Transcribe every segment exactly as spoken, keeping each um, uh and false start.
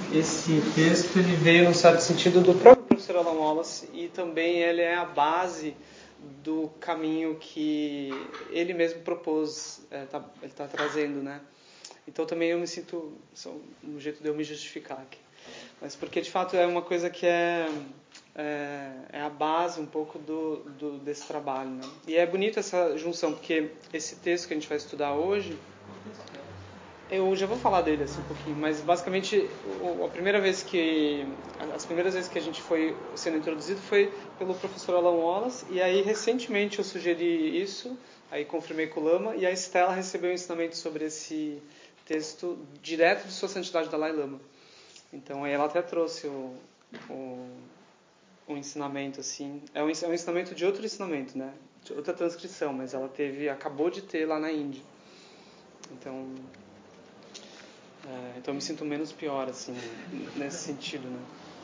esse texto ele veio, num certo sentido, do próprio professor Alan Wallace, e também ele é a base do caminho que ele mesmo propôs, é, tá, ele está trazendo, né? Então também eu me sinto, um jeito de eu me justificar aqui. Mas porque de fato é uma coisa que é, é, é a base um pouco do, do, desse trabalho, né? E é bonito essa junção, porque esse texto que a gente vai estudar hoje, eu já vou falar dele assim um pouquinho, mas basicamente a primeira vez que as primeiras vezes que a gente foi sendo introduzido foi pelo professor Alan Wallace, e aí recentemente eu sugeri isso, aí confirmei com o Lama, e a Estela recebeu um ensinamento sobre esse texto direto de Sua Santidade Dalai Lama. Então aí ela até trouxe o, o, o ensinamento assim, é um, é um ensinamento de outro ensinamento, né? De outra transcrição, mas ela teve, acabou de ter lá na Índia. Então É, então eu me sinto menos pior, assim, nesse sentido, né?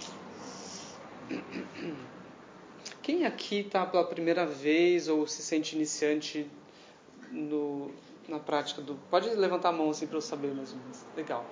Quem aqui está pela primeira vez ou se sente iniciante no, na prática do... Pode levantar a mão, assim, para eu saber mais ou menos. Legal.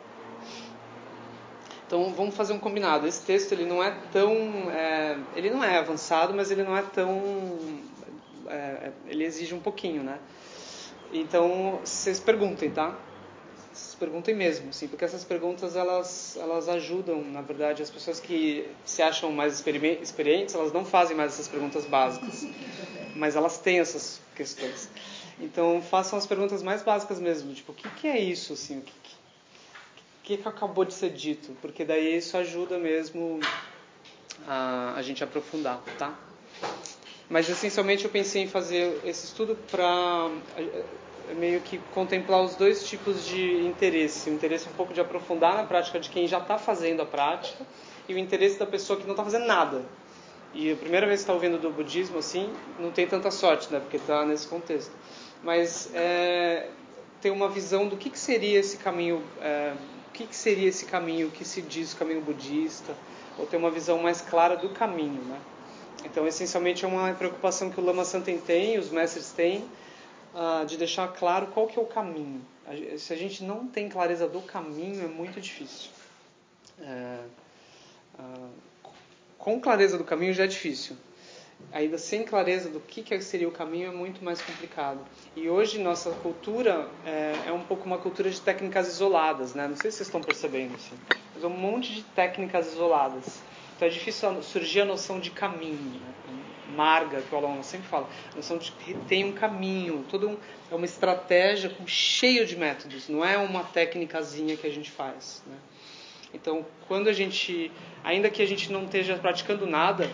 Então vamos fazer um combinado. Esse texto, ele não é tão... É, ele não é avançado, mas ele não é tão... É, ele exige um pouquinho, né? Então, vocês perguntem, tá? Vocês perguntem mesmo, assim, porque essas perguntas elas, elas ajudam, na verdade, as pessoas que se acham mais experientes, elas não fazem mais essas perguntas básicas, mas elas têm essas questões. Então, façam as perguntas mais básicas mesmo, tipo, o que, que é isso, assim, o que, que, que acabou de ser dito, porque daí isso ajuda mesmo a, a gente aprofundar, tá? Mas, essencialmente, eu pensei em fazer esse estudo para meio que contemplar os dois tipos de interesse. O interesse um pouco de aprofundar na prática de quem já está fazendo a prática, e o interesse da pessoa que não está fazendo nada. E a primeira vez que está ouvindo do budismo, assim, não tem tanta sorte, né? Porque está nesse contexto. Mas é, tem uma visão do que, que seria esse caminho, é, o que, que seria esse caminho que se diz o caminho budista, ou ter uma visão mais clara do caminho, né? Então, essencialmente, é uma preocupação que o Lama Santen tem, os mestres têm, uh, de deixar claro qual que é o caminho. Se a gente não tem clareza do caminho, é muito difícil. É, uh, com clareza do caminho já é difícil. Ainda sem clareza do que, que seria o caminho, é muito mais complicado. E hoje, nossa cultura é, é um pouco uma cultura de técnicas isoladas, né? Não sei se vocês estão percebendo, assim. Mas é um monte de técnicas isoladas. Então é difícil surgir a noção de caminho, né? Marga, que o aluno sempre fala, a noção de que tem um caminho, todo um, é uma estratégia com, cheio de métodos, não é uma técnicazinha que a gente faz, né? Então, quando a gente, ainda que a gente não esteja praticando nada,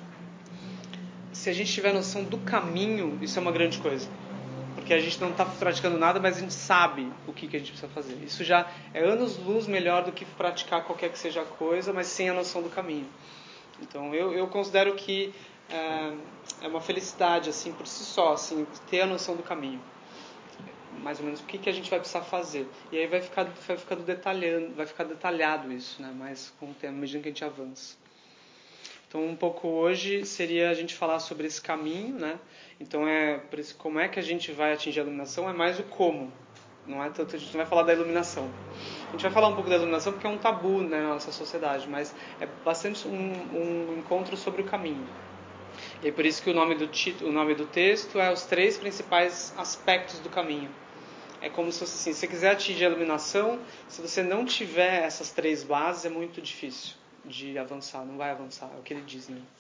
se a gente tiver noção do caminho, isso é uma grande coisa. Porque a gente não está praticando nada, mas a gente sabe o que, que a gente precisa fazer. Isso já é anos-luz melhor do que praticar qualquer que seja a coisa, mas sem a noção do caminho. Então, eu, eu considero que é, é uma felicidade, assim, por si só, assim, ter a noção do caminho. Mais ou menos o que, que a gente vai precisar fazer. E aí vai ficar, vai ficar detalhando, vai ficar detalhado isso, né? Mas com o tempo, à medida que a gente avança. Então, um pouco hoje seria a gente falar sobre esse caminho, né? Então, é por isso, como é que a gente vai atingir a iluminação é mais o como. Não é tanto, a gente não vai falar da iluminação. A gente vai falar um pouco da iluminação porque é um tabu, né, na nossa sociedade, mas é bastante um, um encontro sobre o caminho. E é por isso que o nome do título, o nome do texto é os três principais aspectos do caminho. É como se, assim, se você quiser atingir a iluminação, se você não tiver essas três bases, é muito difícil de avançar, não vai avançar, é o que ele diz, né?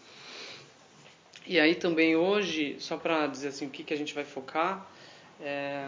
E aí também hoje, só para dizer assim, o que, que a gente vai focar, é,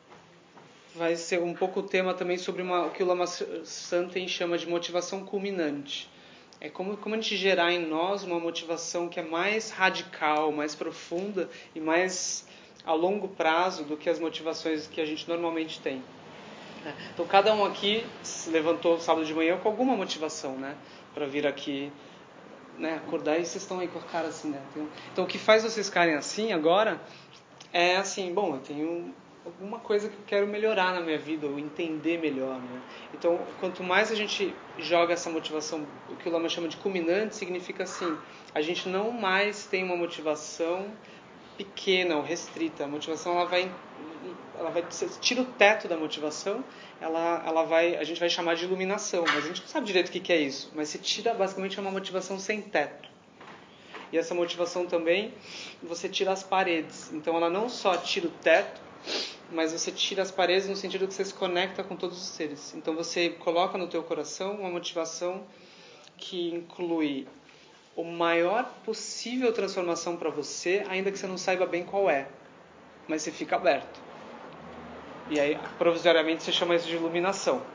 vai ser um pouco o tema também sobre uma, o que o Lama Santen chama de motivação culminante. É como, como a gente gerar em nós uma motivação que é mais radical, mais profunda e mais a longo prazo do que as motivações que a gente normalmente tem. Então cada um aqui se levantou sábado de manhã com alguma motivação, né, para vir aqui, né, acordar, e vocês estão aí com a cara assim, né? Então o que faz vocês ficarem assim agora é assim, bom, eu tenho alguma coisa que eu quero melhorar na minha vida, ou entender melhor, né? Então, quanto mais a gente joga essa motivação, o que o Lama chama de culminante, significa assim, a gente não mais tem uma motivação pequena ou restrita. A motivação ela vai ela vai, você tira o teto da motivação, ela, ela vai, a gente vai chamar de iluminação, mas a gente não sabe direito o que, que é isso. Mas você tira, basicamente, é uma motivação sem teto. E essa motivação também, você tira as paredes. Então ela não só tira o teto, mas você tira as paredes no sentido que você se conecta com todos os seres. Então você coloca no teu coração uma motivação que inclui o maior possível transformação para você, ainda que você não saiba bem qual é. Mas você fica aberto. E aí, provisoriamente, você chama isso de iluminação.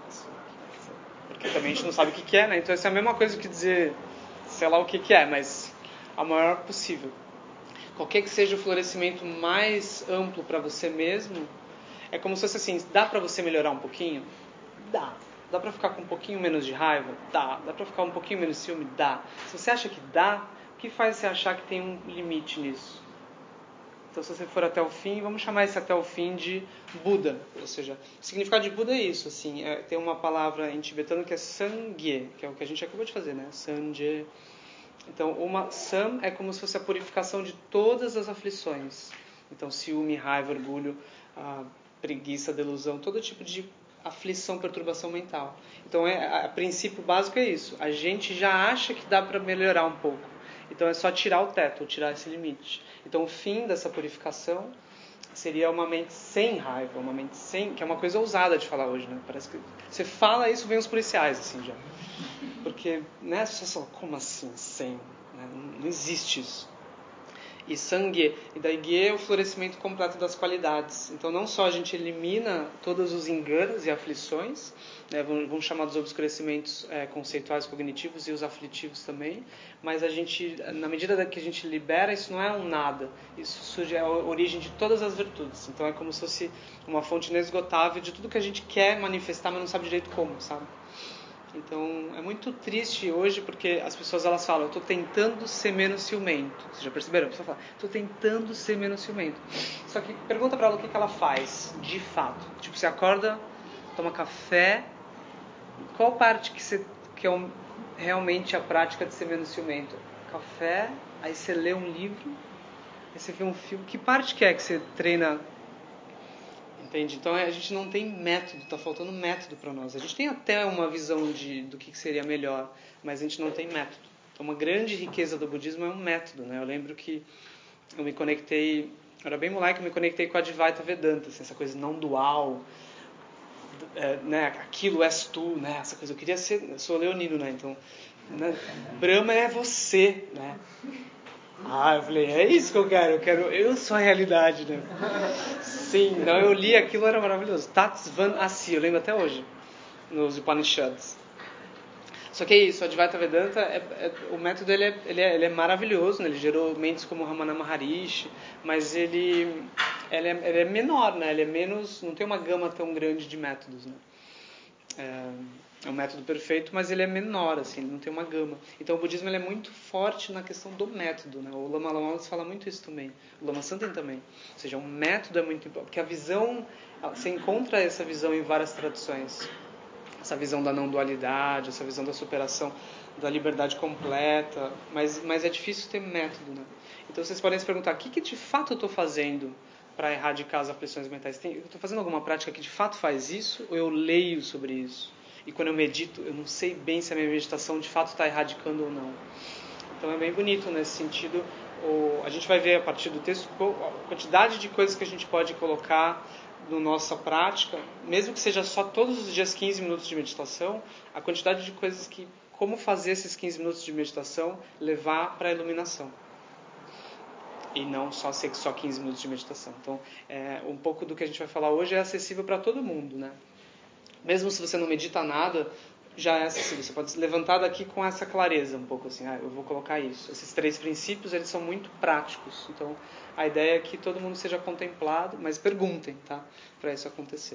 Porque também a gente não sabe o que é, né? Então isso é a mesma coisa que dizer, sei lá o que é, mas a maior possível. Qualquer que seja o florescimento mais amplo para você mesmo, é como se fosse assim, dá para você melhorar um pouquinho? Dá. Dá para ficar com um pouquinho menos de raiva? Dá. Dá para ficar um pouquinho menos de ciúme? Dá. Se você acha que dá, o que faz você achar que tem um limite nisso? Então, se você for até o fim, vamos chamar esse até o fim de Buda. Ou seja, o significado de Buda é isso. Assim, é, tem uma palavra em tibetano que é Sangye, que é o que a gente acabou de fazer, né? Sangye. Então, uma Sam é como se fosse a purificação de todas as aflições. Então, ciúme, raiva, orgulho, a preguiça, delusão, todo tipo de aflição, perturbação mental. Então, é, a princípio básico é isso. A gente já acha que dá para melhorar um pouco. Então, é só tirar o teto, tirar esse limite. Então, o fim dessa purificação seria uma mente sem raiva, uma mente sem... que é uma coisa ousada de falar hoje, né? Parece que você fala isso, vem os policiais, assim, já. Porque, né, você só, como assim, sem? Né? Não existe isso. E sangue, e daí Gye é o florescimento completo das qualidades. Então, não só a gente elimina todos os enganos e aflições, né, vamos chamar dos obscurecimentos é, conceituais cognitivos e os aflitivos também, mas a gente, na medida que a gente libera, isso não é um nada. Isso surge, é a origem de todas as virtudes. Então, é como se fosse uma fonte inesgotável de tudo que a gente quer manifestar, mas não sabe direito como, sabe? Então, é muito triste hoje porque as pessoas elas falam, eu estou tentando ser menos ciumento. Vocês já perceberam? A pessoa fala, estou tentando ser menos ciumento. Só que pergunta para ela o que, que ela faz, de fato. Tipo, você acorda, toma café, qual parte que, você, que é um, realmente a prática de ser menos ciumento? Café, aí você lê um livro, aí você vê um filme. Que parte que é que você treina? Entende? Então a gente não tem método, está faltando método para nós. A gente tem até uma visão de, do que seria melhor, mas a gente não tem método. Então uma grande riqueza do budismo é um método, né? Eu lembro que eu me conectei, eu era bem moleque, eu me conectei com a Advaita Vedanta, assim, essa coisa não dual, é, né? Aquilo és tu, né? Essa coisa, eu queria ser, eu sou leonino, né? Então, né? Brahma é você, né? Ah, eu falei, é isso que eu quero, eu quero, eu sou a realidade, né? Sim, então eu li aquilo, era maravilhoso. Tats Van Asi, eu lembro até hoje, nos Upanishads. Só que é isso, o Advaita Vedanta, é, é, o método ele é, ele, é, ele é maravilhoso, né? Ele gerou mentes como Ramana Maharishi, mas ele, ele, é, ele é menor, né? Ele é menos, não tem uma gama tão grande de métodos, né? É, é um método perfeito, mas ele é menor, assim, ele não tem uma gama. Então o budismo ele é muito forte na questão do método, né? O Lama Lamas fala muito isso também, o Lama Santen também. Ou seja, o método é muito importante, porque a visão, você encontra essa visão em várias tradições. Essa visão da não dualidade, essa visão da superação, da liberdade completa, mas, mas é difícil ter método, né? Então vocês podem se perguntar, o que, que de fato eu estou fazendo para erradicar as aflições mentais? Tem, eu estou fazendo alguma prática que de fato faz isso, ou eu leio sobre isso? E quando eu medito, eu não sei bem se a minha meditação de fato está erradicando ou não. Então é bem bonito nesse sentido. O, a gente vai ver a partir do texto a quantidade de coisas que a gente pode colocar na nossa prática, mesmo que seja só todos os dias quinze minutos de meditação, a quantidade de coisas que, como fazer esses quinze minutos de meditação levar para a iluminação. E não só ser só quinze minutos de meditação. Então, é, um pouco do que a gente vai falar hoje é acessível para todo mundo, né? Mesmo se você não medita nada, já é acessível. Você pode se levantar daqui com essa clareza um pouco assim, ah, eu vou colocar isso. Esses três princípios, eles são muito práticos. Então, a ideia é que todo mundo seja contemplado, mas perguntem, tá? Para isso acontecer.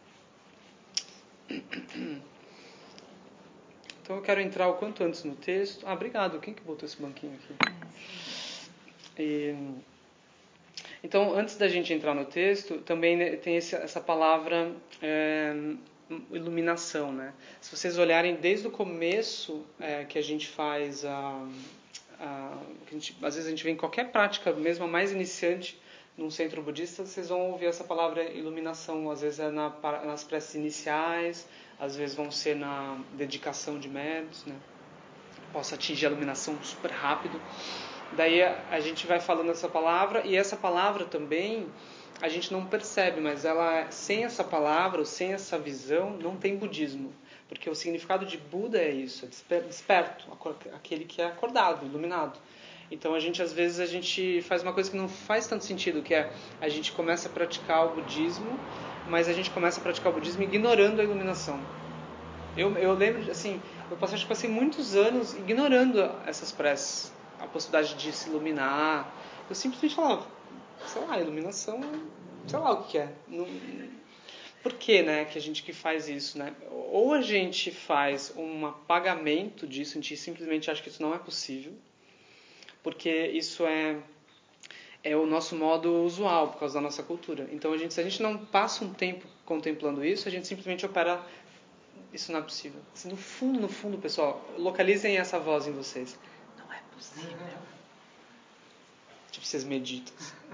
Então, eu quero entrar o quanto antes no texto. Ah, obrigado. Quem que botou esse banquinho aqui? E, então, antes da gente entrar no texto, também tem esse, essa palavra... É, iluminação, né? Se vocês olharem desde o começo é, que a gente faz a, a, que a gente, às vezes a gente vê em qualquer prática, mesmo a mais iniciante num centro budista, vocês vão ouvir essa palavra iluminação. Às vezes é na, nas preces iniciais, às vezes vão ser na dedicação de médios, né? Posso atingir a iluminação super rápido. Daí a gente vai falando essa palavra, e essa palavra também a gente não percebe, mas ela, sem essa palavra, ou sem essa visão, não tem budismo. Porque o significado de Buda é isso, é desperto, aquele que é acordado, iluminado. Então a gente, às vezes, a gente faz uma coisa que não faz tanto sentido, que é a gente começa a praticar o budismo, mas a gente começa a praticar o budismo ignorando a iluminação. Eu, eu lembro, assim, eu passei, acho que passei muitos anos ignorando essas preces, a possibilidade de se iluminar. Eu simplesmente falava, sei lá, iluminação, sei lá o que é. Não, por que, né, que a gente que faz isso, né? Ou a gente faz um apagamento disso, a gente simplesmente acha que isso não é possível, porque isso é, é o nosso modo usual, por causa da nossa cultura. Então, a gente, se a gente não passa um tempo contemplando isso, a gente simplesmente opera, isso não é possível. Assim, no fundo, no fundo, pessoal, localizem essa voz em vocês. Não é possível. Tipo, vocês meditam.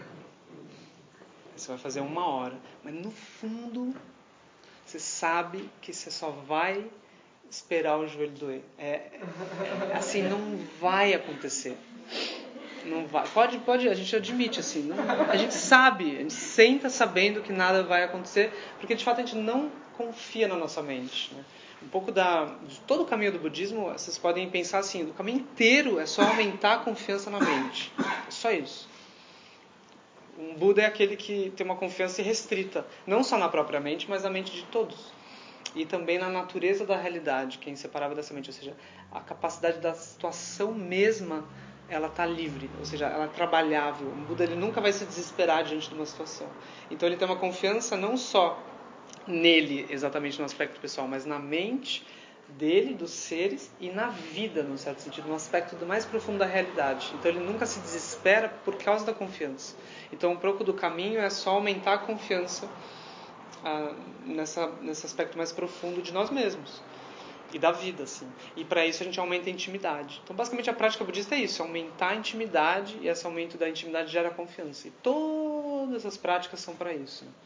Você vai fazer uma hora. Mas no fundo, você sabe que você só vai esperar o joelho doer. É, assim, não vai acontecer. Não vai. Pode, pode, a gente admite, assim. Não, a gente sabe, a gente senta sabendo que nada vai acontecer, porque de fato a gente não confia na nossa mente, né? Um pouco da, de todo o caminho do budismo, vocês podem pensar assim, o caminho inteiro é só aumentar a confiança na mente. É só isso. Um Buda é aquele que tem uma confiança irrestrita, não só na própria mente, mas na mente de todos. E também na natureza da realidade, que é inseparável dessa mente. Ou seja, a capacidade da situação mesma, ela está livre. Ou seja, ela é trabalhável. Um Buda, ele nunca vai se desesperar diante de uma situação. Então ele tem uma confiança não só nele, exatamente no aspecto pessoal, mas na mente dele, dos seres, e na vida, num certo sentido, no aspecto do mais profundo da realidade. Então ele nunca se desespera por causa da confiança. Então um pouco do caminho é só aumentar a confiança ah, nessa, nesse aspecto mais profundo de nós mesmos e da vida, assim. E para isso a gente aumenta a intimidade. Então basicamente a prática budista é isso, aumentar a intimidade, e esse aumento da intimidade gera confiança. E todas as práticas são para isso, né?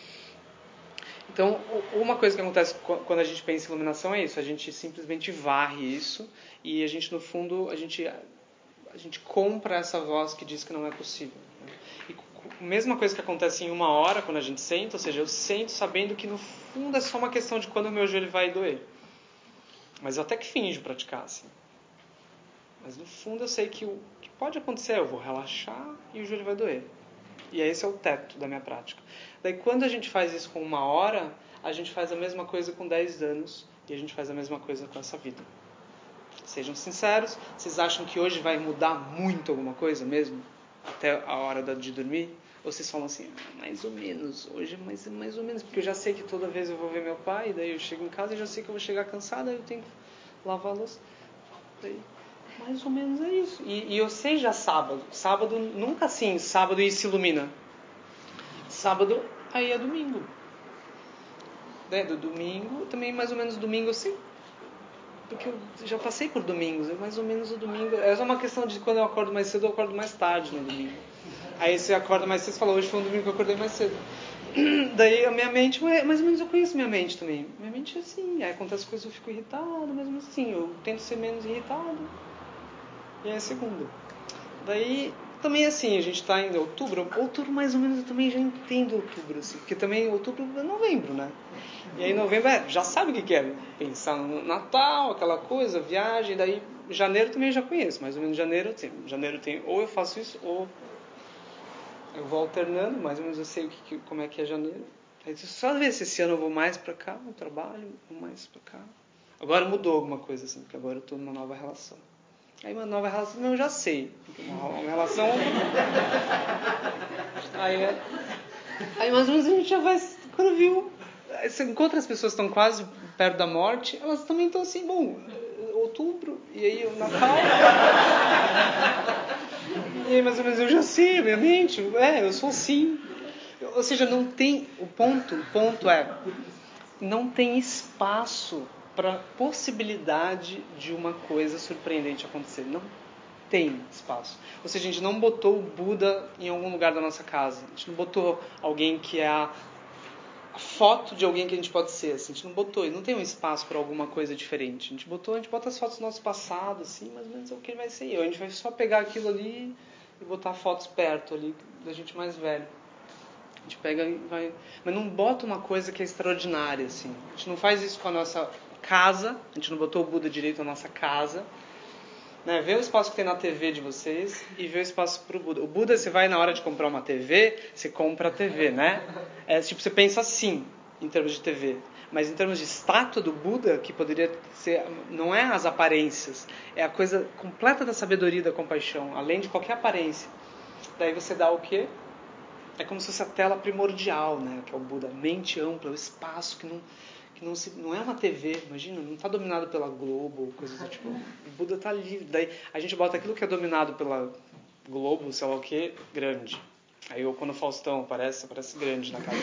Então, uma coisa que acontece quando a gente pensa em iluminação é isso, a gente simplesmente varre isso, e a gente, no fundo, a gente, a gente compra essa voz que diz que não é possível. E a mesma coisa que acontece em uma hora, quando a gente senta, ou seja, eu sento sabendo que, no fundo, é só uma questão de quando o meu joelho vai doer. Mas eu até que finjo praticar, assim. Mas, no fundo, eu sei que o que pode acontecer é eu vou relaxar e o joelho vai doer. E esse é o teto da minha prática. Daí, quando a gente faz isso com uma hora, a gente faz a mesma coisa com dez anos, e a gente faz a mesma coisa com essa vida. Sejam sinceros, vocês acham que hoje vai mudar muito alguma coisa mesmo? Até a hora de dormir? Ou vocês falam assim, ah, mais ou menos, hoje é mais, mais ou menos, porque eu já sei que toda vez eu vou ver meu pai, daí eu chego em casa e já sei que eu vou chegar cansado, aí eu tenho que lavar a louça. Daí, mais ou menos é isso. E, e eu sei já sábado. Sábado, nunca assim, sábado e se ilumina. Sábado, aí é domingo. Né? Do domingo, também mais ou menos domingo eu sei. Porque eu já passei por domingos. É mais ou menos o domingo. É só uma questão de quando eu acordo mais cedo, eu acordo mais tarde no domingo. Aí você acorda mais cedo e fala, hoje foi um domingo que eu acordei mais cedo. Daí a minha mente, mais ou menos eu conheço minha mente também. Minha mente é assim, aí acontece coisas eu fico irritado, mais ou menos assim. Eu tento ser menos irritado. E aí é segunda. Daí, também assim, a gente está em outubro. Outubro, mais ou menos, eu também já entendo outubro, assim. Porque também outubro é novembro, né? E aí novembro, é, já sabe o que é. Pensar no Natal, aquela coisa, viagem. Daí, janeiro também eu já conheço. Mais ou menos janeiro eu tenho. Janeiro tem, ou eu faço isso, ou eu vou alternando. Mais ou menos eu sei o que, como é que é janeiro. Aí, só ver se esse ano eu vou mais pra cá, no trabalho, vou mais pra cá. Agora mudou alguma coisa, assim, porque agora eu tô numa nova relação. Aí uma nova relação eu já sei. Uma, uma relação. Aí, aí mais ou menos a gente já vai. Quando viu. Você encontra as pessoas que estão quase perto da morte, elas também estão assim, bom, outubro, e aí o Natal. E aí mais ou menos eu já sei, minha mente, é, eu sou assim. Ou seja, não tem. O ponto, o ponto é. Não tem espaço para possibilidade de uma coisa surpreendente acontecer. Não tem espaço. Ou seja, a gente não botou o Buda em algum lugar da nossa casa. A gente não botou alguém que é a, a foto de alguém que a gente pode ser. Assim. A gente não botou, não tem um espaço para alguma coisa diferente. A gente botou, a gente bota as fotos do nosso passado, assim, mais ou menos é o que vai ser eu. A gente vai só pegar aquilo ali e botar fotos perto ali da gente mais velho. A gente pega e vai... Mas não bota uma coisa que é extraordinária, assim. A gente não faz isso com a nossa casa. A gente não botou o Buda direito na nossa casa. Né? Vê o espaço que tem na T V de vocês e vê o espaço para o Buda. O Buda, você vai na hora de comprar uma T V, você compra a T V, né? É, tipo, você pensa assim, em termos de T V. Mas em termos de estátua do Buda, que poderia ser... Não é as aparências. É a coisa completa da sabedoria e da compaixão. Além de qualquer aparência. Daí você dá o quê? É como se fosse a tela primordial, né? Que é o Buda, a mente ampla, o espaço que não, que não, se, não é uma T V, imagina, não está dominado pela Globo, coisas do tipo. O Buda está livre. Daí a gente bota aquilo que é dominado pela Globo, sei lá o que, grande. Aí eu, quando o Faustão aparece, aparece grande na casa.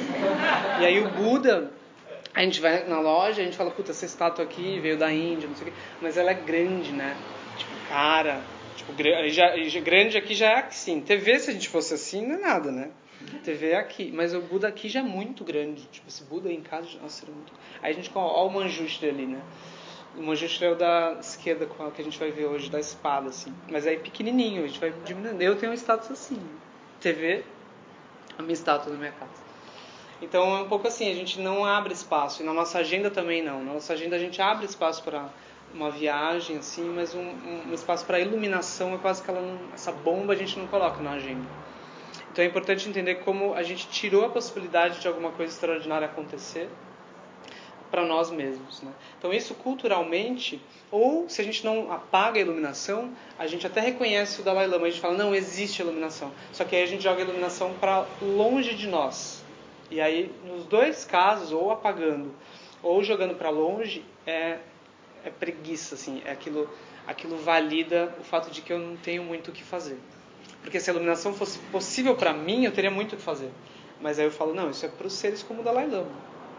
E aí o Buda, a gente vai na loja, a gente fala, puta, essa estátua aqui veio da Índia, não sei o quê, mas ela é grande, né? Tipo, cara, tipo, já, já, grande aqui já é assim. T V, se a gente fosse assim, não é nada, né? T V é aqui, mas o Buda aqui já é muito grande. Tipo, esse Buda aí em casa, nossa, era muito... Aí a gente coloca, olha o Manjushri ali, né? O Manjushri é o da esquerda, que a gente vai ver hoje, da espada, assim. Mas aí pequenininho, a gente vai diminuindo. Eu tenho um status assim, T V, a minha estátua na minha casa. Então é um pouco assim, a gente não abre espaço, e na nossa agenda também não. Na nossa agenda a gente abre espaço para uma viagem, assim, mas um, um, um espaço para iluminação é quase que ela não, essa bomba a gente não coloca na agenda. Então é importante entender como a gente tirou a possibilidade de alguma coisa extraordinária acontecer para nós mesmos. Né? Então isso culturalmente, ou se a gente não apaga a iluminação, a gente até reconhece o Dalai Lama, a gente fala, não, existe iluminação. Só que aí a gente joga a iluminação para longe de nós. E aí, nos dois casos, ou apagando, ou jogando para longe, é, é preguiça, assim, é aquilo, aquilo valida o fato de que eu não tenho muito o que fazer. Porque se a iluminação fosse possível para mim, eu teria muito o que fazer. Mas aí eu falo, não, isso é para os seres como o Dalai Lama.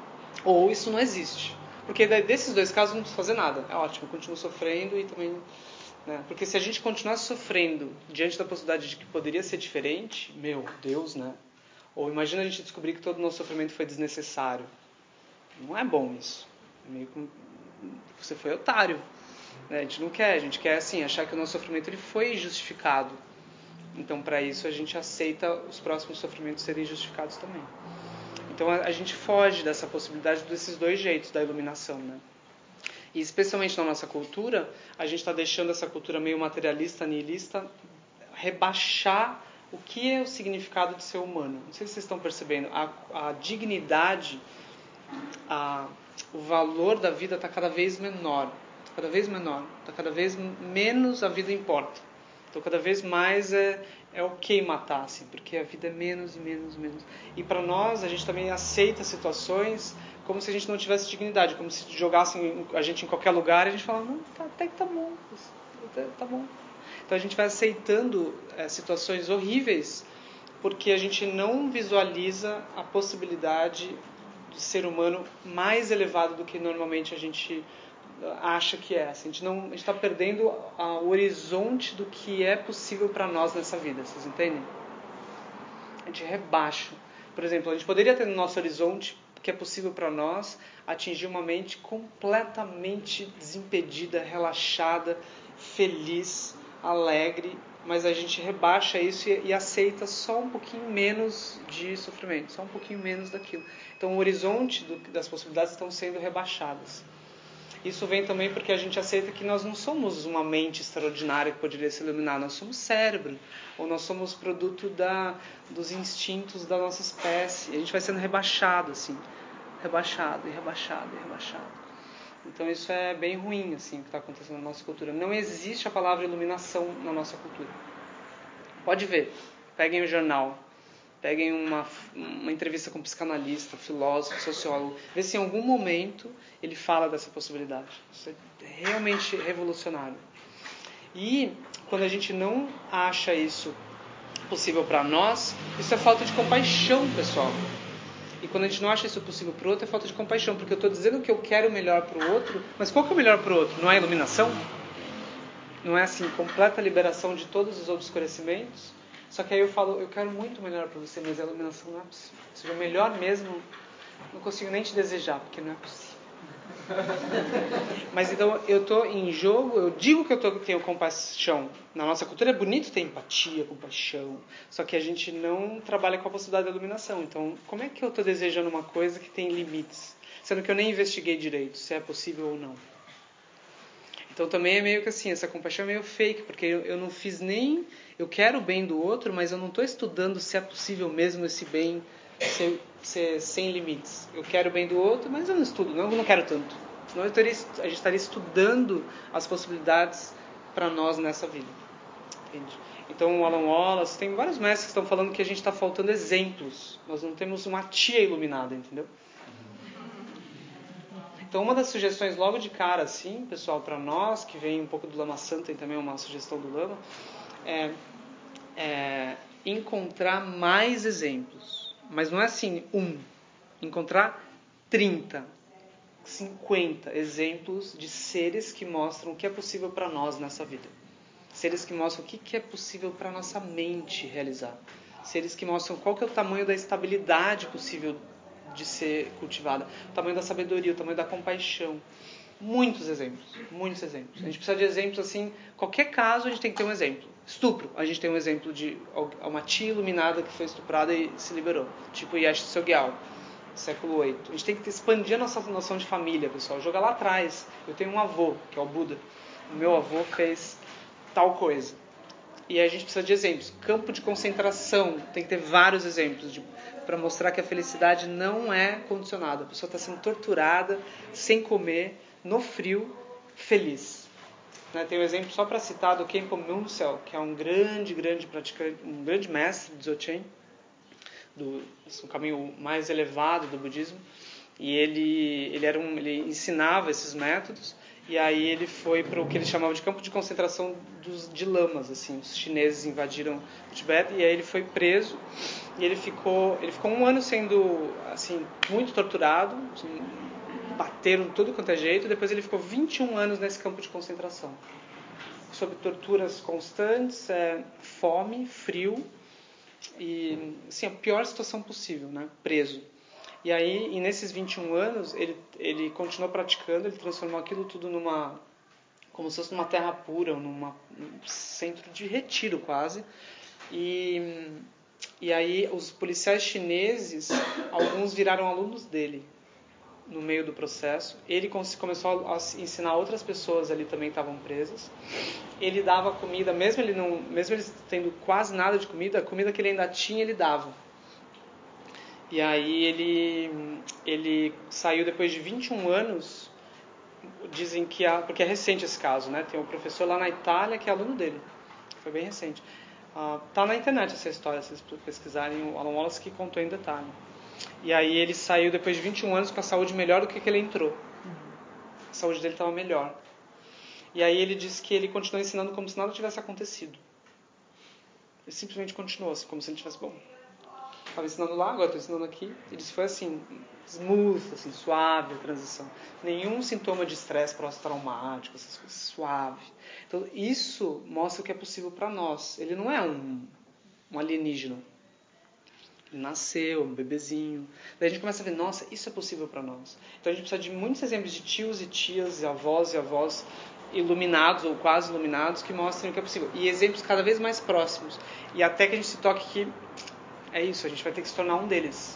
Ou isso não existe. Porque desses dois casos eu não preciso fazer nada. É ótimo, eu continuo sofrendo e também... Né? Porque se a gente continuasse sofrendo diante da possibilidade de que poderia ser diferente, meu Deus, né? Ou imagina a gente descobrir que todo o nosso sofrimento foi desnecessário. Não é bom isso. É meio que você foi otário. Né? A gente não quer, a gente quer assim, achar que o nosso sofrimento ele foi justificado. Então, para isso, a gente aceita os próximos sofrimentos serem justificados também. Então, a, a gente foge dessa possibilidade desses dois jeitos da iluminação, né? E, especialmente na nossa cultura, a gente está deixando essa cultura meio materialista, nihilista, rebaixar o que é o significado de ser humano. Não sei se vocês estão percebendo. A, a dignidade, a, o valor da vida está cada vez menor. Está cada vez menor. Está cada vez menos a vida importa. Então, cada vez mais é, é ok matar, assim, porque a vida é menos e menos e menos. E para nós, a gente também aceita situações como se a gente não tivesse dignidade, como se jogassem a gente em qualquer lugar e a gente fala, não, tá, até que tá bom, tá, tá bom. Então, a gente vai aceitando é, situações horríveis porque a gente não visualiza a possibilidade de ser humano mais elevado do que normalmente a gente acha que é. Assim, a gente não, a gente está perdendo a, o horizonte do que é possível para nós nessa vida. Vocês entendem? A gente rebaixa. Por exemplo, a gente poderia ter no nosso horizonte que é possível para nós atingir uma mente completamente desimpedida, relaxada, feliz, alegre, mas a gente rebaixa isso e, e aceita só um pouquinho menos de sofrimento, só um pouquinho menos daquilo. Então o horizonte do, das possibilidades estão sendo rebaixadas. Isso vem também porque a gente aceita que nós não somos uma mente extraordinária que poderia se iluminar, nós somos cérebro, ou nós somos produto da, dos instintos da nossa espécie. E a gente vai sendo rebaixado, assim, rebaixado e rebaixado e rebaixado. Então isso é bem ruim, assim, o que está acontecendo na nossa cultura. Não existe a palavra iluminação na nossa cultura. Pode ver, peguem o jornal. Peguem uma, uma entrevista com um psicanalista, filósofo, sociólogo. Vê se em algum momento ele fala dessa possibilidade. Isso é realmente revolucionário. E quando a gente não acha isso possível para nós, isso é falta de compaixão, pessoal. E quando a gente não acha isso possível para o outro, é falta de compaixão. Porque eu estou dizendo que eu quero o melhor para o outro, mas qual que é o melhor para o outro? Não é a iluminação? não é assim, completa liberação de todos os obscurecimentos. Só que aí eu falo, eu quero muito melhor para você, mas a iluminação não é possível. Ou seja, o melhor mesmo, não consigo nem te desejar, porque não é possível. Mas então, eu estou em jogo, eu digo que eu tô, tenho compaixão. Na nossa cultura é bonito ter empatia, compaixão. Só que a gente não trabalha com a possibilidade da iluminação. Então, como é que eu estou desejando uma coisa que tem limites? Sendo que eu nem investiguei direito se é possível ou não. Então também é meio que assim, essa compaixão é meio fake, porque eu, eu não fiz nem... Eu quero o bem do outro, mas eu não estou estudando se é possível mesmo esse bem ser, ser sem limites. Eu quero o bem do outro, mas eu não estudo, não, eu não quero tanto. Senão eu teria, a gente estaria estudando as possibilidades para nós nessa vida. Entende? Então o Alan Wallace, tem vários mestres que estão falando que a gente está faltando exemplos. Nós não temos uma tia iluminada, entendeu? Então, uma das sugestões logo de cara, assim, pessoal, para nós, que vem um pouco do Lama Santa e também uma sugestão do Lama, é, é encontrar mais exemplos. Mas não é assim, um. Encontrar trinta, cinquenta exemplos de seres que mostram o que é possível para nós nessa vida. Seres que mostram o que é possível para nossa mente realizar. Seres que mostram qual que é o tamanho da estabilidade possível de ser cultivada, o tamanho da sabedoria, o tamanho da compaixão. Muitos exemplos, muitos exemplos. A gente precisa de exemplos assim, qualquer caso a gente tem que ter um exemplo. Estupro, a gente tem um exemplo de uma tia iluminada que foi estuprada e se liberou, tipo Yasha Sogyal, século oito. A gente tem que expandir a nossa noção de família, pessoal. Jogar lá atrás. Eu tenho um avô, que é o Buda. O meu avô fez tal coisa. E a gente precisa de exemplos. Campo de concentração, tem que ter vários exemplos de, para mostrar que a felicidade não é condicionada. A pessoa está sendo torturada, sem comer, no frio, feliz. Né? Tem um exemplo só para citar do Khenpo Munsel, que é um grande, grande praticante, um grande mestre do Dzogchen, do assim, o caminho mais elevado do budismo. E ele, ele, era um, ele ensinava esses métodos. E aí ele foi para o que eles chamavam de campo de concentração dos, de lamas, assim. Os chineses invadiram o Tibete e aí ele foi preso. E ele ficou, ele ficou um ano sendo, assim, muito torturado. Assim, bateram de tudo quanto é jeito. Depois ele ficou vinte e um anos nesse campo de concentração. Sob torturas constantes, é, fome, frio. E, assim, a pior situação possível, né? Preso. E aí, e nesses vinte e um anos, ele, ele continuou praticando, ele transformou aquilo tudo numa, como se fosse numa terra pura, numa, num centro de retiro quase. E, e aí os policiais chineses, alguns viraram alunos dele no meio do processo. Ele começou a ensinar outras pessoas ali também que estavam presas. Ele dava comida, mesmo ele não, mesmo eles tendo quase nada de comida, a comida que ele ainda tinha, ele dava. E aí ele, ele saiu depois de vinte e um anos, dizem que... A, porque é recente esse caso, né? Tem um professor lá na Itália que é aluno dele. Foi bem recente. Uh, tá na internet essa história, se vocês pesquisarem, o Alan Wallace que contou em detalhe. E aí ele saiu depois de vinte e um anos com a saúde melhor do que, que ele entrou. A saúde dele estava melhor. E aí ele disse que ele continuou ensinando como se nada tivesse acontecido. Ele simplesmente continuou, assim, como se ele tivesse... Bom, estava ensinando lá, agora estou ensinando aqui. Ele disse que foi assim, smooth, assim, suave a transição. Nenhum sintoma de estresse pós-traumático, essas coisas, suave. Então isso mostra o que é possível para nós. Ele não é um, um alienígena. Ele nasceu, um bebezinho. Daí a gente começa a ver, nossa, isso é possível para nós. Então a gente precisa de muitos exemplos de tios e tias, e avós e avós iluminados ou quase iluminados que mostrem o que é possível. E exemplos cada vez mais próximos. E até que a gente se toque que é isso, a gente vai ter que se tornar um deles.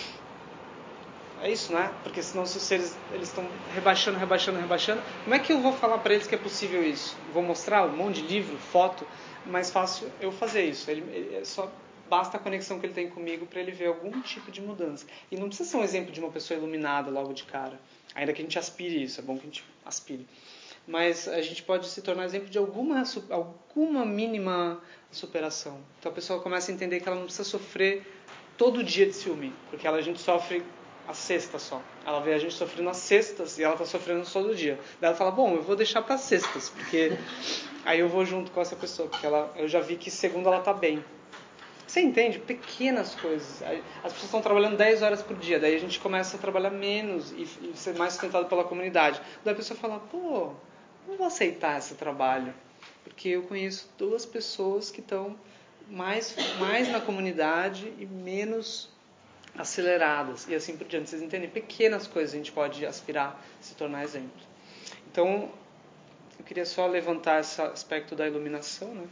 É isso, né? Porque senão se os seres eles estão rebaixando, rebaixando, rebaixando, como é que eu vou falar para eles que é possível isso? Vou mostrar um monte de livro, foto, mais fácil eu fazer isso. Ele, ele, só basta a conexão que ele tem comigo para ele ver algum tipo de mudança. E não precisa ser um exemplo de uma pessoa iluminada logo de cara. Ainda que a gente aspire isso, é bom que a gente aspire. Mas a gente pode se tornar exemplo de alguma, alguma mínima superação. Então a pessoa começa a entender que ela não precisa sofrer todo dia de ciúme, porque ela, a gente sofre a sexta só. Ela vê a gente sofrendo as sextas e ela está sofrendo todo dia. Daí ela fala, bom, eu vou deixar para as sextas, porque aí eu vou junto com essa pessoa, porque ela, eu já vi que segunda ela está bem. Você entende? Pequenas coisas. As pessoas estão trabalhando dez horas por dia, daí a gente começa a trabalhar menos e, e ser mais sustentado pela comunidade. Daí a pessoa fala, pô, não vou aceitar esse trabalho. Porque eu conheço duas pessoas que estão mais, mais na comunidade e menos aceleradas, e assim por diante. Vocês entendem? Pequenas coisas a gente pode aspirar a se tornar exemplo. Então, eu queria só levantar esse aspecto da iluminação, né?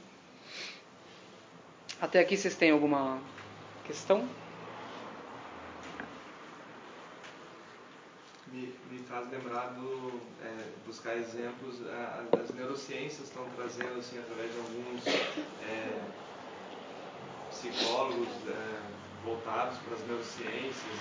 Até aqui vocês têm alguma questão? Me, me faz lembrar do é, buscar exemplos. A, as neurociências estão trazendo, assim, através de alguns é, psicólogos é, voltados para as neurociências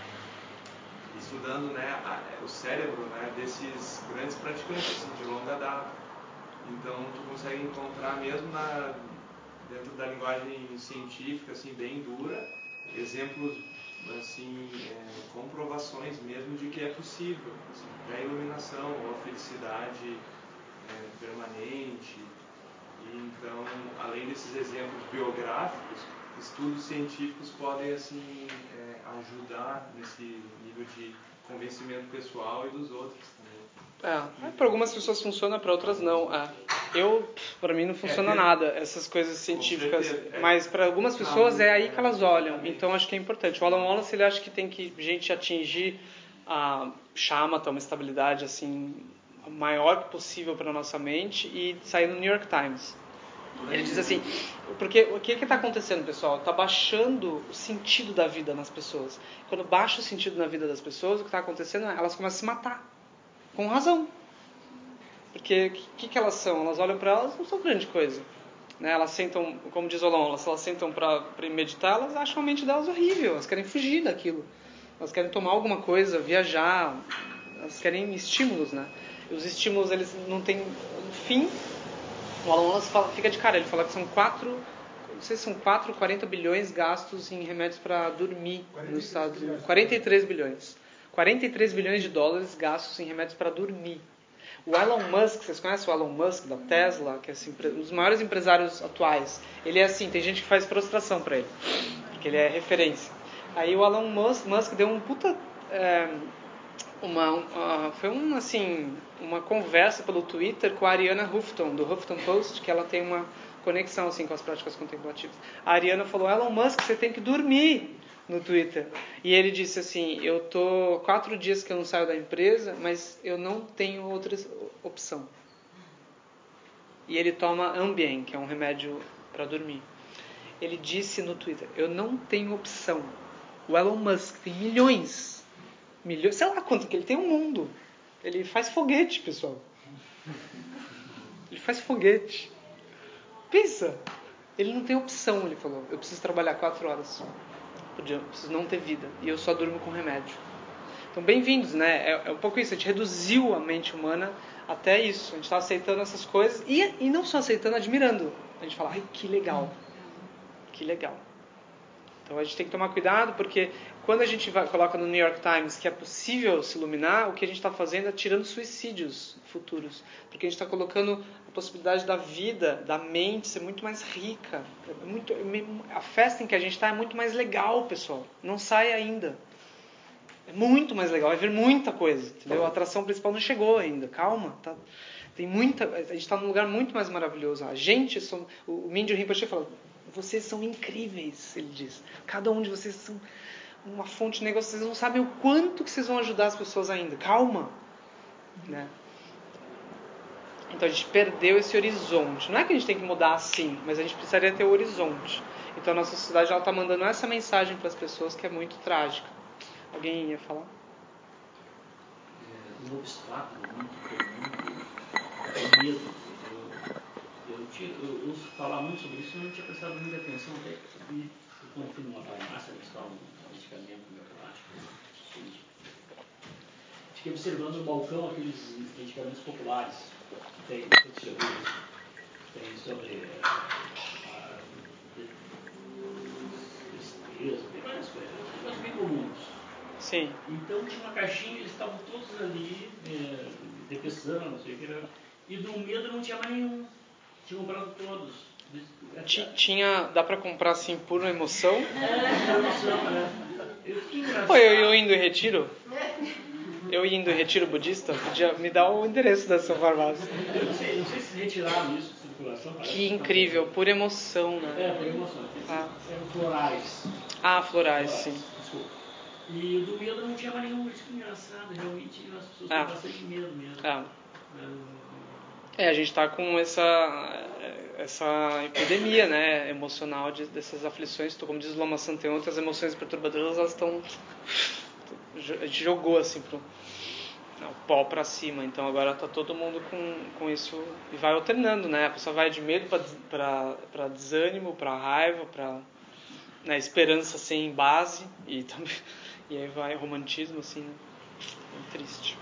e estudando, né, a, o cérebro, né, desses grandes praticantes, assim, de longa data. Então, tu consegue encontrar mesmo na, dentro da linguagem científica, assim, bem dura, exemplos, assim, é, comprovações mesmo de que é possível, assim, a iluminação ou a felicidade é, permanente. E, então, além desses exemplos biográficos, estudos científicos podem, assim, é, ajudar nesse nível de convencimento pessoal e dos outros também. É, para algumas pessoas funciona, para outras não. É. Eu, para mim não funciona é, nada essas coisas científicas, certeza, é. mas para algumas pessoas é aí que elas olham. Então acho que é importante. O Alan Wallace, ele acha que tem que gente atingir a shamatha, uma estabilidade assim a maior possível para nossa mente e sair no New York Times. Ele diz assim, porque o que está acontecendo, pessoal? Está baixando o sentido da vida nas pessoas. Quando baixa o sentido na vida das pessoas, o que está acontecendo é elas começam a se matar. Com razão. Porque o que, que elas são? Elas olham para elas, não são grande coisa. Né? Elas sentam, como diz o Olão, elas, elas sentam para meditar, elas acham a mente delas horrível. Elas querem fugir daquilo. Elas querem tomar alguma coisa, viajar. Elas querem estímulos, né? E os estímulos, eles não têm fim. O Alan Wallace fala, fica de cara, ele fala que são quatro, não sei se são quatro, quarenta bilhões gastos em remédios para dormir nos Estados Unidos. quarenta e três bilhões. quarenta e três bilhões de dólares gastos em remédios para dormir. O Elon Musk, vocês conhecem o Elon Musk da Tesla, que é assim, um dos maiores empresários atuais. Ele é assim, tem gente que faz prostração para ele, porque ele é referência. Aí o Elon Musk, Musk deu um puta... É, Uma, uma, foi uma, assim, uma conversa pelo Twitter com a Ariana Huffington, do Huffington Post, que ela tem uma conexão assim, com as práticas contemplativas. A Ariana falou, Elon Musk, você tem que dormir no Twitter. E ele disse assim, eu tô quatro dias que eu não saio da empresa, mas eu não tenho outra opção. E ele toma Ambien, que é um remédio para dormir. Ele disse no Twitter, eu não tenho opção. O Elon Musk tem milhões Milhões, sei lá quanto que ele tem, um mundo. Ele faz foguete, pessoal. Ele faz foguete. Pensa. Ele não tem opção, ele falou. Eu preciso trabalhar quatro horas por dia. Eu preciso não ter vida. E eu só durmo com remédio. Então, bem-vindos, né? É, é um pouco isso. A gente reduziu a mente humana até isso. A gente está aceitando essas coisas. E, e não só aceitando, admirando. A gente fala, ai, que legal. Que legal. Então a gente tem que tomar cuidado, porque quando a gente vai, coloca no New York Times que é possível se iluminar, o que a gente está fazendo é tirando suicídios futuros. Porque a gente está colocando a possibilidade da vida, da mente ser muito mais rica. É muito, a festa em que a gente está é muito mais legal, pessoal. Não sai ainda. É muito mais legal, vai vir muita coisa. Entendeu? A atração principal não chegou ainda. Calma, tá? Tem muita, a gente está num lugar muito mais maravilhoso. A gente, são, o Mingyur Rinpoche fala, vocês são incríveis, ele diz. Cada um de vocês são uma fonte de negócio. Vocês não sabem o quanto que vocês vão ajudar as pessoas ainda. Calma. Né? Então a gente perdeu esse horizonte. Não é que a gente tem que mudar assim, mas a gente precisaria ter o horizonte. Então a nossa sociedade está mandando essa mensagem para as pessoas que é muito trágica. Alguém ia falar? É, um obstáculo muito comum é o medo. Eu, tinha, eu ouço falar muito sobre isso, eu não tinha prestado muita atenção, até que quando eu fui numa farmácia buscar um medicamento homeopático, fiquei observando no balcão aqueles medicamentos populares que tem, tem sobre a tristeza, tem várias coisas, coisas bem comuns. Sim. Então tinha uma caixinha, eles estavam todos ali, é, depressão, não sei o que era, e do medo não tinha mais nenhum. Tinha comprado todos. Tinha, dá pra comprar assim por emoção? É, por emoção, né? Eu fiquei engraçado. Pô, eu, eu indo em retiro? eu indo em retiro budista, podia me dar o endereço dessa farmácia. Eu não sei, não sei se retiraram isso de circulação. Que incrível, por emoção, né? É, por emoção. Ah. Eram florais. Ah, florais, florais, sim. desculpa. E o do medo não tinha mais nenhum, isso que é engraçado, realmente as pessoas Ah. têm bastante medo mesmo. Ah. É, É, a gente está com essa, essa epidemia, né, emocional de, dessas aflições. Como diz o Lama Santen, outras emoções perturbadoras, elas estão... A gente jogou assim pro o pó para cima. Então agora está todo mundo com, com isso e vai alternando, né? A pessoa vai de medo para desânimo, para raiva, para, né, esperança sem base e também e aí vai romantismo assim, né? É triste.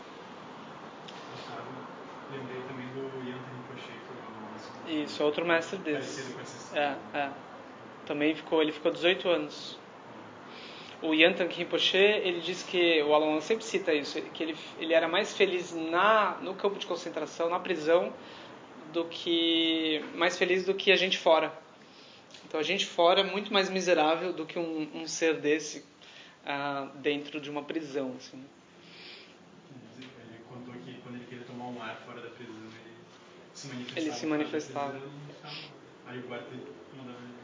Lembrei também do Yantan Rinpoche. Isso, é outro mestre desse. É, é. Também ficou, ele ficou dezoito anos. O Yantan Rinpoche, ele diz que, o Alan sempre cita isso, que ele, ele era mais feliz na, no campo de concentração, na prisão, do que, mais feliz do que a gente fora. Então a gente fora é muito mais miserável do que um, um ser desse uh, dentro de uma prisão, assim. Ele contou que quando ele queria tomar um ar fora da prisão, ele se manifestava. Ele se manifestava. Prisão, aí o guarda mandava ele.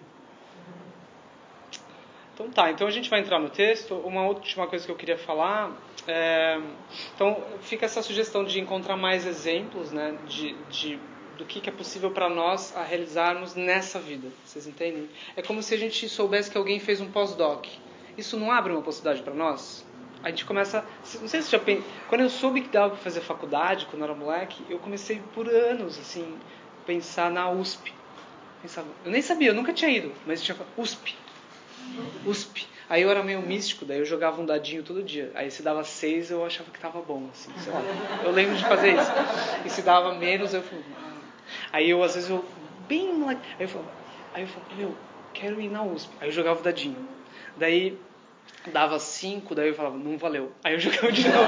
Então tá, então a gente vai entrar no texto. Uma última coisa que eu queria falar é, então fica essa sugestão de encontrar mais exemplos, né, de, de, do que, que é possível para nós a realizarmos nessa vida, vocês entendem? É como se a gente soubesse que alguém fez um pós-doc. Isso não abre uma possibilidade para nós? A gente começa, não sei se já pensou, quando eu soube que dava para fazer faculdade, quando eu era moleque, eu comecei por anos, assim, pensar na U S P. Pensava, eu nem sabia, eu nunca tinha ido, mas tinha U S P. U S P. Aí eu era meio místico, daí eu jogava um dadinho todo dia. Aí se dava seis, eu achava que tava bom, assim, sei lá. Eu lembro de fazer isso. E se dava menos, eu falava... Ah. Aí eu, às vezes, eu... Bem moleque... Aí eu falava, aí eu falava, meu, quero ir na U S P. Aí eu jogava o dadinho. Daí... Dava cinco, daí eu falava, não valeu. Aí eu jogava de novo.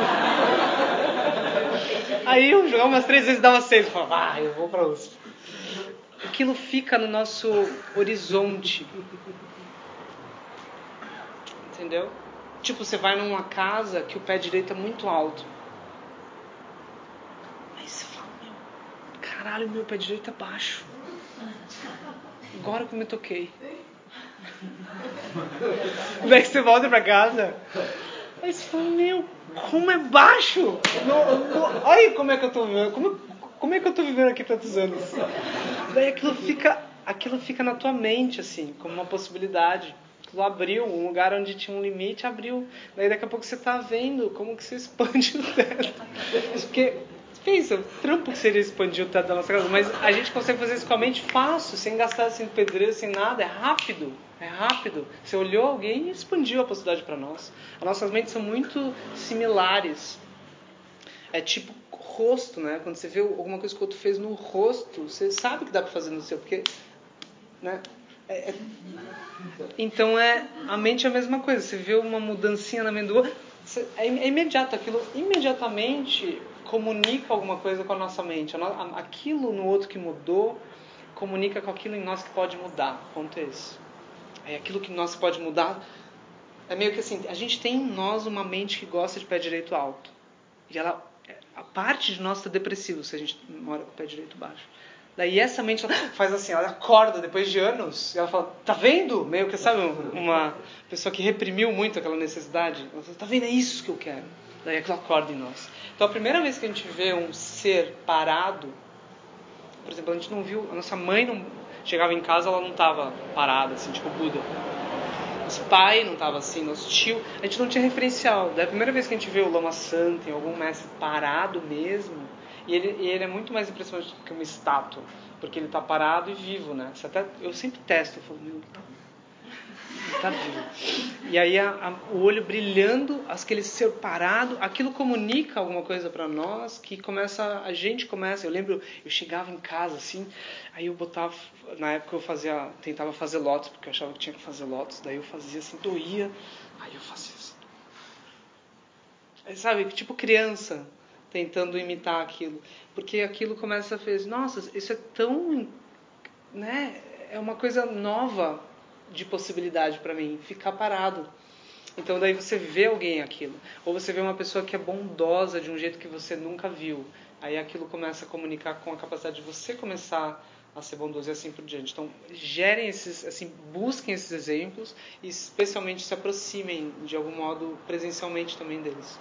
Aí eu jogava umas três vezes e dava seis. Eu falava, ah, eu vou pra U S P. Aquilo fica no nosso horizonte. Entendeu? Tipo, você vai numa casa que o pé direito é muito alto. Aí você fala, meu, caralho, meu pé direito é baixo. Agora que eu me toquei. Daí que você volta pra casa, aí você fala, meu, como é baixo! No, no, olha como é que eu tô vivendo, como, como é que eu tô vivendo aqui tantos anos. Daí aquilo fica, aquilo fica na tua mente, assim, como uma possibilidade. Aquilo abriu, um lugar onde tinha um limite, abriu. Daí daqui a pouco você tá vendo como que você expande o teto. Porque, pensa, o trampo que seria expandir o teto da nossa casa, mas a gente consegue fazer isso com a mente fácil, sem gastar sem pedreiro, sem nada, é rápido. É rápido. Você olhou alguém e expandiu a possibilidade para nós. As nossas mentes são muito similares. É tipo rosto, né? Quando você vê alguma coisa que o outro fez no rosto, você sabe que dá para fazer no seu, porque, né? É, é... Então é a mente é a mesma coisa. Você vê uma mudancinha na mente do outro, você, é, é imediato. Aquilo imediatamente comunica alguma coisa com a nossa mente. Aquilo no outro que mudou comunica com aquilo em nós que pode mudar. O ponto é esse. É aquilo que nós pode mudar. É meio que assim, a gente tem em nós uma mente que gosta de pé direito alto. E ela, a parte de nós está depressiva se a gente mora com o pé direito baixo. Daí essa mente ela faz assim, ela acorda depois de anos e ela fala, tá vendo? Meio que, sabe, uma pessoa que reprimiu muito aquela necessidade. Ela fala, tá vendo? É isso que eu quero. Daí aquilo acorda em nós. Então a primeira vez que a gente vê um ser parado, por exemplo, a gente não viu, a nossa mãe não chegava em casa, ela não estava parada, assim, tipo Buda. Nosso pai não estava assim, nosso tio, a gente não tinha referencial. Daí a primeira vez que a gente vê o Lama Santen, algum mestre parado mesmo, e ele, e ele é muito mais impressionante do que uma estátua, porque ele está parado e vivo, né? Você até, eu sempre testo, eu falo, meu, ele está vivo. E aí a, a, o olho brilhando, aquele ser parado, aquilo comunica alguma coisa para nós, que começa, a gente começa, eu lembro, eu chegava em casa assim, aí eu botava, na época eu fazia, tentava fazer lotos, porque eu achava que tinha que fazer lotos, daí eu fazia assim, doía, aí eu fazia assim. Aí, sabe, tipo criança, tentando imitar aquilo, porque aquilo começa a fazer, nossa, isso é tão, né, é uma coisa nova de possibilidade para mim, ficar parado. Então daí você vê alguém aquilo. Ou você vê uma pessoa que é bondosa de um jeito que você nunca viu. Aí aquilo começa a comunicar com a capacidade de você começar a ser bondoso e assim por diante. Então, gerem esses, assim, busquem esses exemplos e especialmente se aproximem de algum modo presencialmente também deles.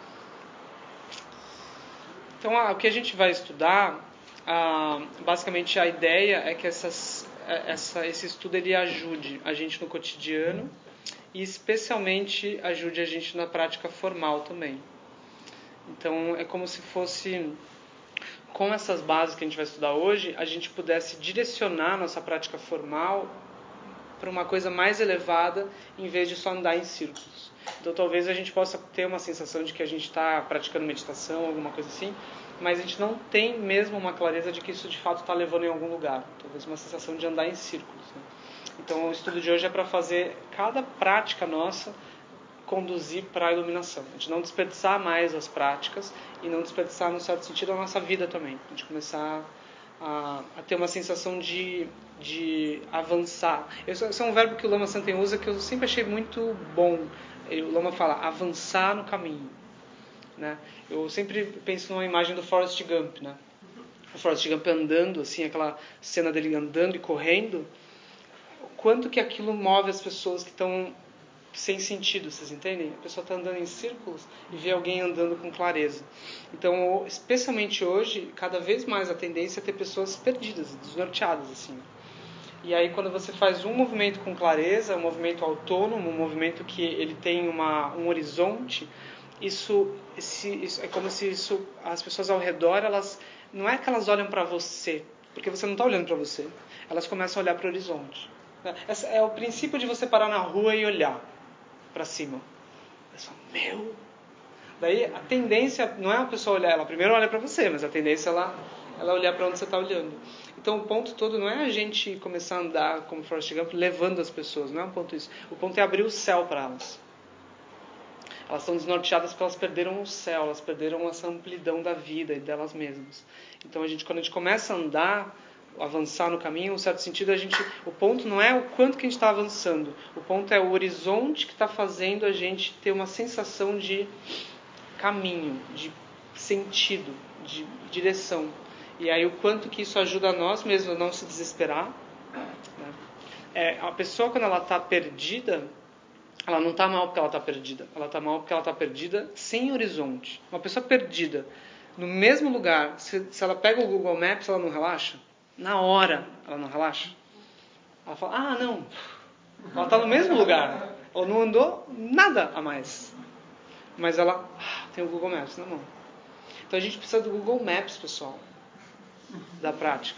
Então, ah, o que a gente vai estudar, ah, basicamente a ideia é que essas, essa, esse estudo ele ajude a gente no cotidiano e especialmente ajude a gente na prática formal também. Então, é como se fosse, com essas bases que a gente vai estudar hoje, a gente pudesse direcionar nossa prática formal para uma coisa mais elevada, em vez de só andar em círculos. Então, talvez a gente possa ter uma sensação de que a gente está praticando meditação, alguma coisa assim, mas a gente não tem mesmo uma clareza de que isso de fato está levando em algum lugar. Talvez uma sensação de andar em círculos. Né? Então, o estudo de hoje é para fazer cada prática nossa conduzir para a iluminação. A gente não desperdiçar mais as práticas e não desperdiçar, no certo sentido, a nossa vida também. A gente começar a, a ter uma sensação de, de avançar. Esse é um verbo que o Lama Santen usa que eu sempre achei muito bom. O Lama fala, avançar no caminho. Né? Eu sempre penso numa imagem do Forrest Gump. Né? O Forrest Gump andando, assim, aquela cena dele andando e correndo. Quanto que aquilo move as pessoas que estão sem sentido, vocês entendem? A pessoa está andando em círculos e vê alguém andando com clareza. Então, especialmente hoje, cada vez mais a tendência é ter pessoas perdidas, desnorteadas, assim. E aí, quando você faz um movimento com clareza, um movimento autônomo, um movimento que ele tem uma, um horizonte, isso, esse, isso é como se isso, as pessoas ao redor, elas não é que elas olham para você, porque você não está olhando para você. Elas começam a olhar para o horizonte. Esse é o princípio de você parar na rua e olhar para cima. A pessoa, meu... Daí a tendência não é a pessoa olhar, ela primeiro olha para você, mas a tendência é ela, ela olhar para onde você está olhando. Então o ponto todo não é a gente começar a andar como Forrest Gump levando as pessoas, não é um ponto isso. O ponto é abrir o céu para elas. Elas estão desnorteadas porque elas perderam o céu, elas perderam essa amplidão da vida e delas mesmas. Então a gente, quando a gente começa a andar, avançar no caminho, em um certo sentido, a gente, o ponto não é o quanto que a gente está avançando, o ponto é o horizonte que está fazendo a gente ter uma sensação de caminho, de sentido, de direção. E aí o quanto que isso ajuda a nós mesmos a não se desesperar. Né? É, a pessoa, quando ela está perdida, ela não está mal porque ela está perdida, ela está mal porque ela está perdida sem horizonte. Uma pessoa perdida no mesmo lugar, se, se ela pega o Google Maps, ela não relaxa? Na hora, ela não relaxa? Ela fala, ah, não. Ela está no mesmo lugar. Ela não andou nada a mais. Mas ela ah, tem o Google Maps na mão. Então a gente precisa do Google Maps, pessoal. Da prática.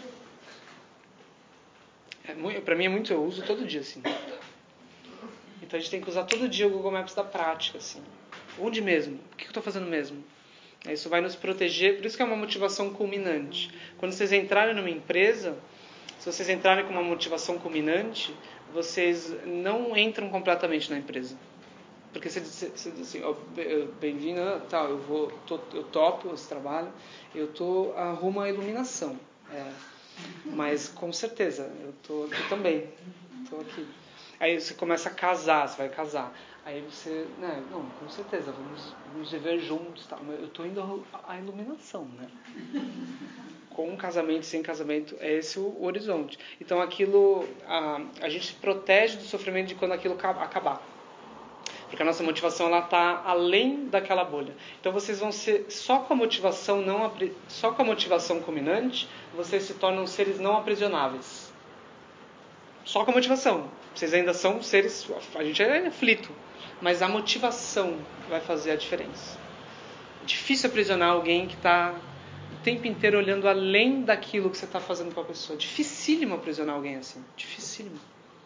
É, para mim é muito, eu uso todo dia, assim. Então a gente tem que usar todo dia o Google Maps da prática, assim. Onde mesmo? O que eu estou fazendo mesmo? Isso vai nos proteger, por isso que é uma motivação culminante. Quando vocês entrarem numa empresa, se vocês entrarem com uma motivação culminante, vocês não entram completamente na empresa. Porque você diz, você diz assim, oh, bem-vindo, tá, eu, vou, tô, eu topo esse trabalho, eu tô arrumo a iluminação. É, mas com certeza, eu tô aqui também. Tô aqui. Aí você começa a casar, você vai casar. Aí você, né, não, com certeza, vamos, vamos viver juntos, tá? Mas eu estou indo à iluminação, né? Com um casamento, sem casamento, é esse o horizonte. Então aquilo, a, a gente se protege do sofrimento de quando aquilo acabar. Porque a nossa motivação ela está além daquela bolha. Então vocês vão ser só com a motivação não só com a motivação culminante, vocês se tornam seres não aprisionáveis. Só com a motivação. Vocês ainda são seres, a gente é aflito, mas a motivação vai fazer a diferença. É difícil aprisionar alguém que está o tempo inteiro olhando além daquilo que você está fazendo com a pessoa. Dificílimo aprisionar alguém assim. Dificílimo.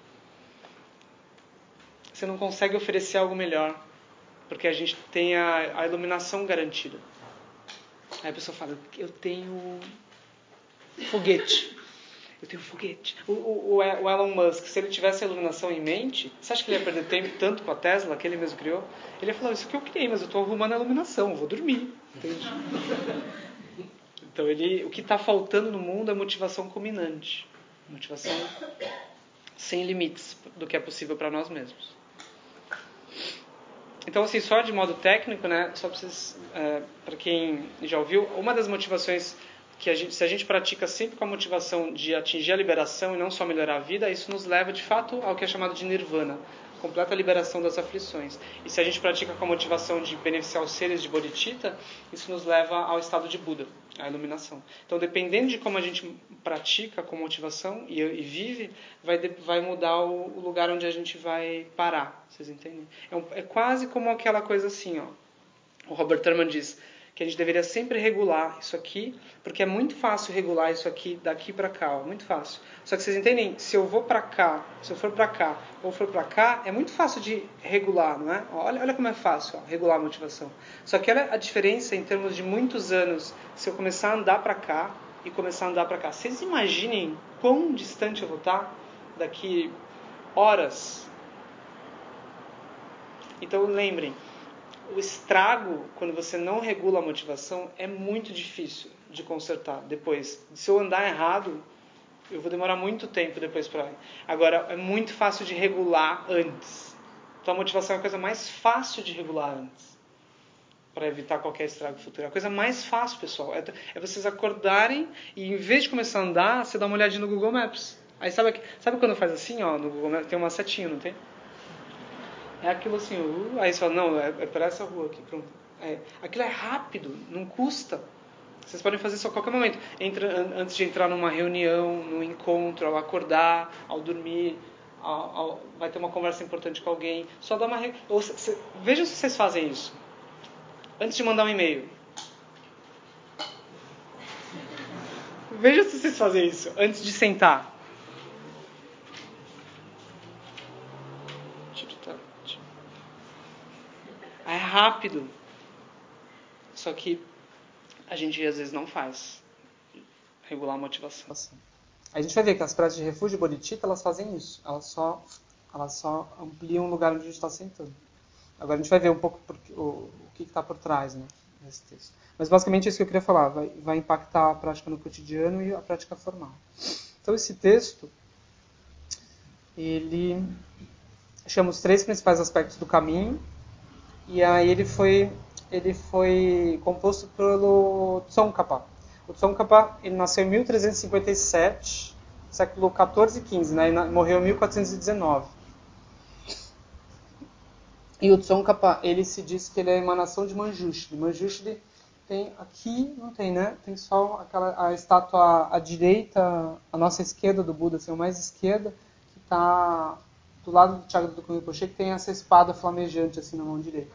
Você não consegue oferecer algo melhor, porque a gente tem a, a iluminação garantida. Aí a pessoa fala, eu tenho foguete. Eu tenho foguete. O, o, o Elon Musk, se ele tivesse a iluminação em mente, você acha que ele ia perder tempo tanto com a Tesla, que ele mesmo criou? Ele ia falar, isso que eu criei, mas eu estou arrumando a iluminação, eu vou dormir. Entende? Então, ele, o que está faltando no mundo é motivação culminante. Motivação sem limites do que é possível para nós mesmos. Então, assim, só de modo técnico, né, só para vocês, é, para quem já ouviu, uma das motivações que a gente, se a gente pratica sempre com a motivação de atingir a liberação e não só melhorar a vida, isso nos leva, de fato, ao que é chamado de nirvana, completa liberação das aflições. E se a gente pratica com a motivação de beneficiar os seres de Bodhicitta, isso nos leva ao estado de Buda, a iluminação. Então, dependendo de como a gente pratica com motivação e, e vive, vai, de, vai mudar o, o lugar onde a gente vai parar. Vocês entendem? É, um, é quase como aquela coisa assim, ó. O Robert Thurman diz que a gente deveria sempre regular isso aqui, porque é muito fácil regular isso aqui daqui para cá, ó, muito fácil. Só que vocês entendem, se eu vou para cá, se eu for para cá ou for para cá, é muito fácil de regular, não é? Olha, olha como é fácil, ó, regular a motivação. Só que olha a diferença em termos de muitos anos, se eu começar a andar para cá e começar a andar para cá. Vocês imaginem quão distante eu vou estar daqui horas? Então lembrem, o estrago, quando você não regula a motivação, é muito difícil de consertar depois. Se eu andar errado, eu vou demorar muito tempo depois para ir. Agora, é muito fácil de regular antes. Então, a motivação é a coisa mais fácil de regular antes, para evitar qualquer estrago futuro. A coisa mais fácil, pessoal, é, é vocês acordarem e, em vez de começar a andar, você dá uma olhadinha no Google Maps. Aí, sabe, sabe quando faz assim, ó, no Google Maps, tem uma setinha, não tem? É aquilo assim, uh, aí você fala, não, é, é para essa rua aqui, pronto. É, aquilo é rápido, não custa. Vocês podem fazer isso a qualquer momento. Entra, an, antes de entrar numa reunião, num encontro, ao acordar, ao dormir, ao, ao, vai ter uma conversa importante com alguém. Só dá uma... Re... Ou, se, veja se vocês fazem isso. Antes de mandar um e-mail. Veja se vocês fazem isso. Antes de sentar. É rápido. Só que a gente às vezes não faz. Regular a motivação. A gente vai ver que as práticas de refúgio e bodhicitta, elas fazem isso. Elas só, elas só ampliam o lugar onde a gente está sentando. Agora a gente vai ver um pouco por, o, o que está por trás, né, nesse texto. Mas basicamente é isso que eu queria falar. Vai, vai impactar a prática no cotidiano e a prática formal. Então esse texto, ele chama os três principais aspectos do caminho. E aí ele foi, ele foi composto pelo Tsongkhapa. O Tsongkhapa, ele nasceu em mil trezentos e cinquenta e sete, século quatorze e quinze, né? E morreu em mil quatrocentos e dezenove. E o Tsongkhapa, ele se diz que ele é a emanação de Manjushri. Manjushri tem aqui, não tem, né? Tem só aquela, a estátua à direita, a nossa esquerda do Buda, assim, a mais esquerda, que está do lado do Chakra do Rinpoche, que tem essa espada flamejante assim na mão direita.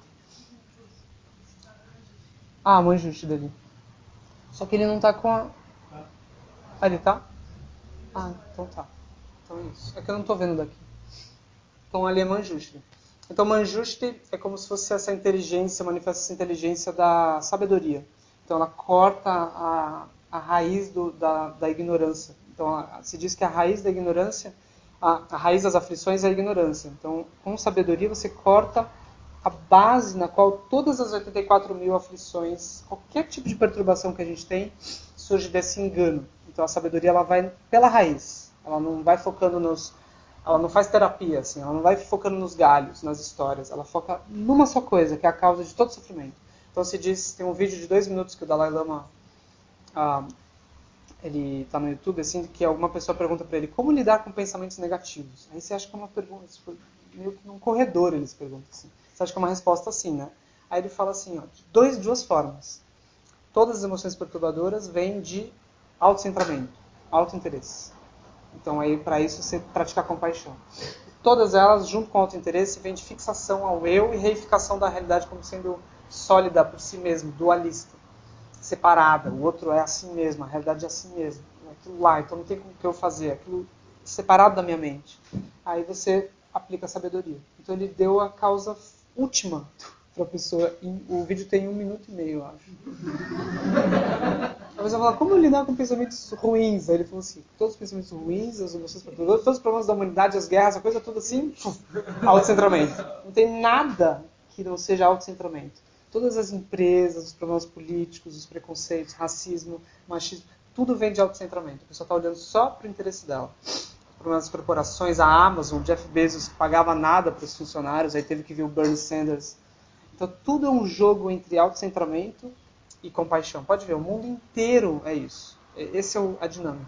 Ah, Manjushri dali. Só que ele não está com a... Ah, ele tá? Ah, então tá. Então é isso. É que eu não estou vendo daqui. Então ali é Manjushri. Então Manjushri é como se fosse essa inteligência, manifesta essa inteligência da sabedoria. Então ela corta a, a raiz do, da, da ignorância. Então a, se diz que a raiz da ignorância, a, a raiz das aflições é a ignorância. Então com sabedoria você corta a base na qual todas as oitenta e quatro mil aflições, qualquer tipo de perturbação que a gente tem, surge desse engano. Então a sabedoria ela vai pela raiz. Ela não vai focando nos... Ela não faz terapia, assim, ela não vai focando nos galhos, nas histórias. Ela foca numa só coisa, que é a causa de todo sofrimento. Então se diz, tem um vídeo de dois minutos que o Dalai Lama, ah, ele está no YouTube, assim, que alguma pessoa pergunta para ele como lidar com pensamentos negativos. Aí você acha que é uma pergunta, meio que num corredor eles perguntam assim. Você acha que é uma resposta assim, né? Aí ele fala assim, ó, dois, duas formas. Todas as emoções perturbadoras vêm de autocentramento, autointeresse. Então, aí para isso você praticar compaixão. Todas elas, junto com o autointeresse, vêm de fixação ao eu e reificação da realidade como sendo sólida por si mesmo, dualista, separada. O outro é assim mesmo, a realidade é assim mesmo. É aquilo lá, então não tem o que eu fazer, aquilo separado da minha mente. Aí você aplica a sabedoria. Então ele deu a causa última para a pessoa. O vídeo tem um minuto e meio, eu acho. A pessoa fala, como lidar com pensamentos ruins? Aí ele falou assim, todos os pensamentos ruins, as emoções perturbadoras, todos os problemas da humanidade, as guerras, a coisa toda assim, autocentramento. Não tem nada que não seja autocentramento. Todas as empresas, os problemas políticos, os preconceitos, racismo, machismo, tudo vem de autocentramento. A pessoa está olhando só para o interesse dela. Problemas das corporações, a Amazon, o Jeff Bezos pagava nada para os funcionários, aí teve que vir o Bernie Sanders Então tudo é um jogo entre autocentramento e compaixão. Pode ver, o mundo inteiro é isso. Esse é o, a dinâmica.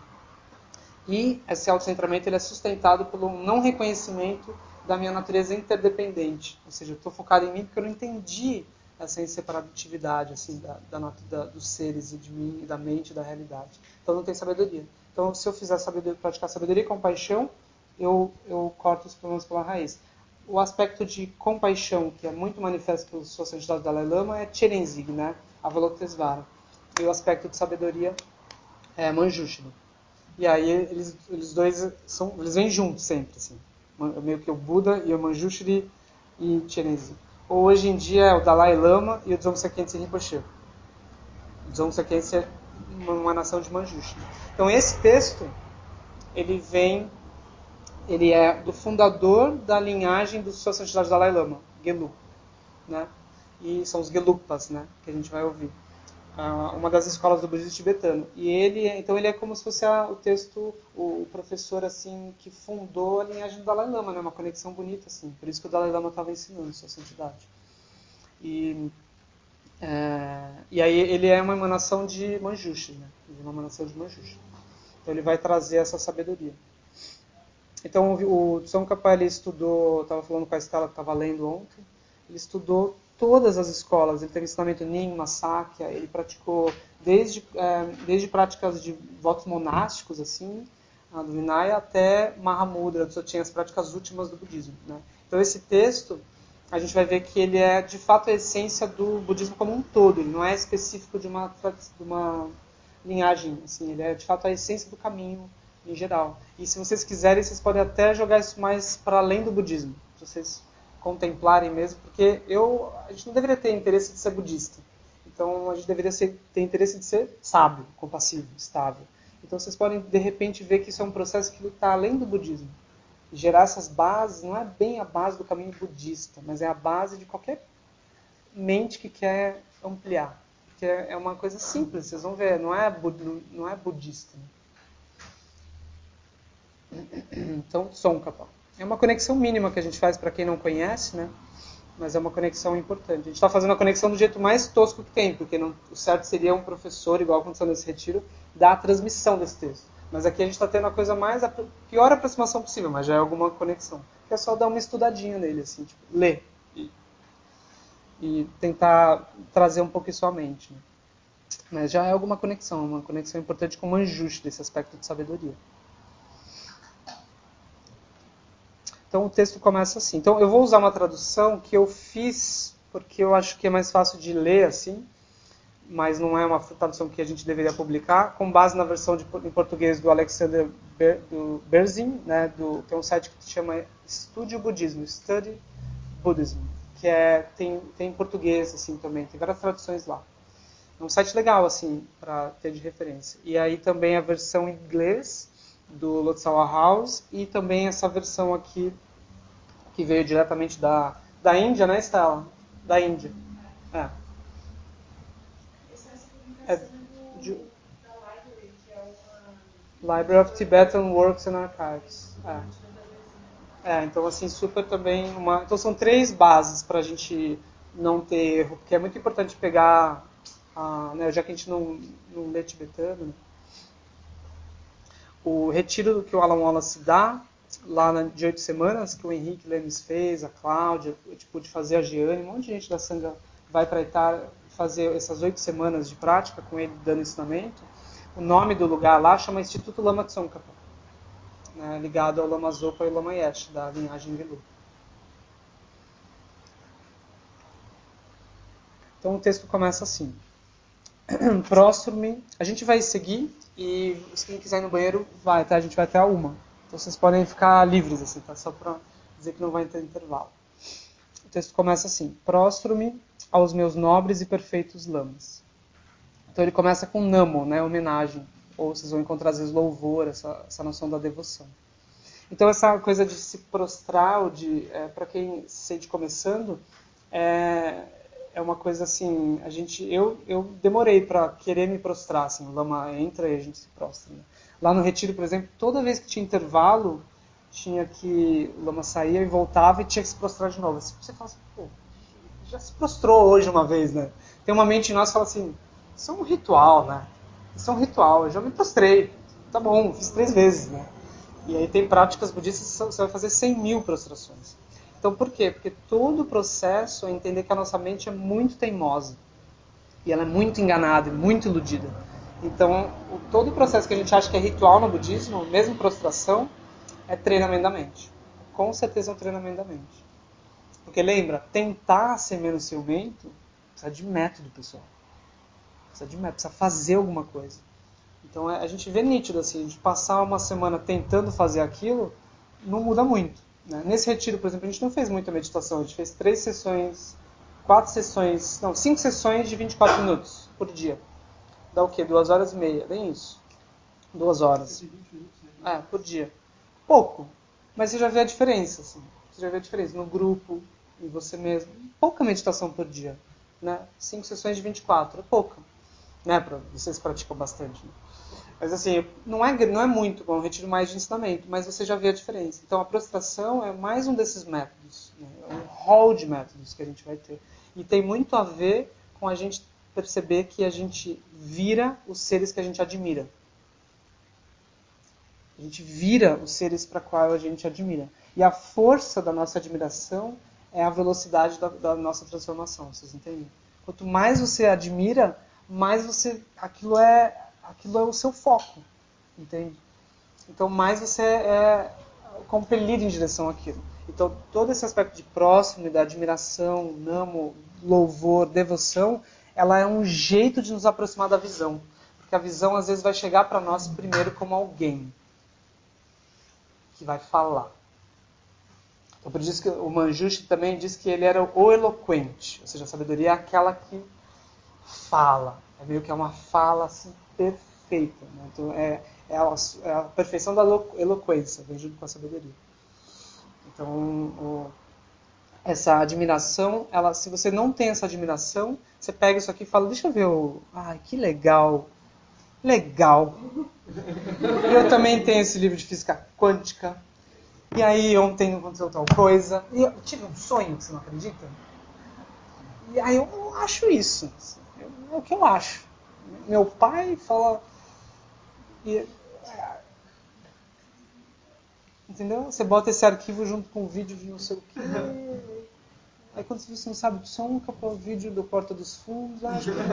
E esse autocentramento ele é sustentado pelo não reconhecimento da minha natureza interdependente. Ou seja, eu estou focado em mim porque eu não entendi essa inseparabilidade assim, da, da, da, dos seres e de mim, e da mente e da realidade. Então não tem sabedoria. Então se eu fizer sabedoria, praticar sabedoria e compaixão, eu, eu corto os problemas pela raiz. O aspecto de compaixão, que é muito manifesto pelo Sua Santidade Dalai Lama, é Cherenzig, né? Avalokitesvara. E o aspecto de sabedoria é Manjushri. E aí eles, eles dois são, eles vêm juntos sempre, assim. Meio que o Buda e o Manjushri e Cherenzig. Ou hoje em dia é o Dalai Lama e o Dzongtse Khyentse Rinpoche. O Dzongtse Khyentse é uma, uma nação de Manjushri. Então esse texto, ele vem, ele é do fundador da linhagem do Sua Santidade Dalai Lama, Gelug, né? E são os Gelugpas, né? Que a gente vai ouvir. Uma das escolas do budismo tibetano. E ele, então ele é como se fosse a, o texto, o, o professor assim que fundou a linhagem do Dalai Lama, né? Uma conexão bonita assim. Por isso que o Dalai Lama estava ensinando Sua Santidade. E é, e aí ele é uma emanação de Manjushri, né? Ele é uma emanação de Manjushri. Então ele vai trazer essa sabedoria. Então o Tsongkhapa ele estudou, estava falando com a Estela que estava lendo ontem, ele estudou todas as escolas, ele teve ensinamento Nyingma, Sakya, ele praticou desde, é, desde práticas de votos monásticos, assim, do Vinaya, até Mahamudra, tinha as práticas últimas do budismo. Né? Então esse texto, a gente vai ver que ele é de fato a essência do budismo como um todo, ele não é específico de uma, de uma linhagem, assim, ele é de fato a essência do caminho em geral. E se vocês quiserem, vocês podem até jogar isso mais para além do budismo, se vocês contemplarem mesmo, porque eu, a gente não deveria ter interesse de ser budista. Então, a gente deveria ser, ter interesse de ser sábio, compassivo, estável. Então, vocês podem, de repente, ver que isso é um processo que está além do budismo. E gerar essas bases não é bem a base do caminho budista, mas é a base de qualquer mente que quer ampliar. Porque é uma coisa simples, vocês vão ver, não é, não é budista. Então, Tsongkhapa. É uma conexão mínima que a gente faz para quem não conhece, né? Mas é uma conexão importante. A gente está fazendo a conexão do jeito mais tosco que tem, porque não, o certo seria um professor, igual aconteceu nesse retiro, dar a transmissão desse texto. Mas aqui a gente está tendo a coisa mais, a pior aproximação possível, mas já é alguma conexão. Que é só dar uma estudadinha nele, assim, tipo, ler. E, e tentar trazer um pouco isso à mente. Né? Mas já é alguma conexão, uma conexão importante com o Manjushri, desse aspecto de sabedoria. Então o texto começa assim. Então eu vou usar uma tradução que eu fiz porque eu acho que é mais fácil de ler assim, mas não é uma tradução que a gente deveria publicar, com base na versão de, em português do Alexander Ber, do Berzin, né, do, tem um site que se chama Estude o Budismo, Study Buddhism, que é, tem, tem em português assim também, tem várias traduções lá. É um site legal assim para ter de referência. E aí também a versão em inglês do Lotsawa House e também essa versão aqui que veio diretamente da, da Índia, né, Estela? Da Índia. É. É de, Library of Tibetan Works and Archives. É. É, então assim, super também uma... Então são três bases para a gente não ter erro, porque é muito importante pegar, a, né, já que a gente não, não lê tibetano, né? O retiro que o Alan Wallace dá, lá na, de oito semanas, que o Henrique Lemes fez, a Cláudia, tipo, de fazer a Giane, um monte de gente da Sangha vai para a Itália fazer essas oito semanas de prática com ele dando ensinamento. O nome do lugar lá chama Instituto Lama Tsongkhapa, né, ligado ao Lama Zopa e Lama Yeshe, da linhagem Gelug. Então o texto começa assim. Próximo, a gente vai seguir e se quem quiser ir no banheiro vai, tá? A gente vai até a uma. Então vocês podem ficar livres, assim, tá? Só para dizer que não vai ter intervalo. O texto começa assim. Prostro-me aos meus nobres e perfeitos lamas. Então ele começa com namo, né? Homenagem. Ou vocês vão encontrar às vezes louvor, essa, essa noção da devoção. Então essa coisa de se prostrar, ou de, é, para quem se sente começando, é... é uma coisa assim, a gente, eu, eu demorei para querer me prostrar, assim, o lama entra e a gente se prostra. Né? Lá no retiro, por exemplo, toda vez que tinha intervalo, tinha que, o lama saía e voltava e tinha que se prostrar de novo. Assim, você fala assim, pô, já se prostrou hoje uma vez, né? Tem uma mente nossa que fala assim, isso é um ritual, né? Isso é um ritual, eu já me prostrei. Tá bom, fiz três vezes, né? E aí tem práticas budistas que você vai fazer cem mil prostrações. Então por quê? Porque todo o processo é entender que a nossa mente é muito teimosa. E ela é muito enganada e muito iludida. Então, o, todo o processo que a gente acha que é ritual no budismo, mesmo prostração, é treinamento da mente. Com certeza é um treinamento da mente. Porque lembra, tentar ser menos ciumento precisa de método, pessoal. Precisa de método, precisa fazer alguma coisa. Então a gente vê nítido assim, a gente passar uma semana tentando fazer aquilo, não muda muito. Né? Nesse retiro, por exemplo, a gente não fez muita meditação, a gente fez três sessões, quatro sessões, não, cinco sessões de vinte e quatro minutos por dia. Dá o quê? Duas horas e meia, bem isso. Duas horas. É, por dia. Pouco, mas você já vê a diferença, assim. Você já vê a diferença no grupo, em você mesmo. Pouca meditação por dia. Né? Cinco sessões de vinte e quatro, é pouca. Né? Pra, vocês praticam bastante. Né? Mas assim, não é, não é muito bom, eu retiro mais de ensinamento, mas você já vê a diferença. Então a prostração é mais um desses métodos, né? É um hall de métodos que a gente vai ter. E tem muito a ver com a gente perceber que a gente vira os seres que a gente admira. A gente vira os seres para qual a gente admira. E a força da nossa admiração é a velocidade da, da nossa transformação, vocês entendem? Quanto mais você admira, mais você, aquilo é, aquilo é o seu foco, entende? Então mais você é compelido em direção àquilo. Então todo esse aspecto de próximo, da admiração, namo, louvor, devoção, ela é um jeito de nos aproximar da visão. Porque a visão às vezes vai chegar para nós primeiro como alguém que vai falar. Então, por isso que o Manjushri também diz que ele era o eloquente, ou seja, a sabedoria é aquela que fala. É meio que é uma fala assim, perfeita. Né? Então, é, é, a, é a perfeição da eloquência, vem junto com a sabedoria. Então, o, essa admiração, ela, se você não tem essa admiração, você pega isso aqui e fala, deixa eu ver o... Ai, que legal. Legal. Eu também tenho esse livro de física quântica. E aí ontem aconteceu tal coisa. E eu tive um sonho que você não acredita. E aí eu acho isso. É o que eu acho. Meu pai fala... E, entendeu? Você bota esse arquivo junto com o vídeo de não sei o quê. Aí quando você não sabe do som, capô o vídeo do Porta dos Fundos. Acho que...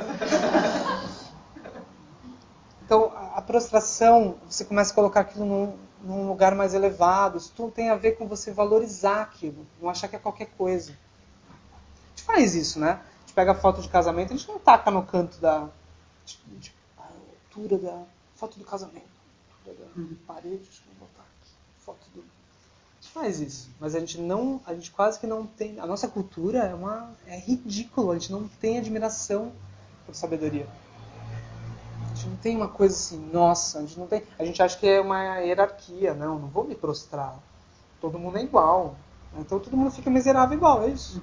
Então, a prostração, você começa a colocar aquilo num, num lugar mais elevado. Isso tudo tem a ver com você valorizar aquilo. Não achar que é qualquer coisa. A gente faz isso, né? A gente pega a foto de casamento, a gente não taca no canto da... Tipo, a altura da... Foto do casamento. A altura da parede, deixa eu botar aqui. Foto do... A gente faz isso. Mas a gente não... A gente quase que não tem... A nossa cultura é uma... É ridículo. A gente não tem admiração por sabedoria. A gente não tem uma coisa assim, nossa, a gente não tem... A gente acha que é uma hierarquia, não, não vou me prostrar. Todo mundo é igual. Então todo mundo fica miserável igual, é isso.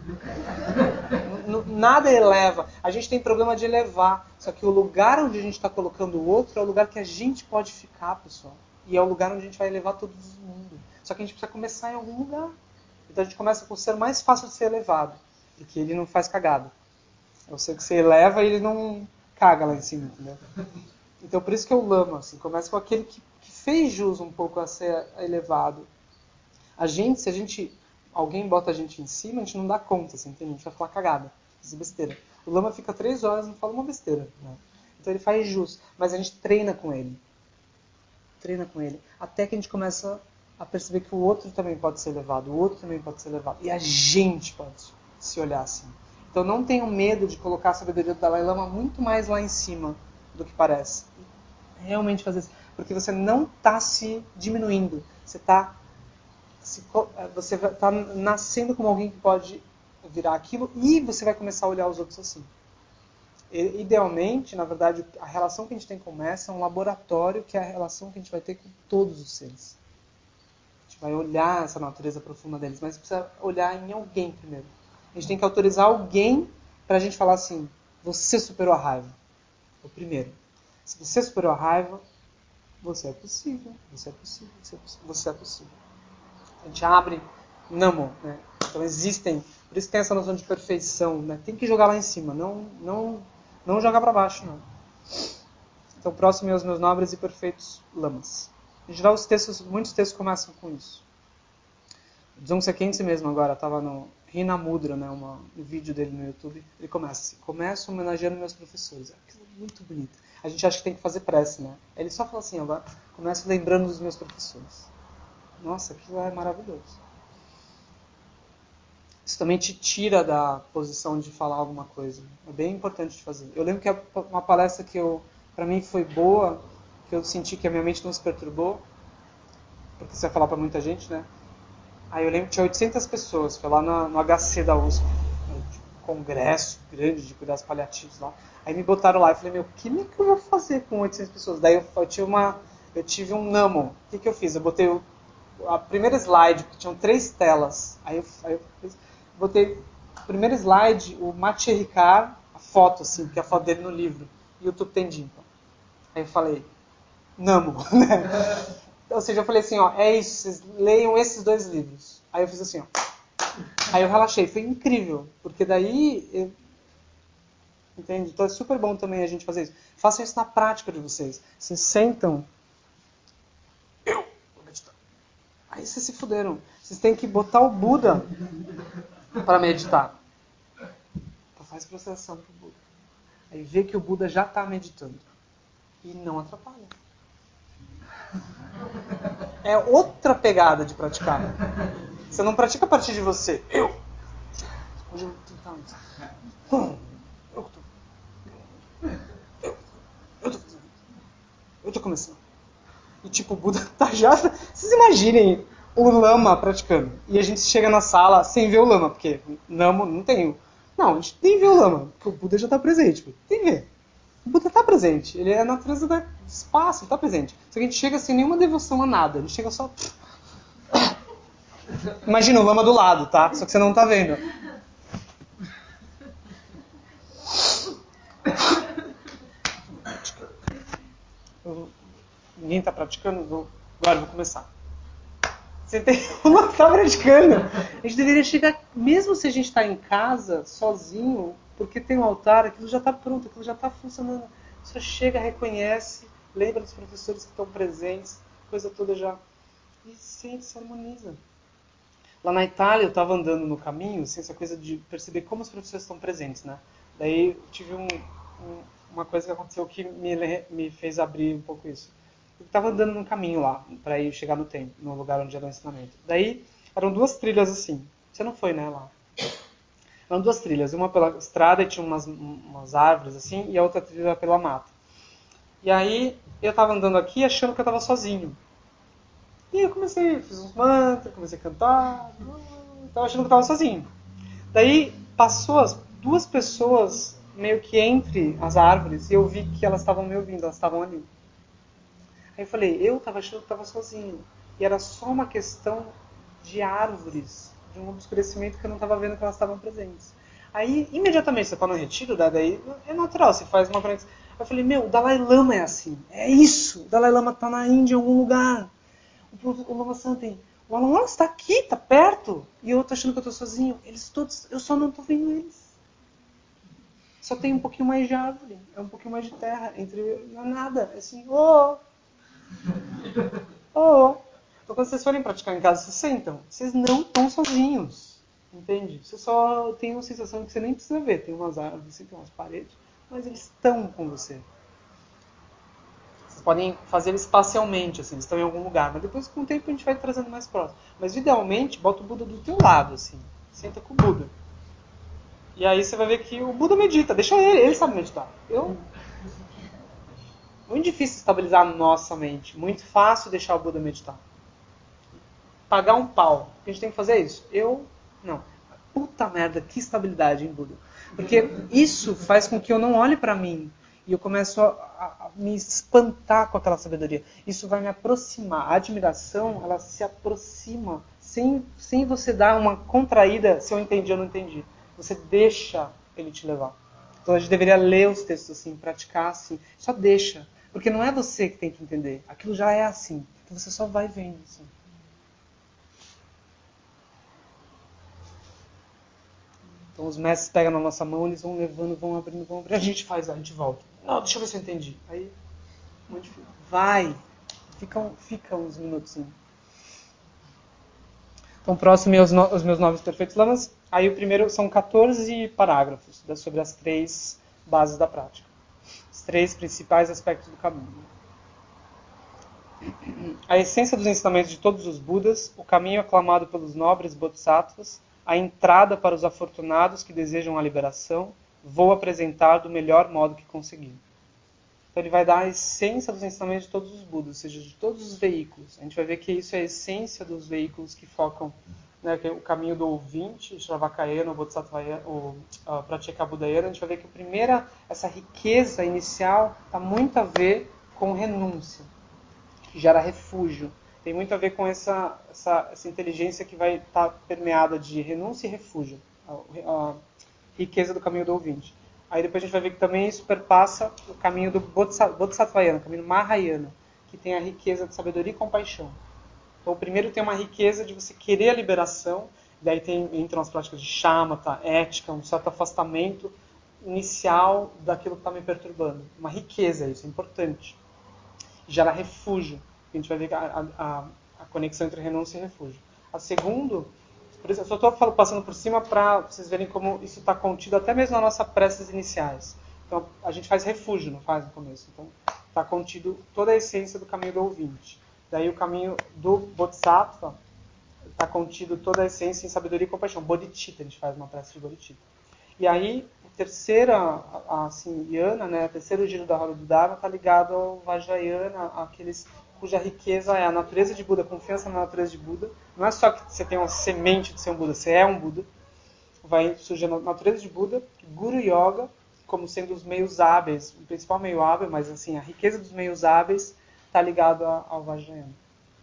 Nada eleva. A gente tem problema de elevar. Só que o lugar onde a gente está colocando o outro é o lugar que a gente pode ficar, pessoal. E é o lugar onde a gente vai elevar todo mundo. Só que a gente precisa começar em algum lugar. Então a gente começa com o ser mais fácil de ser elevado. Porque ele não faz cagada. É o ser que você eleva e ele não... caga lá em cima, entendeu? Então por isso que eu lamo, assim, começa com aquele que, que fez jus um pouco a ser elevado. A gente, se a gente, alguém bota a gente em cima, a gente não dá conta, assim, entende? A gente vai falar cagada, fazer besteira. O lama fica três horas e não fala uma besteira, né? Então ele faz jus, mas a gente treina com ele. Treina com ele, até que a gente começa a perceber que o outro também pode ser elevado, o outro também pode ser elevado, e a gente pode se olhar assim. Então não tenham medo de colocar a sabedoria do Dalai Lama muito mais lá em cima do que parece. Realmente fazer isso. Porque você não está se diminuindo. Você está você tá nascendo como alguém que pode virar aquilo e você vai começar a olhar os outros assim. E, idealmente, na verdade, a relação que a gente tem com o mestre é um laboratório que é a relação que a gente vai ter com todos os seres. A gente vai olhar essa natureza profunda deles, mas precisa olhar em alguém primeiro. A gente tem que autorizar alguém para a gente falar assim, você superou a raiva. O primeiro. Se você superou a raiva, você é possível, você é possível, você é possível. Você é possível. A gente abre Namo, né? Então existem, por isso tem essa noção de perfeição, né? Tem que jogar lá em cima, não, não, não jogar para baixo, não. Então, próximo aos meus nobres e perfeitos lamas. Em geral, os textos, muitos textos começam com isso. O Dzongtse Khyentse mesmo agora, estava no Rina Mudra, né, uma, um vídeo dele no YouTube, ele começa assim, começo homenageando meus professores. Aquilo é muito bonito. A gente acha que tem que fazer prece, né? Ele só fala assim, agora, começo lembrando dos meus professores. Nossa, aquilo é maravilhoso. Isso também te tira da posição de falar alguma coisa. É bem importante de fazer. Eu lembro que uma palestra que eu, para mim foi boa, que eu senti que a minha mente não se perturbou, porque você vai falar para muita gente, né? Aí eu lembro que tinha oitocentas pessoas, foi lá no, no H C da U S P, um congresso grande de cuidados paliativos lá. Aí me botaram lá e falei, meu, o que, que eu vou fazer com oitocentas pessoas? Daí eu, eu, tive, uma, eu tive um namo. O que, que eu fiz? Eu botei o, a primeira slide, porque tinham três telas. Aí eu, aí eu fiz, botei o primeiro slide, o Mathieu Ricard, a foto, assim, que é a foto dele no livro, e o Thupten Jinpa. Aí eu falei, namo, né? Ou seja, eu falei assim, ó, é isso, vocês leiam esses dois livros. Aí eu fiz assim, ó. Aí eu relaxei, foi incrível, porque daí, eu... entende? Então é super bom também a gente fazer isso. Façam isso na prática de vocês. Vocês sentam, eu vou meditar. Aí vocês se fuderam. Vocês têm que botar o Buda para meditar. Então faz processão pro Buda. Aí vê que o Buda já está meditando. E não atrapalha. É outra pegada de praticar. Você não pratica a partir de você. Eu. Hoje eu tô tentando. Eu tô. Eu. Eu tô fazendo. Eu tô começando. E tipo, o Buda tá já. Vocês imaginem o lama praticando. E a gente chega na sala sem ver o lama, porque não, não tem. Não, a gente nem vê o lama, porque o Buda já tá presente. Tem que ver. O Buda está presente, ele é a natureza do espaço, ele está presente. Só que a gente chega sem nenhuma devoção a nada, a gente chega só... Imagina o lama do lado, tá? Só que você não está vendo. Eu... Ninguém está praticando? Vou... Agora eu vou começar. Você tem... não está praticando. A gente deveria chegar, mesmo se a gente está em casa, sozinho, porque tem um altar, aquilo já está pronto, aquilo já está funcionando. Você chega, reconhece, lembra dos professores que estão presentes, coisa toda já... E sente, se harmoniza. Lá na Itália, eu estava andando no caminho, assim, essa coisa de perceber como os professores estão presentes, né? Daí eu tive um, um, uma coisa que aconteceu que me, me fez abrir um pouco isso. Eu estava andando no caminho lá, para ir chegar no templo, no lugar onde era o ensinamento. Daí, eram duas trilhas assim. Você não foi, né, lá? Eram duas trilhas, uma pela estrada e tinha umas, umas árvores assim, e a outra trilha pela mata. E aí, eu estava andando aqui achando que eu estava sozinho. E eu comecei, fiz uns mantras, comecei a cantar, estava achando que eu estava sozinho. Daí passou as duas pessoas meio que entre as árvores e eu vi que elas estavam me ouvindo, elas estavam ali. Aí eu falei, eu estava achando que estava sozinho. E era só uma questão de árvores, de um obscurecimento que eu não estava vendo que elas estavam presentes. Aí, imediatamente, você está no retiro, daí é natural, você faz uma conexão. Eu falei, meu, o Dalai Lama é assim, é isso, o Dalai Lama está na Índia em algum lugar. O Lama Santen, o Alan Wallace está aqui, está perto, e eu estou achando que eu estou sozinho. Eles todos, eu só não estou vendo eles. Só tem um pouquinho mais de árvore, é um pouquinho mais de terra, entre não é nada, é assim, oh, oh. Então quando vocês forem praticar em casa, vocês sentam, vocês não estão sozinhos, entende? Você só tem uma sensação que você nem precisa ver, tem umas árvores, tem umas paredes, mas eles estão com você. Podem fazer espacialmente, assim, eles estão em algum lugar, mas depois com o tempo a gente vai trazendo mais próximo. Mas idealmente, bota o Buda do teu lado, assim, senta com o Buda. E aí você vai ver que o Buda medita, deixa ele, ele sabe meditar. Eu... Muito difícil estabilizar a nossa mente, muito fácil deixar o Buda meditar. Pagar um pau, a gente tem que fazer isso. Eu, não. Puta merda, que estabilidade, hein, Buda? Porque isso faz com que eu não olhe pra mim. E eu começo a, a, a me espantar com aquela sabedoria. Isso vai me aproximar. A admiração, ela se aproxima sem, sem você dar uma contraída se eu entendi ou não entendi. Você deixa ele te levar. Então a gente deveria ler os textos assim, praticar assim. Só deixa. Porque não é você que tem que entender. Aquilo já é assim. Então você só vai vendo assim. Então os mestres pegam na nossa mão, eles vão levando, vão abrindo, vão abrindo. A gente faz, a gente volta. Não, deixa eu ver se eu entendi. Aí, muito difícil. Vai! Fica, fica uns minutos. Então, próximo aos no, os meus novos perfeitos lamas. Aí o primeiro são quatorze parágrafos sobre as três bases da prática. Os três principais aspectos do caminho. A essência dos ensinamentos de todos os Budas, o caminho aclamado pelos nobres Bodhisattvas, a entrada para os afortunados que desejam a liberação, vou apresentar do melhor modo que conseguir. Então ele vai dar a essência dos ensinamentos de todos os Budas, ou seja, de todos os veículos. A gente vai ver que isso é a essência dos veículos que focam, né, que é o caminho do ouvinte, Shravakayana, o Bodhisattvayana, o uh, Pratyekabudayana. A gente vai ver que a primeira, essa riqueza inicial está muito a ver com renúncia, que gera refúgio. Tem muito a ver com essa, essa, essa inteligência que vai estar permeada de renúncia e refúgio. A, a riqueza do caminho do ouvinte. Aí depois a gente vai ver que também isso perpassa o caminho do Bodhisattvayana, o caminho Mahayana, que tem a riqueza de sabedoria e compaixão. Então o primeiro tem uma riqueza de você querer a liberação, daí tem, entram as práticas de shamatha, ética, um certo afastamento inicial daquilo que está me perturbando. Uma riqueza, isso é importante. Gera refúgio. A gente vai ver a, a, a conexão entre renúncia e refúgio. A segundo, por isso eu só estou passando por cima para vocês verem como isso está contido até mesmo nas nossas preces iniciais. Então a gente faz refúgio, não faz no começo. Então está contido toda a essência do caminho do ouvinte. Daí o caminho do Bodhisattva está contido toda a essência em sabedoria e compaixão. Bodhicitta, a gente faz uma prece de Bodhicitta. E aí, a terceira assim, yana, né, o terceiro giro da roda do Dharma está ligado ao Vajrayana, aqueles cuja riqueza é a natureza de Buda, a confiança na natureza de Buda. Não é só que você tem uma semente de ser um Buda, você é um Buda. Vai surgir a natureza de Buda, Guru Yoga, como sendo os meios hábeis, o principal meio hábil, mas assim, a riqueza dos meios hábeis está ligado ao Vajrayana.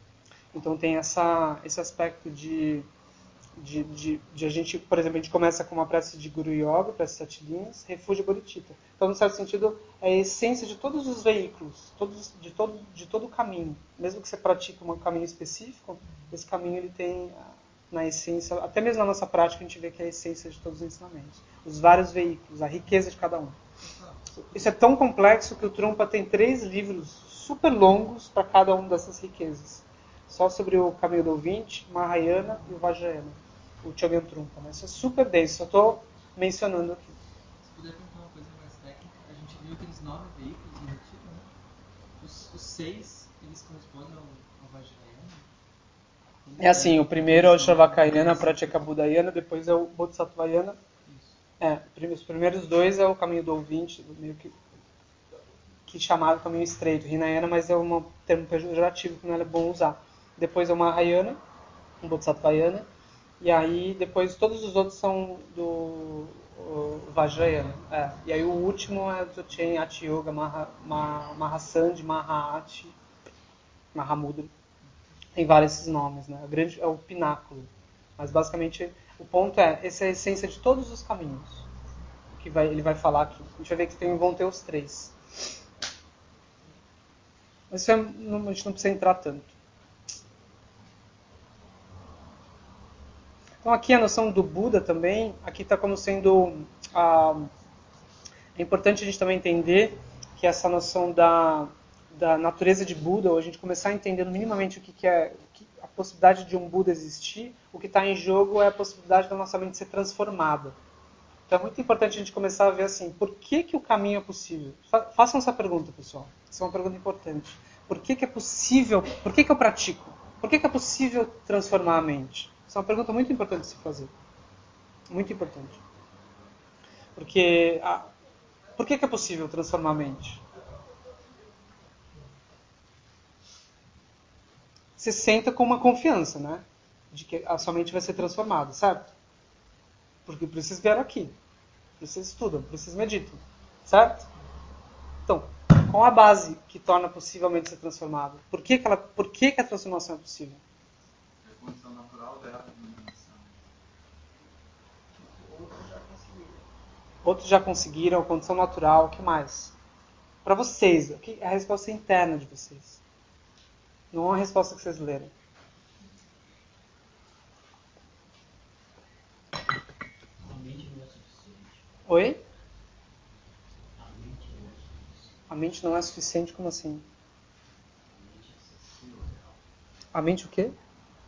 Então tem essa, esse aspecto de... De, de, de a gente, por exemplo, a gente começa com uma prece de Guru Yoga, prece de sete linhas, refúgio Bodhicitta. Então, no certo sentido, é a essência de todos os veículos, todos, de, todo, de todo o caminho. Mesmo que você pratique um caminho específico, esse caminho ele tem, na essência, até mesmo na nossa prática, a gente vê que é a essência de todos os ensinamentos. Os vários veículos, a riqueza de cada um. Isso é tão complexo que o Trungpa tem três livros super longos para cada uma dessas riquezas. Só sobre o caminho do ouvinte, Mahayana e o Vajrayana. O Chogyam Trungpa, né? Isso é super denso, só estou mencionando aqui. Se puder perguntar uma coisa mais técnica, a gente viu aqueles nove veículos no retiro, né? Os, os seis, eles correspondem ao, ao Vajrayana? Como É assim, é, o primeiro é o aqueles nove Shravakayana, veículos? Pratyekabudayana, depois é o Bodhisattvayana. Isso. É, os primeiros dois é o caminho do ouvinte, meio que, que chamado caminho estreito, Hinayana, mas é um termo pejorativo que não é bom usar. Depois é o Mahayana, o Bodhisattvayana. E aí, depois, todos os outros são do Vajrayana. É. E aí, o último é do Chen Ati Yoga, Maha, Maha, Mahasandhi, Mahati, Mahamudra. Tem vários esses nomes, né? O grande, é o pináculo. Mas, basicamente, o ponto é, essa é a essência de todos os caminhos. Que vai, ele vai falar aqui. A gente vai ver que tem, vão ter os três. Mas isso é, não, a gente não precisa entrar tanto. Então aqui a noção do Buda também, aqui está como sendo... Ah, é importante a gente também entender que essa noção da, da natureza de Buda, ou a gente começar a entender minimamente o que, que é que, a possibilidade de um Buda existir, o que está em jogo é a possibilidade da nossa mente ser transformada. Então é muito importante a gente começar a ver assim, por que, que o caminho é possível? Fa- façam essa pergunta, pessoal. Essa é uma pergunta importante. Por que, que é possível, por que, que eu pratico? Por que, que é possível transformar a mente? Essa é uma pergunta muito importante de se fazer. Muito importante. Porque, ah, por que, que é possível transformar a mente? Você senta com uma confiança, né? De que a sua mente vai ser transformada, certo? Porque por isso vocês vieram aqui. Por isso vocês estudam, por isso vocês meditam. Certo? Então, qual a base que torna possível a mente ser transformada? Por que, que, ela, por que, que a transformação é possível? É a condição natural dela. Outros já conseguiram, condição natural, o que mais? Para vocês, a resposta interna de vocês. Não é uma resposta que vocês leram. A mente não é Oi? A mente não é suficiente? Como assim? A mente o quê?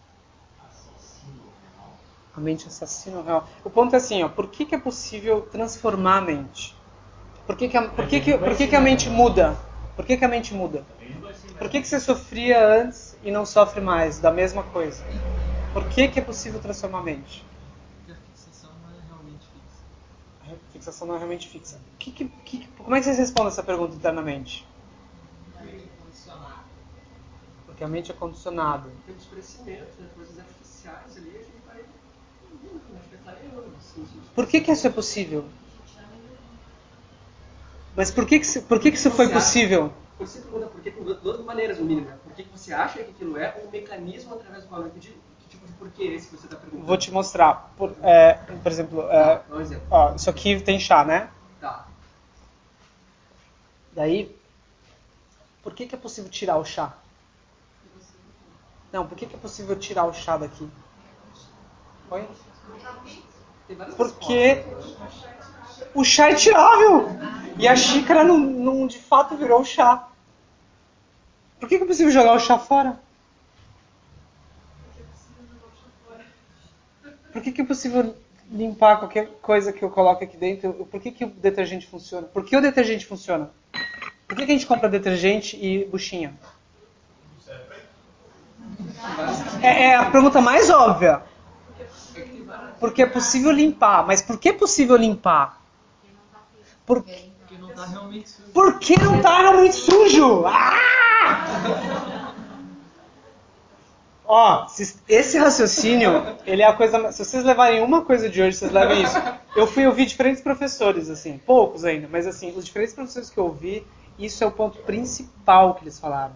A mente assassina o real. O ponto é assim, ó, por que, que é possível transformar a mente? Por que, que, a, por que, que, por que, que a mente muda? Por que, que a mente muda? Por que, que você sofria antes e não sofre mais da mesma coisa? Por que, que é possível transformar a mente? Porque a fixação não é realmente fixa. A fixação não é realmente fixa. Que, que, que, como é que vocês respondem essa pergunta internamente? Porque a mente é condicionada. Temos crescimento, né? Coisas artificiais ali, a gente vai vegetariano, assim. Por que, que isso é possível? Mas por que, que, por que, que isso foi possível? Você pergunta por que, de duas maneiras, no mínimo. Por que você acha que aquilo é um mecanismo através do qual eu pedi? Que tipo de porquê é esse que você está perguntando? Vou te mostrar. Por, é, por exemplo, é, Tá, um exemplo. ó, isso aqui tem chá, né? Tá. Daí, por que, que é possível tirar o chá? Não, por que, que é possível tirar o chá daqui? Oi? Porque o chá é tirável. E a xícara não, não de fato virou o chá. Por que, que é possível jogar o chá fora? Por que, que é possível limpar qualquer coisa que eu coloque aqui dentro? Por que, que o detergente funciona? Por que o detergente funciona? Por que, que a gente compra detergente e buchinha? É, é a pergunta mais óbvia. Porque é possível limpar. Mas por que é possível limpar? Por... Porque não está realmente sujo. Por que não está realmente sujo? Ah! Ó, esse raciocínio, ele é a coisa... Se vocês levarem uma coisa de hoje, vocês levem isso. Eu fui ouvir diferentes professores, assim, poucos ainda, mas assim, os diferentes professores que eu ouvi, isso é o ponto principal que eles falaram.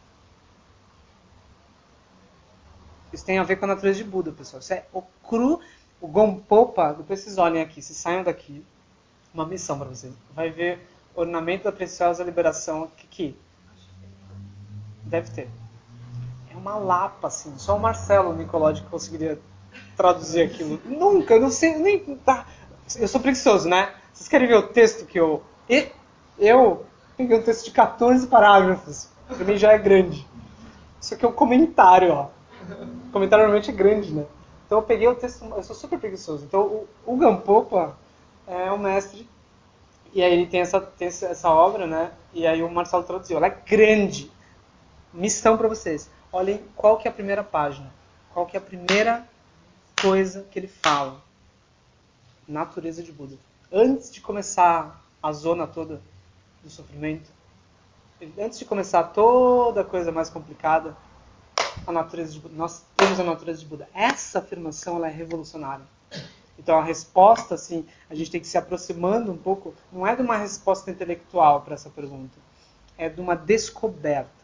Isso tem a ver com a natureza de Buda, pessoal. Isso é o cru, o Gompopa, depois vocês olhem aqui, vocês saiam daqui, uma missão para vocês. Vai ver ornamento da preciosa liberação aqui. Deve ter. É uma lapa, assim. Só o Marcelo Nicolodi conseguiria traduzir aquilo. Nunca, eu não sei, nem... Tá. Eu sou preguiçoso, né? Vocês querem ver o texto que eu... Eu peguei um texto de quatorze parágrafos. Pra mim já é grande. Isso aqui é um comentário, ó. O comentário normalmente é grande, né? Então eu peguei o texto... Eu sou super preguiçoso. Então o, o Gampopa é o mestre. E aí ele tem essa, tem essa obra, né? E aí o Marcelo traduziu. Ela é grande. Missão para vocês. Olhem qual que é a primeira página. Qual que é a primeira coisa que ele fala. Natureza de Buda. Antes de começar a zona toda do sofrimento, antes de começar toda a coisa mais complicada, a natureza de Buda. Nós temos a natureza de Buda. Essa afirmação ela é revolucionária. Então a resposta, assim, a gente tem que se aproximando um pouco, não é de uma resposta intelectual para essa pergunta, é de uma descoberta.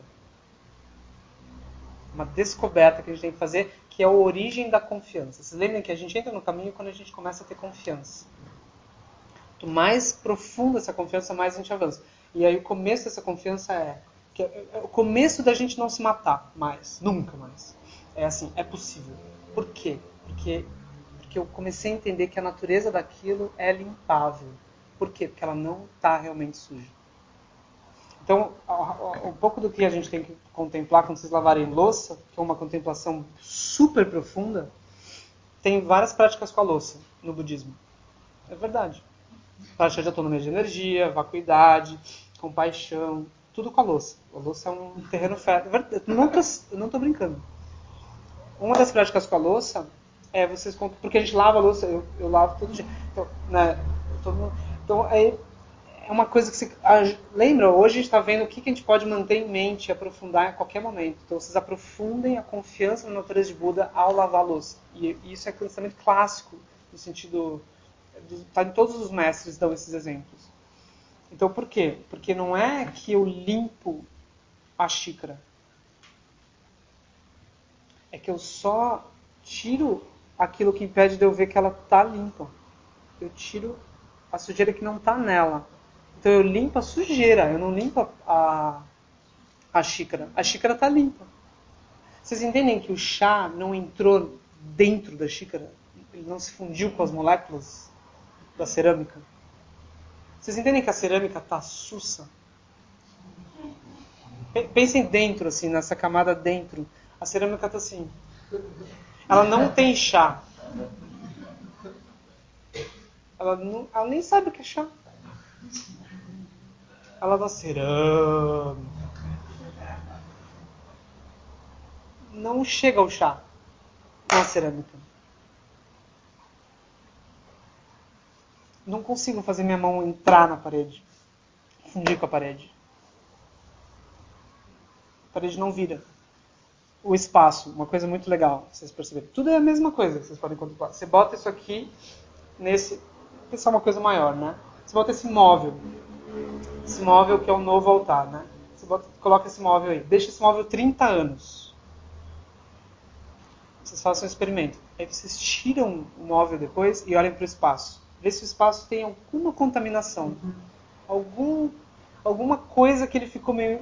Uma descoberta que a gente tem que fazer, que é a origem da confiança. Vocês lembram que a gente entra no caminho quando a gente começa a ter confiança. Quanto mais profunda essa confiança, mais a gente avança. E aí o começo dessa confiança é, que é o começo da gente não se matar mais, nunca mais. É assim, é possível. Por quê? Porque, porque eu comecei a entender que a natureza daquilo é limpável. Por quê? Porque ela não está realmente suja. Então, um pouco do que a gente tem que contemplar quando vocês lavarem louça, que é uma contemplação super profunda, tem várias práticas com a louça no budismo. É verdade. Prática de autonomia de energia, vacuidade, compaixão, tudo com a louça. A louça é um terreno fértil. Eu não tô, eu não tô brincando. Uma das práticas com a louça é vocês... Porque a gente lava a louça, eu, eu lavo todo dia. Então, né, todo mundo, então aí... É uma coisa que você... Lembra, hoje a gente está vendo o que a gente pode manter em mente e aprofundar a qualquer momento. Então vocês aprofundem a confiança na natureza de Buda ao lavar a louça. E isso é pensamento clássico, no sentido... Está em todos os mestres dão esses exemplos. Então por quê? Porque não é que eu limpo a xícara. É que eu só tiro aquilo que impede de eu ver que ela está limpa. Eu tiro a sujeira que não está nela. Então eu limpo a sujeira, eu não limpo a, a xícara. A xícara está limpa. Vocês entendem que o chá não entrou dentro da xícara? Ele não se fundiu com as moléculas da cerâmica? Vocês entendem que a cerâmica tá sussa? Pensem dentro, assim, nessa camada dentro. A cerâmica tá assim. Ela não tem chá. Ela, não, ela nem sabe o que é chá. Ela tá cerâmica. Não chega ao chá na cerâmica. Não consigo fazer minha mão entrar na parede. Fundir com a parede. A parede não vira. O espaço, uma coisa muito legal, vocês perceberem. Tudo é a mesma coisa que vocês podem contemplar. Você bota isso aqui nesse... Isso é uma coisa maior, né? Você bota esse móvel. Esse móvel que é o novo altar, né? Você bota, coloca esse móvel aí. Deixa esse móvel trinta anos. Vocês façam um experimento. Aí vocês tiram o móvel depois e olhem para o espaço. Vê se o espaço tem alguma contaminação. Algum, alguma coisa que ele ficou meio...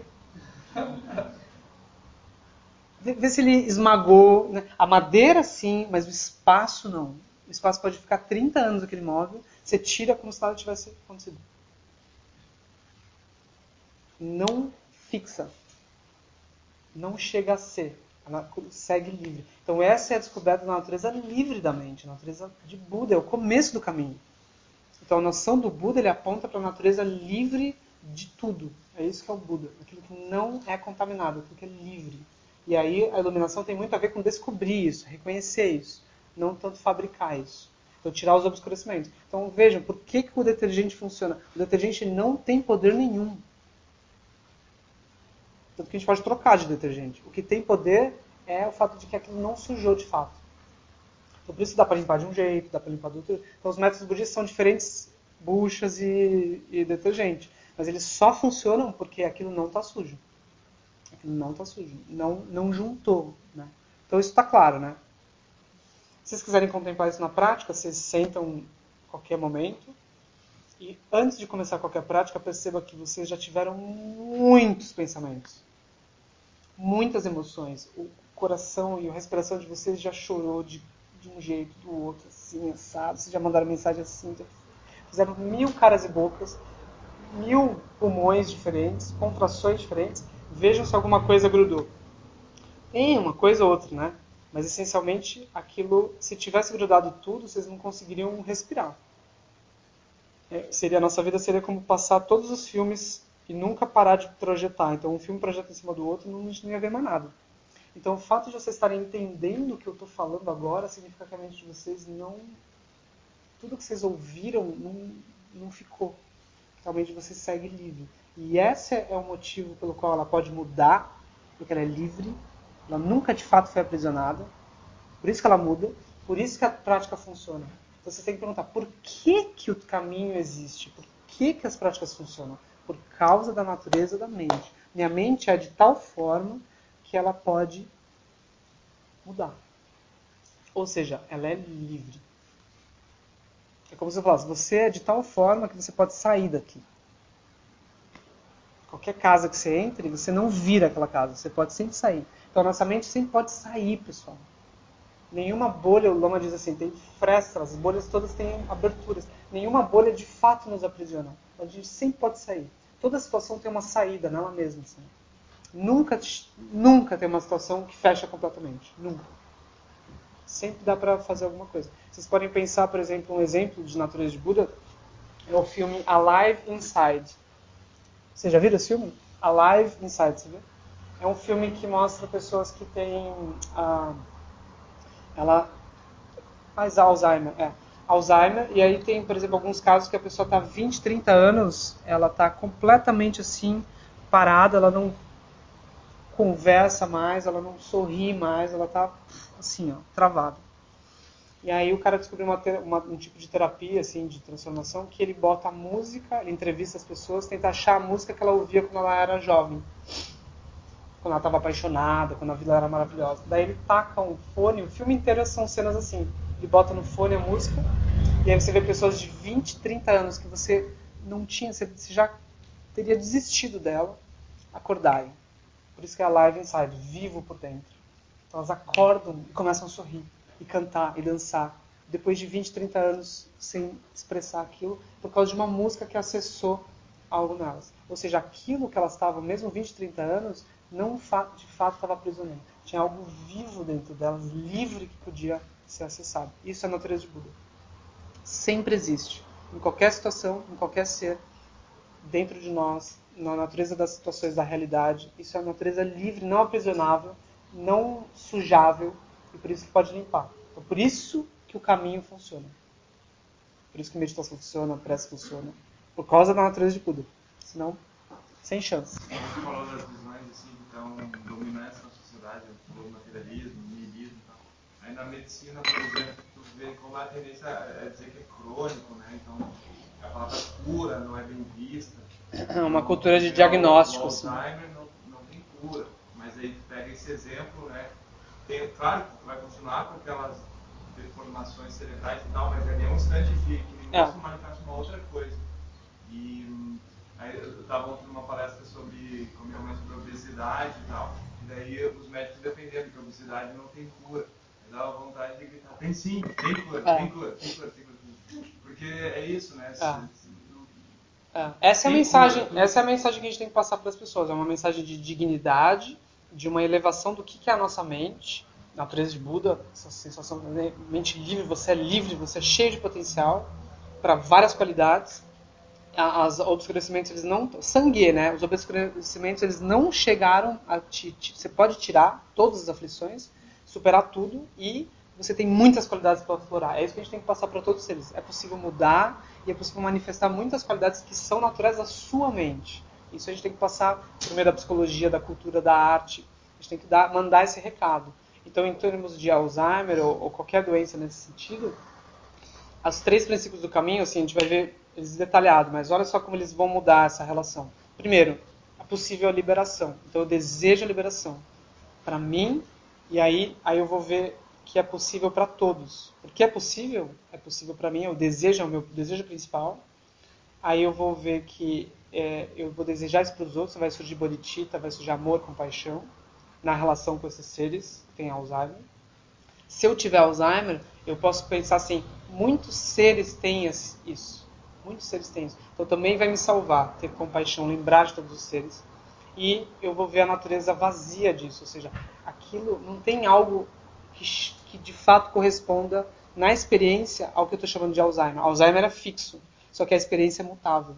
Vê se ele esmagou. Né? A madeira sim, mas o espaço não. O espaço pode ficar trinta anos aquele móvel. Você tira como se nada tivesse acontecido. Não fixa. Não chega a ser. Ela segue livre. Então essa é a descoberta da natureza livre da mente. A natureza de Buda. É o começo do caminho. Então a noção do Buda ele aponta para a natureza livre de tudo. É isso que é o Buda. Aquilo que não é contaminado. Aquilo que é livre. E aí a iluminação tem muito a ver com descobrir isso. Reconhecer isso. Não tanto fabricar isso. Então tirar os obscurecimentos. Então vejam, por que, que o detergente funciona? O detergente não tem poder nenhum. Tanto que a gente pode trocar de detergente. O que tem poder é o fato de que aquilo não sujou de fato. Então por isso dá para limpar de um jeito, dá para limpar do outro. Então os métodos budistas são diferentes buchas e, e detergente. Mas eles só funcionam porque aquilo não está sujo. Aquilo não está sujo. Não, não juntou. Né? Então isso está claro, né? Se vocês quiserem contemplar isso na prática, vocês sentam em qualquer momento. E antes de começar qualquer prática, perceba que vocês já tiveram muitos pensamentos. Muitas emoções. O coração e a respiração de vocês já chorou de, de um jeito, do outro, assim, assado. Vocês já mandaram mensagem assim. Já fizeram mil caras e bocas, mil pulmões diferentes, contrações diferentes. Vejam se alguma coisa grudou. Tem uma coisa ou outra, né? Mas essencialmente, aquilo, se tivesse grudado tudo, vocês não conseguiriam respirar. É, seria, a nossa vida seria como passar todos os filmes e nunca parar de projetar. Então um filme projeta em cima do outro e não, a gente não ia ver mais nada. Então o fato de vocês estarem entendendo o que eu estou falando agora significa que a mente de vocês não... Tudo que vocês ouviram não, não ficou. A mente de vocês segue livre. E esse é o motivo pelo qual ela pode mudar, porque ela é livre. Ela nunca de fato foi aprisionada. Por isso que ela muda. Por isso que a prática funciona. Então você tem que perguntar, por que, que o caminho existe? Por que, que as práticas funcionam? Por causa da natureza da mente. Minha mente é de tal forma que ela pode mudar. Ou seja, ela é livre. É como se eu falasse, você é de tal forma que você pode sair daqui. Qualquer casa que você entre, você não vira aquela casa. Você pode sempre sair. Então a nossa mente sempre pode sair, pessoal. Nenhuma bolha, o Lama diz assim, tem frestas, as bolhas todas têm aberturas. Nenhuma bolha de fato nos aprisiona. A gente sempre pode sair. Toda situação tem uma saída nela mesma. Assim. Nunca, nunca tem uma situação que fecha completamente. Nunca. Sempre dá para fazer alguma coisa. Vocês podem pensar, por exemplo, um exemplo de natureza de Buda é o filme Alive Inside. Vocês já viram esse filme? Alive Inside, você viu? É um filme que mostra pessoas que têm... Uh, ela faz Alzheimer, é. Alzheimer, e aí tem, por exemplo, alguns casos que a pessoa está vinte, trinta anos, ela está completamente assim, parada, ela não conversa mais, ela não sorri mais, ela está assim, ó, travada. E aí o cara descobriu uma, uma, um tipo de terapia, assim, de transformação, que ele bota a música, ele entrevista as pessoas, tenta achar a música que ela ouvia quando ela era jovem. Quando ela estava apaixonada, quando a vida era maravilhosa. Daí ele taca um fone, o filme inteiro são cenas assim. Ele bota no fone a música, e aí você vê pessoas de vinte, trinta anos que você não tinha, você já teria desistido dela, acordarem. Por isso que é a Live Inside, vivo por dentro. Então elas acordam e começam a sorrir, e cantar, e dançar. depois de vinte, trinta anos sem expressar aquilo, por causa de uma música que acessou algo nelas. Ou seja, aquilo que elas estavam, mesmo vinte, trinta anos, não de fato estava aprisionado. Tinha algo vivo dentro delas, livre, que podia ser acessado. Isso é a natureza de Buda. Sempre existe. Em qualquer situação, em qualquer ser, dentro de nós, na natureza das situações da realidade, isso é a natureza livre, não aprisionável, não sujável, e por isso que pode limpar. Então, por isso que o caminho funciona. Por isso que a meditação funciona, a prece funciona. Por causa da natureza de Buda. Senão, sem chance. Você falou das visões assim, então, dominantes na sociedade, o materialismo, o niilismo e tal. Aí na medicina, por exemplo, tu vê como a tendência é dizer que é crônico, né? Então, a palavra cura não é bem vista. É uma cultura de diagnóstico. O Alzheimer assim. não, não tem cura. Mas aí tu pega esse exemplo, né? Tem, claro que tu vai continuar com aquelas deformações cerebrais e tal, mas ali é um instante que, que É. se manifesta uma outra coisa. E aí eu estava ouvindo uma palestra sobre, realmente sobre obesidade e tal, e daí os médicos defendendo que a obesidade não tem cura. Eu dava vontade de gritar, tem sim, tem cura, É. tem cura, tem cura, tem cura. Porque é isso, né? Se, É. se, É. Essa é a tem mensagem, cura, essa é a mensagem que a gente tem que passar para as pessoas. É uma mensagem de dignidade, de uma elevação do que é a nossa mente, natureza de Buda, essa sensação de mente livre, você é livre, você é cheio de potencial para várias qualidades. As outros conhecimentos, eles não... Sangue, né? Os outros conhecimentos, eles não chegaram a... Te, te, você pode tirar todas as aflições, superar tudo e você tem muitas qualidades para aflorar. É isso que a gente tem que passar para todos eles. É possível mudar e é possível manifestar muitas qualidades que são naturais da sua mente. Isso a gente tem que passar por meio da psicologia, da cultura, da arte. A gente tem que dar, mandar esse recado. Então, em termos de Alzheimer ou, ou qualquer doença nesse sentido, os três princípios do caminho, assim, a gente vai ver eles detalhados, mas olha só como eles vão mudar essa relação. Primeiro, é possível a liberação. Então, eu desejo a liberação para mim, e aí, aí eu vou ver que é possível para todos. Porque é possível, é possível para mim, eu desejo, é o meu desejo principal. Aí eu vou ver que é, eu vou desejar isso para os outros, vai surgir bodhicitta, vai surgir amor, compaixão, na relação com esses seres que têm Alzheimer. Se eu tiver Alzheimer, eu posso pensar assim, muitos seres têm isso. Muitos seres têm isso. Então também vai me salvar, ter compaixão, lembrar de todos os seres. E eu vou ver a natureza vazia disso. Ou seja, aquilo não tem algo que, que de fato corresponda na experiência ao que eu estou chamando de Alzheimer. Alzheimer é fixo, só que a experiência é mutável.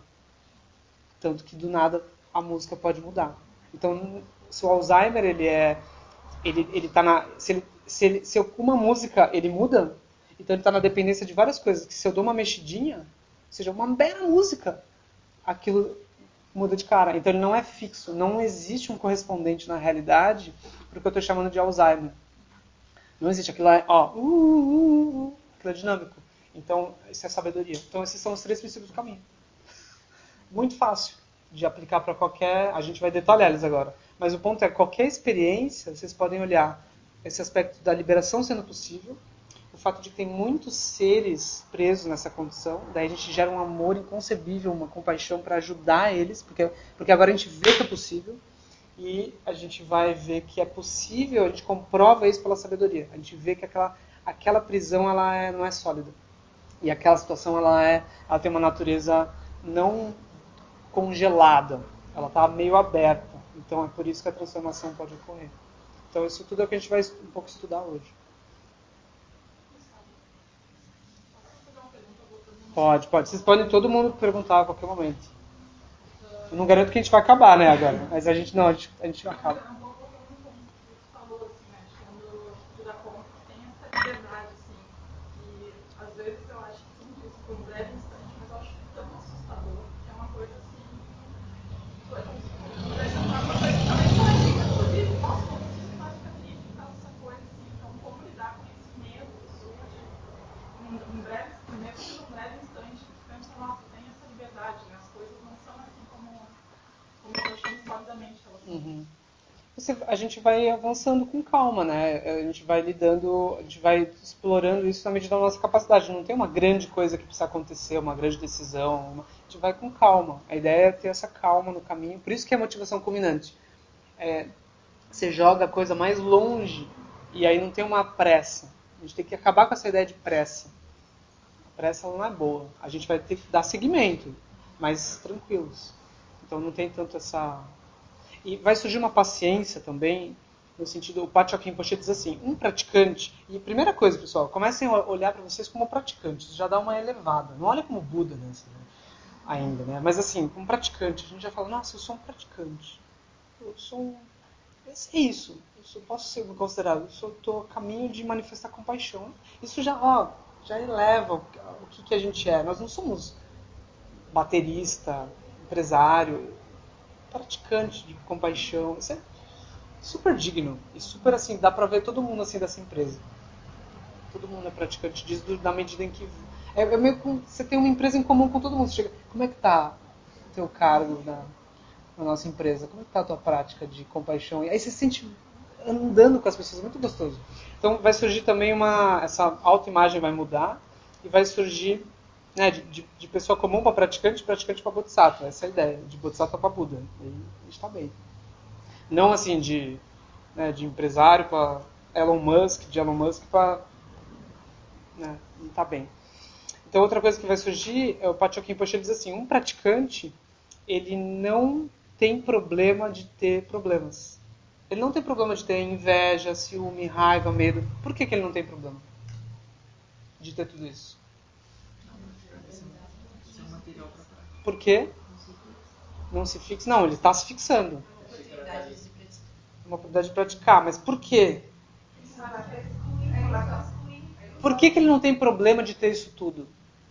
Tanto que do nada a música pode mudar. Então, se o Alzheimer ele é... Ele, ele tá na, se, ele, se, ele, se eu, uma música ele muda, então ele está na dependência de várias coisas. Que se eu dou uma mexidinha, ou seja, uma bela música, aquilo muda de cara. Então ele não é fixo, não existe um correspondente na realidade para o que eu estou chamando de Alzheimer. Não existe, aquilo é, ó, uh, uh, uh, aquilo é dinâmico. Então isso é sabedoria. Então esses são os três princípios do caminho. Muito fácil de aplicar para qualquer... A gente vai detalhar eles agora. Mas o ponto é, qualquer experiência, vocês podem olhar esse aspecto da liberação sendo possível, o fato de que tem muitos seres presos nessa condição, daí a gente gera um amor inconcebível, uma compaixão para ajudar eles, porque, porque agora a gente vê que é possível, e a gente vai ver que é possível, a gente comprova isso pela sabedoria. A gente vê que aquela, aquela prisão ela é, não é sólida. E aquela situação ela, é, ela tem uma natureza não congelada, ela está meio aberta. Então é por isso que a transformação pode ocorrer. Então isso tudo é o que a gente vai um pouco estudar hoje. Pode, pode. Vocês podem todo mundo perguntar a qualquer momento. Eu não garanto que a gente vai acabar, né, agora. Mas a gente não, a gente, a gente acaba. Um breve, mesmo que num breve instante, pensa, nossa, tem essa liberdade, né? As coisas não são assim como, como eu achamos solidamente que elas são. Uhum. Você, a gente vai avançando com calma, né? A gente vai lidando, a gente vai explorando isso na medida da nossa capacidade. Não tem uma grande coisa que precisa acontecer, uma grande decisão. Uma, a gente vai com calma. A ideia é ter essa calma no caminho. Por isso que é a motivação culminante. É, você joga a coisa mais longe e aí não tem uma pressa. A gente tem que acabar com essa ideia de pressa. pressa ela não é boa. A gente vai ter que dar seguimento, mas tranquilos. Então não tem tanto essa... E vai surgir uma paciência também, no sentido, o Patrick Rinpoche diz assim, um praticante, e primeira coisa, pessoal, comecem a olhar para vocês como praticantes, já dá uma elevada, não olha como Buda, né, assim, ainda, né, mas assim, como praticante, a gente já fala, nossa, eu sou um praticante, eu sou um, é isso, eu sou, posso ser considerado, eu estou a caminho de manifestar compaixão, isso já, ó, já eleva o, o que, que a gente é, nós não somos baterista, empresário, praticante de compaixão, isso é super digno e super assim, dá pra ver todo mundo assim dessa empresa. Todo mundo é praticante disso na medida em que é, é meio que você tem uma empresa em comum com todo mundo. Você chega, como é que tá o teu cargo na, na nossa empresa? Como é que tá a tua prática de compaixão? E aí você se sente andando com as pessoas, é muito gostoso. Então vai surgir também uma essa autoimagem vai mudar e vai surgir, né, de, de, de pessoa comum para praticante, praticante para bodhisattva. Essa é a ideia, de bodhisattva para Buda. E aí está bem. Não assim de, né, de empresário para Elon Musk, de Elon Musk para... Né, não está bem. Então outra coisa que vai surgir, é o Patrick Rinpoche diz assim, um praticante, ele não tem problema de ter problemas. Ele não tem problema de ter inveja, ciúme, raiva, medo. Por que, que ele não tem problema de ter tudo isso? Por quê? Não se fixa? Não, ele está se fixando. Uma oportunidade de praticar, mas por quê? Por que, que ele não tem problema de ter isso tudo?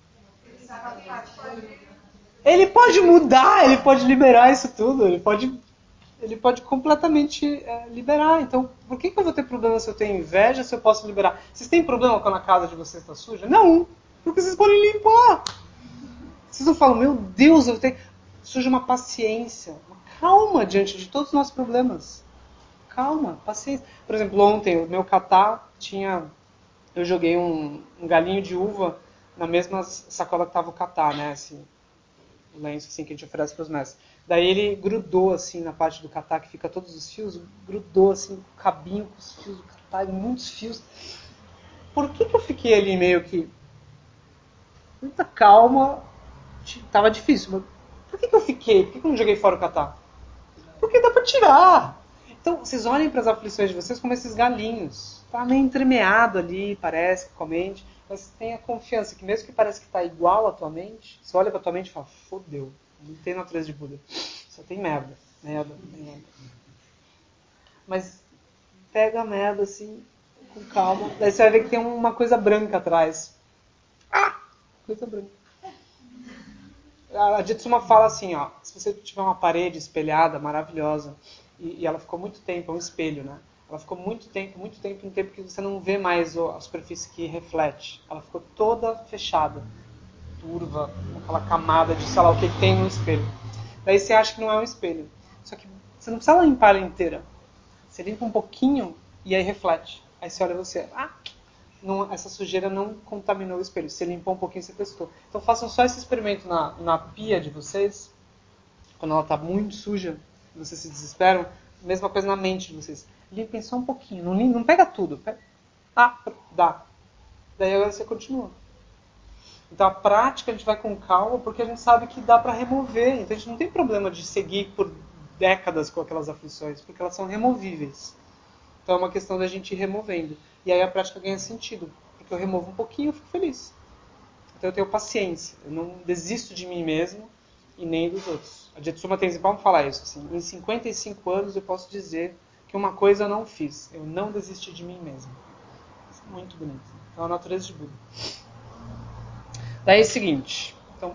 Ele pode mudar, ele pode liberar isso tudo, ele pode, ele pode completamente é, liberar. Então, por que, que eu vou ter problema se eu tenho inveja, se eu posso liberar? Vocês têm problema quando a casa de vocês está suja? Não, porque vocês podem limpar. Vocês não falam, meu Deus, eu tenho... Surge uma paciência, uma calma diante de todos os nossos problemas. Calma, paciência. Por exemplo, ontem, o meu katá tinha... Eu joguei um, um galinho de uva na mesma sacola que estava o katá, né? Esse lenço assim, que a gente oferece para os mestres. Daí ele grudou assim na parte do katá, que fica todos os fios, grudou assim com o cabinho, com os fios do katá, muitos fios. Por que, que eu fiquei ali meio que... Muita calma, tava difícil, mas por que, que eu fiquei? Por que, que eu não joguei fora o katá? Porque dá para tirar. Então, vocês olhem para as aflições de vocês como esses galinhos. Está meio entremeado ali, parece, com a mente. Mas tenha confiança que mesmo que pareça que está igual à tua mente, você olha para a tua mente e fala, fodeu, não tem natureza de Buda. Só tem merda. Merda, merda. Mas pega a merda assim, com calma. Daí você vai ver que tem uma coisa branca atrás. Ah! Coisa branca. A Jitsuma fala assim, ó, se você tiver uma parede espelhada, maravilhosa, e, e ela ficou muito tempo, é um espelho, né? Ela ficou muito tempo, muito tempo, um tempo que você não vê mais a superfície que reflete. Ela ficou toda fechada, turva, com aquela camada de sei lá o que tem no espelho. Daí você acha que não é um espelho. Só que você não precisa limpar ela inteira. Você limpa um pouquinho e aí reflete. Aí você olha você, ah, não, essa sujeira não contaminou o espelho. Você limpou um pouquinho, você testou. Então façam só esse experimento na, na pia de vocês, quando ela está muito suja, vocês se desesperam. Mesma coisa na mente de vocês. Limpem só um pouquinho, não, não pega tudo. Pega. Ah, dá. Daí agora você continua. Então a prática a gente vai com calma porque a gente sabe que dá para remover. Então a gente não tem problema de seguir por décadas com aquelas aflições, porque elas são removíveis. Então é uma questão da gente ir removendo. E aí a prática ganha sentido. Porque eu removo um pouquinho e eu fico feliz. Então eu tenho paciência. Eu não desisto de mim mesmo e nem dos outros. A Jitsuma Tenzin fala isso. Assim, em cinquenta e cinco anos eu posso dizer que uma coisa eu não fiz. Eu não desisti de mim mesmo. Isso é muito bonito. Então a natureza de Buda. Daí é o seguinte. Então,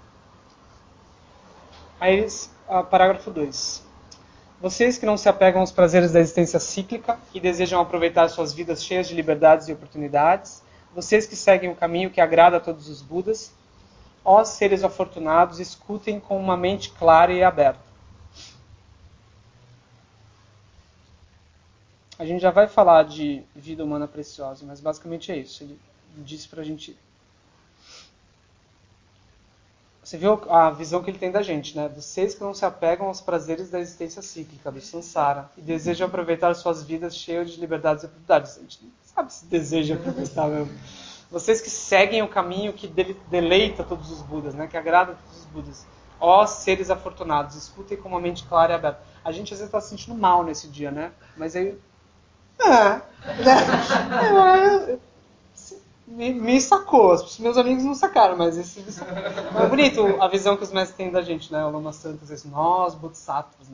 aí, a parágrafo dois. Vocês que não se apegam aos prazeres da existência cíclica e desejam aproveitar suas vidas cheias de liberdades e oportunidades, vocês que seguem o caminho que agrada a todos os Budas, ó seres afortunados, escutem com uma mente clara e aberta. A gente já vai falar de vida humana preciosa, mas basicamente é isso. Ele disse pra gente... Você viu a visão que ele tem da gente, né? Vocês que não se apegam aos prazeres da existência cíclica, do samsara, e desejam aproveitar suas vidas cheias de liberdades e oportunidades. A gente não sabe se deseja aproveitar mesmo. Vocês que seguem o caminho que deleita todos os Budas, né? Que agrada todos os Budas. Ó seres afortunados, escutem com uma mente clara e aberta. A gente às vezes está se sentindo mal nesse dia, né? Mas aí... Ah, né? me, me sacou. Os meus amigos não sacaram, mas esse... É bonito a visão que os mestres têm da gente, né? O Lama Santos, esse, nós, Bodhisattvas, né?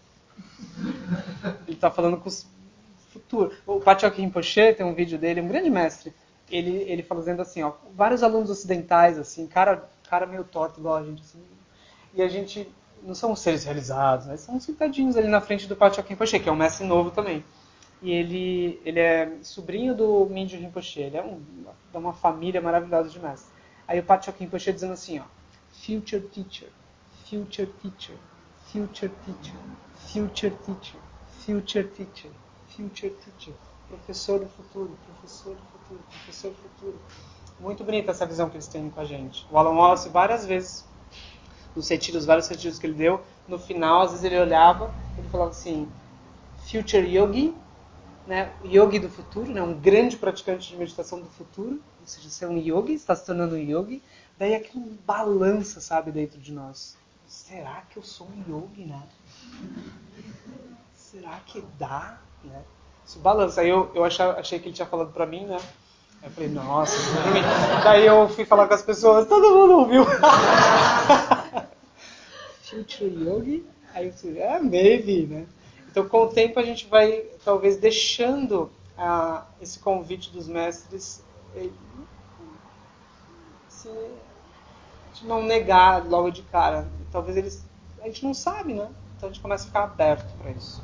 Ele está falando com os futuros. O Patrick Rinpoche tem um vídeo dele, um grande mestre. Ele, ele fazendo assim, ó, vários alunos ocidentais, assim, cara, cara meio torto igual a gente, assim. E a gente não são seres realizados, né? São sentadinhos ali na frente do Patrick Rinpoche, que é um mestre novo também. E ele, ele é sobrinho do Mingyur Rinpoche, ele é um, de uma família maravilhosa de mestres. Aí o Patrick Rinpoche dizendo assim, ó, future teacher, future teacher, future teacher, future teacher, future teacher, future teacher, professor do futuro, professor do futuro, professor do futuro. Muito bonita essa visão que eles têm com a gente. O Alan Wallace várias vezes, nos retiros, vários retiros que ele deu, no final, às vezes ele olhava, ele falava assim, future yogi, né, yogi do futuro, né, um grande praticante de meditação do futuro, ou seja, você é um yogi, está se tornando um yogi, daí aquilo balança, sabe, dentro de nós. Será que eu sou um yogi, né? Será que dá, né? Isso balança. Aí eu, eu achei, achei que ele tinha falado pra mim, né? Aí eu falei, nossa, pra mim. Daí eu fui falar com as pessoas, todo mundo ouviu. Future yogi? Aí eu falei, é, maybe, né? Então, com o tempo, a gente vai, talvez, deixando ah, esse convite dos mestres se, de não negar logo de cara. Talvez eles... A gente não sabe, né? Então, a gente começa a ficar aberto para isso.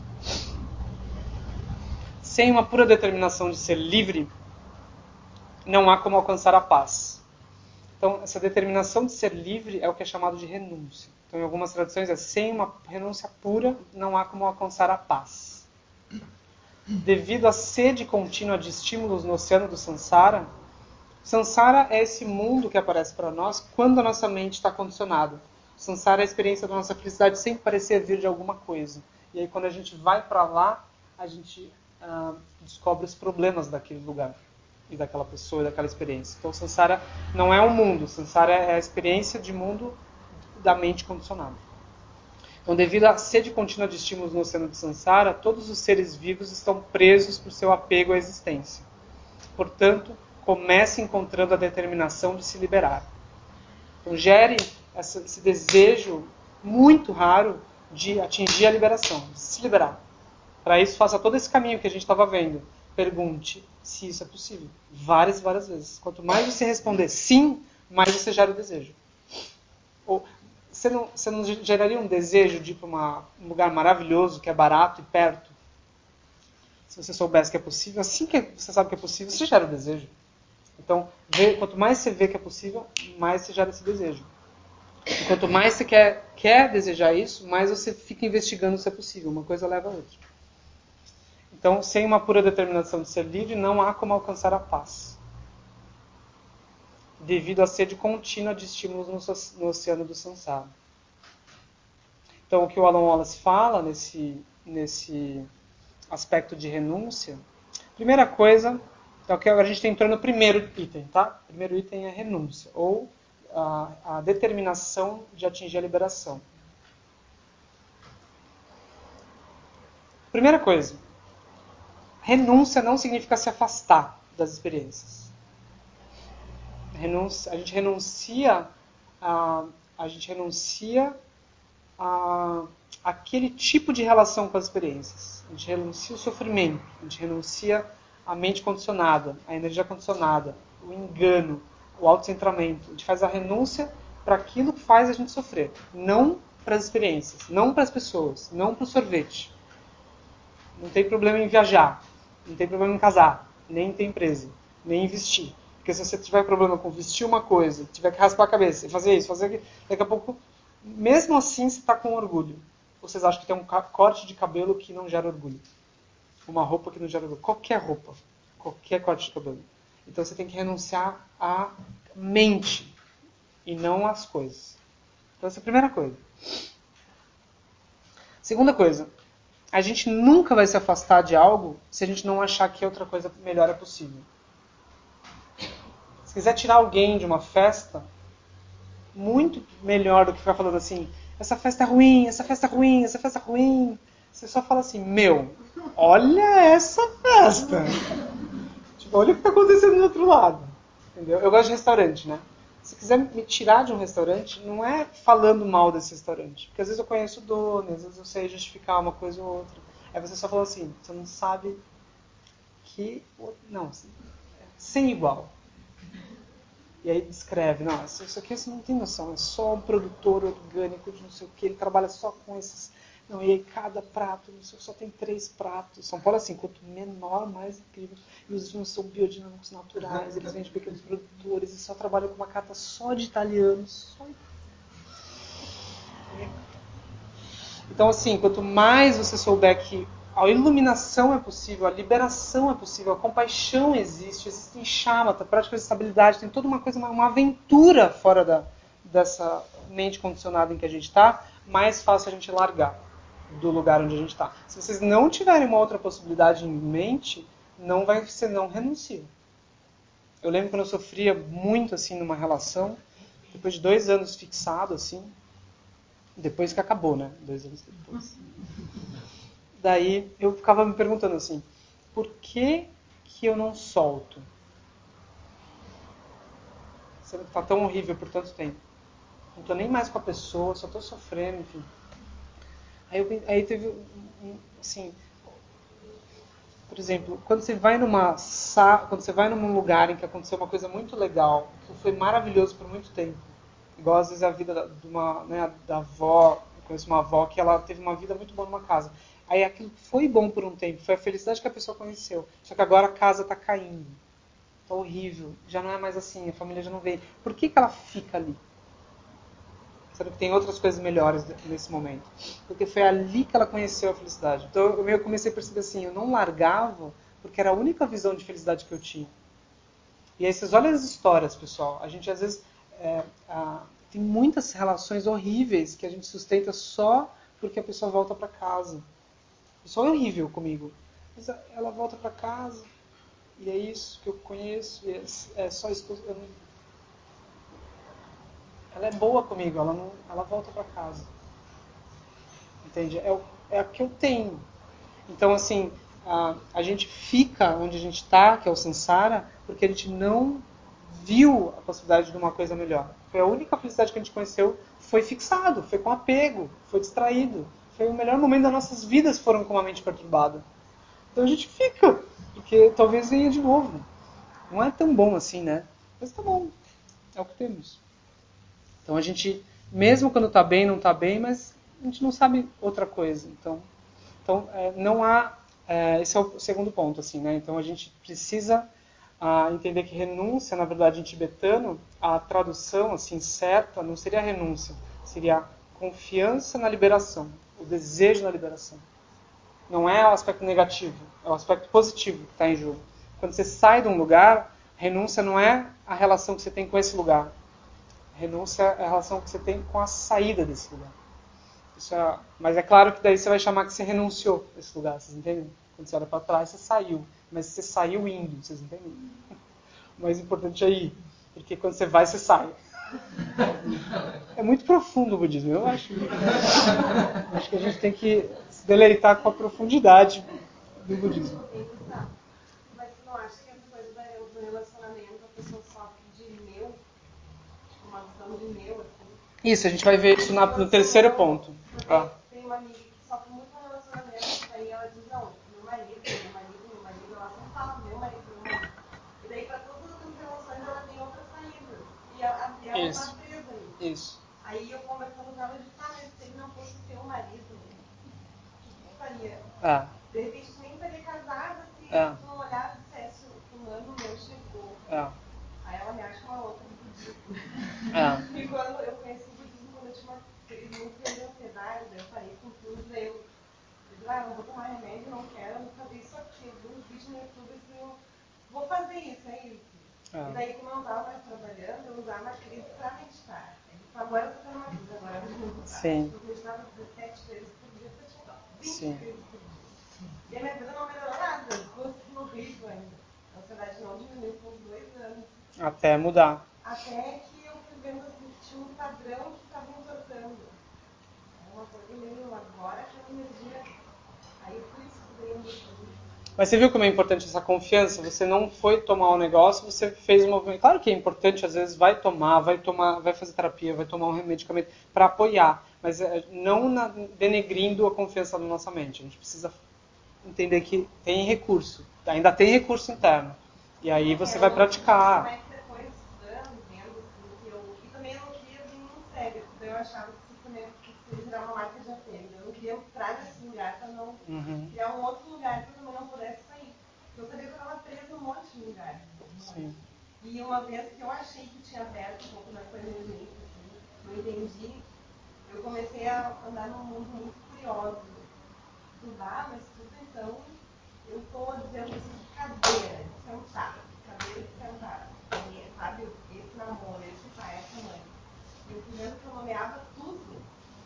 Sem uma pura determinação de ser livre, não há como alcançar a paz. Então, essa determinação de ser livre é o que é chamado de renúncia. Então, em algumas traduções, é sem uma renúncia pura, não há como alcançar a paz. Devido à sede contínua de estímulos no oceano do Sansara, Sansara é esse mundo que aparece para nós quando a nossa mente está condicionada. Sansara é a experiência da nossa felicidade sem parecer vir de alguma coisa. E aí, quando a gente vai para lá, a gente ah, descobre os problemas daquele lugar. E daquela pessoa, e daquela experiência. Então, Sansara não é um mundo. Sansara é a experiência de mundo da mente condicionada. Então, devido à sede contínua de estímulos no oceano de Sansara, todos os seres vivos estão presos por seu apego à existência. Portanto, comece encontrando a determinação de se liberar. Então, gere essa, esse desejo muito raro de atingir a liberação, de se liberar. Para isso, faça todo esse caminho que a gente estava vendo. Pergunte se isso é possível. Várias e várias vezes. Quanto mais você responder sim, mais você gera o desejo. Ou, você, não, você não geraria um desejo de ir para um lugar maravilhoso, que é barato e perto? Se você soubesse que é possível, assim que você sabe que é possível, você gera o desejo. Então, vê, quanto mais você vê que é possível, mais você gera esse desejo. E quanto mais você quer, quer desejar isso, mais você fica investigando se é possível. Uma coisa leva a outra. Então, sem uma pura determinação de ser livre, não há como alcançar a paz. Devido à sede contínua de estímulos no, no oceano do Sansara. Então, o que o Alan Wallace fala nesse, nesse aspecto de renúncia, primeira coisa, então aqui agora a gente entrou no primeiro item, tá? O primeiro item é renúncia, ou a, a determinação de atingir a liberação. Primeira coisa, renúncia não significa se afastar das experiências. Renúncia, a gente renuncia a, a gente renuncia a aquele tipo de relação com as experiências. A gente renuncia o sofrimento, a gente renuncia a mente condicionada, a energia condicionada, o engano, o autocentramento. A gente faz a renúncia para aquilo que faz a gente sofrer, não para as experiências, não para as pessoas, não para o sorvete. Não tem problema em viajar, não tem problema em casar, nem em ter empresa, nem em vestir. Porque se você tiver problema com vestir uma coisa, tiver que raspar a cabeça, fazer isso, fazer aquilo, daqui a pouco, mesmo assim, você está com orgulho. Ou vocês acham que tem um corte de cabelo que não gera orgulho? Uma roupa que não gera orgulho? Qualquer roupa, qualquer corte de cabelo. Então você tem que renunciar à mente e não às coisas. Então essa é a primeira coisa. Segunda coisa, a gente nunca vai se afastar de algo se a gente não achar que outra coisa melhor é possível. Se quiser tirar alguém de uma festa, muito melhor do que ficar falando assim, essa festa é ruim, essa festa é ruim, essa festa é ruim. Você só fala assim, meu, olha essa festa. Tipo, olha o que está acontecendo do outro lado. Entendeu? Eu gosto de restaurante, né? Se quiser me tirar de um restaurante, não é falando mal desse restaurante. Porque às vezes eu conheço o dono, às vezes eu sei justificar uma coisa ou outra. Aí você só fala assim, você não sabe que... Não, sem igual. E aí descreve, não, isso aqui você não tem noção, é só um produtor orgânico de não sei o que, ele trabalha só com esses... Não, e aí cada prato, não sei, só tem três pratos. São Paulo assim, quanto menor, mais incrível. E os vinhos são biodinâmicos naturais, eles vêm de pequenos produtores e só trabalham com uma carta só de italianos. Só... Então assim, quanto mais você souber que a iluminação é possível, a liberação é possível, a compaixão existe, existem chamata, práticas de estabilidade, tem toda uma coisa, uma, uma aventura fora da, dessa mente condicionada em que a gente está, mais fácil a gente largar do lugar onde a gente está. Se vocês não tiverem uma outra possibilidade em mente, não vai ser não renunciam. Eu lembro quando eu sofria muito assim numa relação, depois de dois anos fixado assim, depois que acabou, né? Dois anos depois. Daí eu ficava me perguntando assim, por que que eu não solto? Está tão horrível por tanto tempo. Não estou nem mais com a pessoa, só estou sofrendo, enfim. Aí, eu, aí teve, um, assim, por exemplo, quando você vai numa quando você vai num lugar em que aconteceu uma coisa muito legal, que foi maravilhoso por muito tempo, igual às vezes a vida da, de uma, né, da avó, eu conheço uma avó que ela teve uma vida muito boa numa casa. Aí aquilo foi bom por um tempo, foi a felicidade que a pessoa conheceu. Só que agora a casa está caindo, está horrível, já não é mais assim, a família já não vê. Por que que ela fica ali? Sendo que tem outras coisas melhores nesse momento. Porque foi ali que ela conheceu a felicidade. Então eu meio comecei a perceber assim, eu não largava porque era a única visão de felicidade que eu tinha. E aí vocês olham as histórias, pessoal. A gente às vezes é, a, tem muitas relações horríveis que a gente sustenta só porque a pessoa volta para casa. A pessoa é horrível comigo. Mas ela volta para casa e é isso que eu conheço. E é, é só isso que eu, eu não... Ela é boa comigo, ela, não, ela volta para casa. Entende? É, é a que eu tenho. Então, assim, a, a gente fica onde a gente está, que é o Sansara, porque a gente não viu a possibilidade de uma coisa melhor. Foi a única felicidade que a gente conheceu, foi fixado, foi com apego, foi distraído. Foi o melhor momento das nossas vidas foram com a mente perturbada. Então a gente fica, porque talvez venha de novo. Não é tão bom assim, né? Mas tá bom, é o que temos. Então a gente, mesmo quando está bem, não está bem, mas a gente não sabe outra coisa. Então, então é, não há... É, esse é o segundo ponto, assim, né? Então a gente precisa ah, entender que renúncia, na verdade, em tibetano, a tradução assim, certa não seria renúncia, seria confiança na liberação, o desejo na liberação. Não é o aspecto negativo, é o aspecto positivo que está em jogo. Quando você sai de um lugar, renúncia não é a relação que você tem com esse lugar. Renúncia é a relação que você tem com a saída desse lugar. Isso é, mas é claro que daí você vai chamar que você renunciou a esse lugar, vocês entendem? Quando você olha para trás, você saiu. Mas você saiu indo, vocês entendem? O mais importante é ir. Porque quando você vai, você sai. É muito profundo o budismo, eu acho. Acho que a gente tem que se deleitar com a profundidade do budismo. Mas você não acha que essa coisa do relacionamento a pessoa sofre de meu? Uma visão de meu, assim? Isso, a gente vai ver isso na, no terceiro ponto. Ah. Tem uma amiga que sofre muito com relacionamento, aí ela diz, não, meu marido, meu marido, meu marido, ela sempre fala meu marido, meu marido. E daí para todas as relações ela tem outras saídas. E ela, ela Isso. tá presa nisso. Isso. Aí eu conversando com ela, eu disse, ah, mas se ele não fosse teu marido, o que tu faria? Ah. De repente tu nem estaria casada se Ah. tu não olhar e dissesse, o fulano meu chegou. Ah. Aí ela me acha uma outra do budismo. Ah. E quando eu conheci o budismo, quando eu tinha uma crise muito grande de ansiedade, eu falei com tudo, daí eu disse, ah, não vou tomar remédio, não quero, vou fazer isso aqui. Eu vi uns vídeos no YouTube assim, eu vou fazer isso, é isso. Ah. E daí, como eu não estava mais trabalhando, eu usava a crise para meditar. Agora eu estou tendo uma crise, agora eu vou meditar. Sim. Eu meditava dezessete vezes por dia, eu tinha vinte Sim. vezes por dia. E a minha vida não melhorou nada, eu estou no ritmo ainda. A ansiedade não diminuiu por dois anos. Até mudar. Até que eu fui vendo assim, que tinha um padrão que estava me entortando. É uma coisa meio agora que a energia. Aí eu fui descobrindo isso. Mas você viu como é importante essa confiança? Você não foi tomar o negócio, você fez um movimento. Claro que é importante, às vezes vai tomar, vai tomar, vai fazer terapia, vai tomar um medicamento para apoiar, mas não na, denegrindo a confiança na nossa mente. A gente precisa entender que tem recurso, ainda tem recurso interno. E aí você vai praticar. Mas depois estudando, vendo assim, que eu. E também eu não queria vir no cérebro, então eu achava que também que virar uma marca de apego. Eu não queria entrar nesse lugar para não Uhum. criar um outro lugar que eu também não pudesse sair. Eu sabia que eu estava presa em um monte de lugares. Sim. E uma vez que eu achei que tinha aberto um pouco na coisa de mim, assim, não entendi, eu comecei a andar num mundo muito curioso. Estudar, mas tudo então, eu estou dizendo assim, de cadeira, de sentar, cadeira de sentar, e, sabe, esse namoro, esse pai, essa mãe. Eu fui vendo que eu nomeava tudo.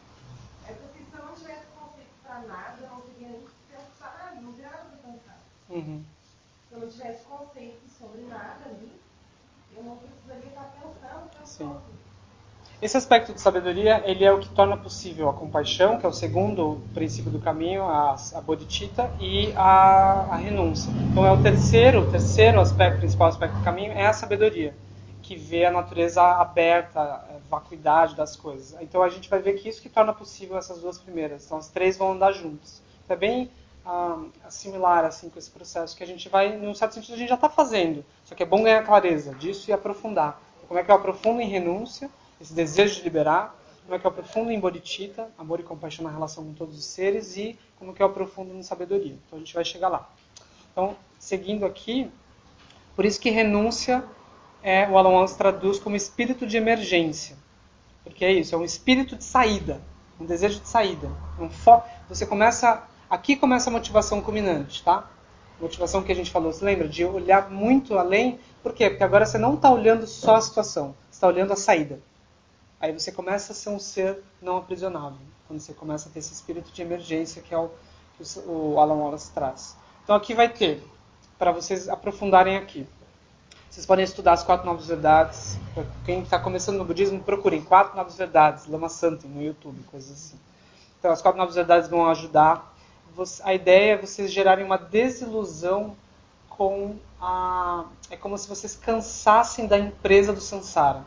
É porque se eu não tivesse conceito para nada, eu não teria nem pensar, não teria nada para pensar. Uhum. Se eu não tivesse conceito sobre nada ali, eu não precisaria estar pensando o tempo todo. Esse aspecto de sabedoria, ele é o que torna possível a compaixão, que é o segundo princípio do caminho, a, a bodhicitta, e a, a renúncia. Então é o terceiro, o terceiro aspecto, principal aspecto do caminho, é a sabedoria, que vê a natureza aberta, a vacuidade das coisas. Então a gente vai ver que isso que torna possível essas duas primeiras. Então as três vão andar juntas. Então é bem ah, similar assim, com esse processo que a gente vai, num certo sentido, a gente já está fazendo. Só que é bom ganhar clareza disso e aprofundar. Então, como é que eu aprofundo em renúncia, esse desejo de liberar, como é que eu aprofundo em bodhicitta, amor e compaixão na relação com todos os seres, e como é que eu aprofundo em sabedoria. Então a gente vai chegar lá. Então, seguindo aqui, por isso que renúncia, é, o Alan Wallace traduz como espírito de emergência. Porque é isso, é um espírito de saída, um desejo de saída. Um fo- você começa, aqui começa a motivação culminante, tá? Motivação que a gente falou, você lembra? De olhar muito além. Por quê? Porque agora você não está olhando só a situação, você está olhando a saída. Aí você começa a ser um ser não aprisionável, quando você começa a ter esse espírito de emergência que é o que o Alan Wallace traz. Então aqui vai ter, para vocês aprofundarem aqui. Vocês podem estudar as quatro novas verdades. Para quem está começando no budismo, procurem quatro novas verdades, Lama Santen, no YouTube, coisas assim. Então as quatro novas verdades vão ajudar. A ideia é vocês gerarem uma desilusão com a... É como se vocês cansassem da empresa do samsara.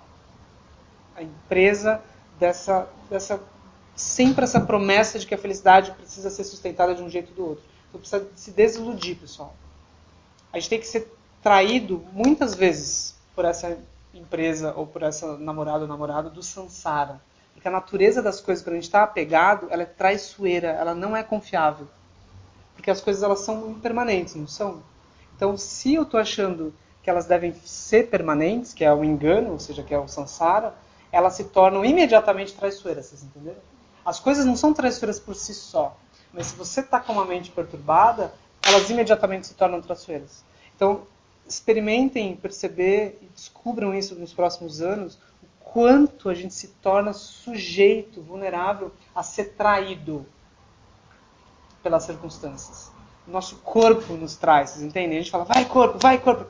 A empresa dessa, dessa sempre essa promessa de que a felicidade precisa ser sustentada de um jeito ou do outro. Então precisa se desiludir, pessoal. A gente tem que ser traído muitas vezes por essa empresa ou por essa namorada ou namorado do samsara. Porque a natureza das coisas, quando a gente está apegado, ela é traiçoeira, ela não é confiável. Porque as coisas elas são impermanentes, não são? Então, se eu estou achando que elas devem ser permanentes, que é o engano, ou seja, que é o samsara, elas se tornam imediatamente traiçoeiras, vocês entenderam? As coisas não são traiçoeiras por si só, mas se você está com uma mente perturbada, elas imediatamente se tornam traiçoeiras. Então, experimentem perceber e descubram isso nos próximos anos, o quanto a gente se torna sujeito, vulnerável a ser traído pelas circunstâncias. O nosso corpo nos traz, vocês entendem? A gente fala, vai corpo, vai corpo.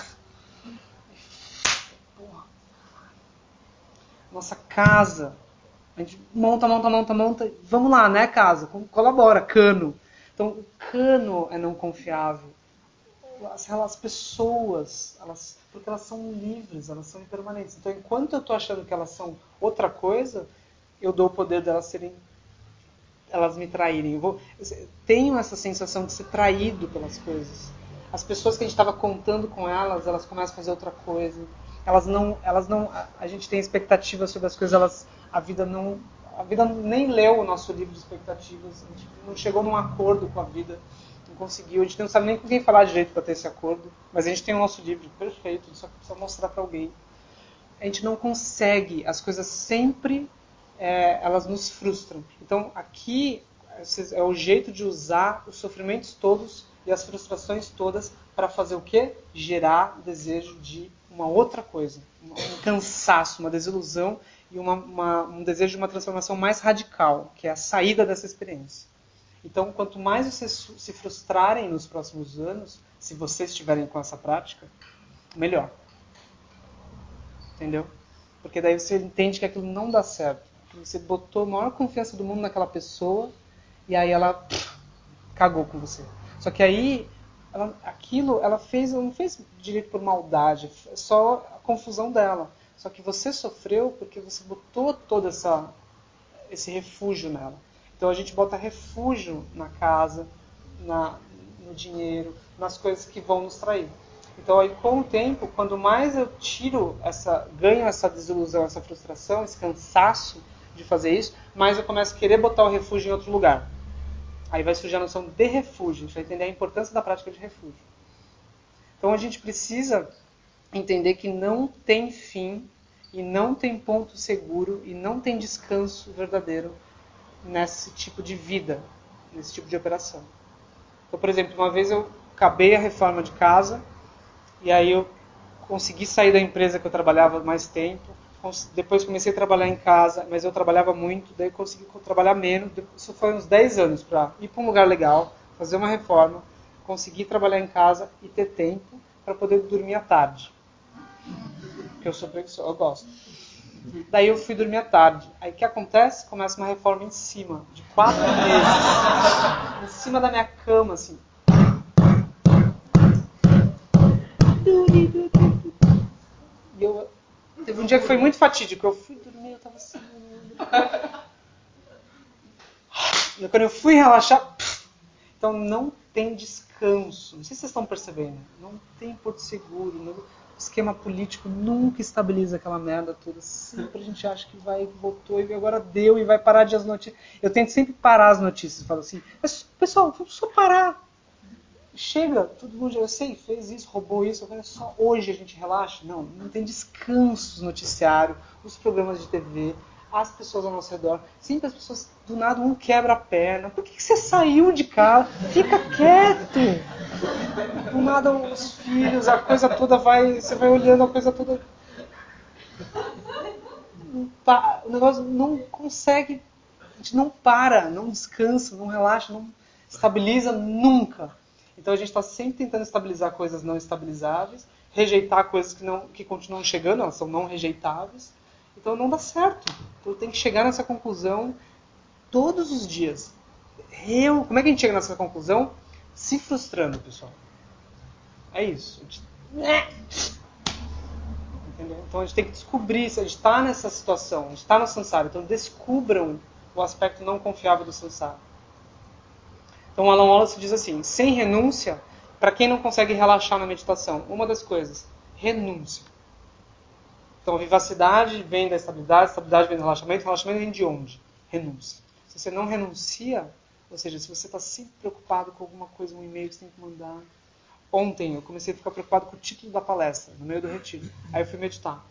Nossa casa. A gente monta, monta, monta, monta. Vamos lá, né, casa? Colabora, cano. Então, o cano é não confiável. As, as pessoas, elas, porque elas são livres, elas são impermanentes. Então, enquanto eu estou achando que elas são outra coisa, eu dou o poder delas serem, elas me traírem. Eu vou, eu tenho essa sensação de ser traído pelas coisas. As pessoas que a gente estava contando com elas, elas começam a fazer outra coisa. Elas não, elas não, a gente tem expectativas sobre as coisas, elas, a vida não, a vida nem leu o nosso livro de expectativas, a gente não chegou num acordo com a vida, não conseguiu, a gente não sabe nem com quem falar direito para ter esse acordo, mas a gente tem o nosso livro perfeito, só que precisa mostrar para alguém. A gente não consegue, as coisas sempre, é, elas nos frustram. Então aqui é o jeito de usar os sofrimentos todos e as frustrações todas para fazer o quê? Gerar o desejo de uma outra coisa, um cansaço, uma desilusão e uma, uma, um desejo de uma transformação mais radical, que é a saída dessa experiência. Então, quanto mais vocês se frustrarem nos próximos anos, se vocês estiverem com essa prática, melhor. Entendeu? Porque daí você entende que aquilo não dá certo. Você botou a maior confiança do mundo naquela pessoa e aí ela pff, cagou com você. Só que aí, ela, aquilo, ela fez, ela não fez direito por maldade, é só a confusão dela. Só que você sofreu porque você botou todo essa, esse refúgio nela. Então a gente bota refúgio na casa, na, no dinheiro, nas coisas que vão nos trair. Então aí com o tempo, quando mais eu tiro essa, ganho essa desilusão, essa frustração, esse cansaço de fazer isso, mais eu começo a querer botar o refúgio em outro lugar. Aí vai surgir a noção de refúgio, a gente vai entender a importância da prática de refúgio. Então a gente precisa entender que não tem fim e não tem ponto seguro e não tem descanso verdadeiro nesse tipo de vida, nesse tipo de operação. Então, por exemplo, uma vez eu acabei a reforma de casa e aí eu consegui sair da empresa que eu trabalhava mais tempo. Depois comecei a trabalhar em casa, mas eu trabalhava muito, daí eu consegui trabalhar menos. Isso foi uns dez anos para ir para um lugar legal, fazer uma reforma, conseguir trabalhar em casa e ter tempo para poder dormir à tarde. Porque eu sou preguiçoso, eu gosto. Daí eu fui dormir à tarde. Aí o que acontece? Começa uma reforma em cima, de quatro meses. Em cima da minha cama, assim. E eu... Teve um dia que foi muito fatídico. Eu fui dormir, eu tava assim... Quando eu fui relaxar... Então não tem descanso. Não sei se vocês estão percebendo. Não tem porto seguro. Não... O esquema político nunca estabiliza aquela merda toda. Sempre a gente acha que vai, voltou e agora deu e vai parar de as notícias. Eu tento sempre parar as notícias. Falo assim, pessoal, vamos só parar. Chega, todo mundo já sei, fez isso, roubou isso, agora só hoje a gente relaxa. Não, não tem descansos no noticiário, os programas de T V, as pessoas ao nosso redor. Sempre as pessoas, do nada, um quebra a perna. Por que, que você saiu de casa? Fica quieto! Do nada, os filhos, a coisa toda vai... Você vai olhando a coisa toda... O negócio não consegue... A gente não para, não descansa, não relaxa, não estabiliza nunca. Então a gente está sempre tentando estabilizar coisas não estabilizáveis, rejeitar coisas que, não, que continuam chegando, elas são não rejeitáveis. Então não dá certo. Então tem que chegar nessa conclusão todos os dias. Eu, como é que a gente chega nessa conclusão? Se frustrando, pessoal. É isso. A gente... Entendeu? Então a gente tem que descobrir se a gente está nessa situação, a gente está no samsara. Então descubram o aspecto não confiável do samsara. Então o Alan Wallace diz assim, sem renúncia, para quem não consegue relaxar na meditação, uma das coisas, renúncia. Então a vivacidade vem da estabilidade, a estabilidade vem do relaxamento, o relaxamento vem de onde? Renúncia. Se você não renuncia, ou seja, se você está sempre preocupado com alguma coisa, um e-mail que você tem que mandar. Ontem eu comecei a ficar preocupado com o título da palestra, no meio do retiro. Aí eu fui meditar.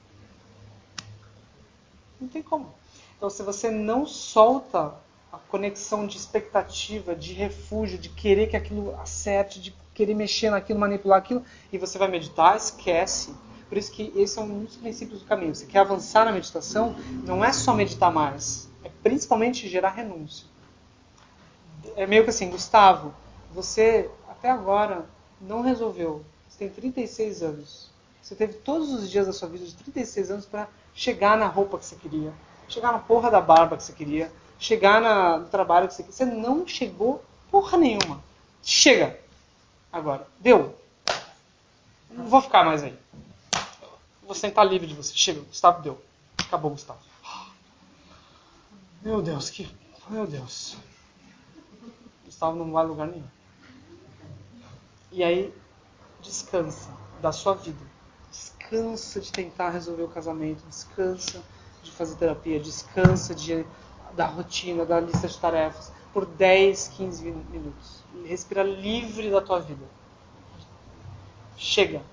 Não tem como. Então se você não solta a conexão de expectativa, de refúgio, de querer que aquilo acerte, de querer mexer naquilo, manipular aquilo, e você vai meditar, esquece. Por isso que esse é um dos princípios do caminho. Você quer avançar na meditação, não é só meditar mais, é principalmente gerar renúncia. É meio que assim, Gustavo, você até agora não resolveu. Você tem trinta e seis anos. Você teve todos os dias da sua vida de trinta e seis anos para chegar na roupa que você queria, chegar na porra da barba que você queria, chegar na, no trabalho que você queria. Você não chegou porra nenhuma. Chega! Agora. Deu. Não vou ficar mais aí. Vou sentar livre de você. Chega, Gustavo, deu. Acabou, Gustavo. Meu Deus, que... Meu Deus. Gustavo não vai a lugar nenhum. E aí, descansa da sua vida. Descansa de tentar resolver o casamento. Descansa de fazer terapia. Descansa de, da rotina, da lista de tarefas. Por dez, quinze minutos. Respira livre da tua vida. Chega.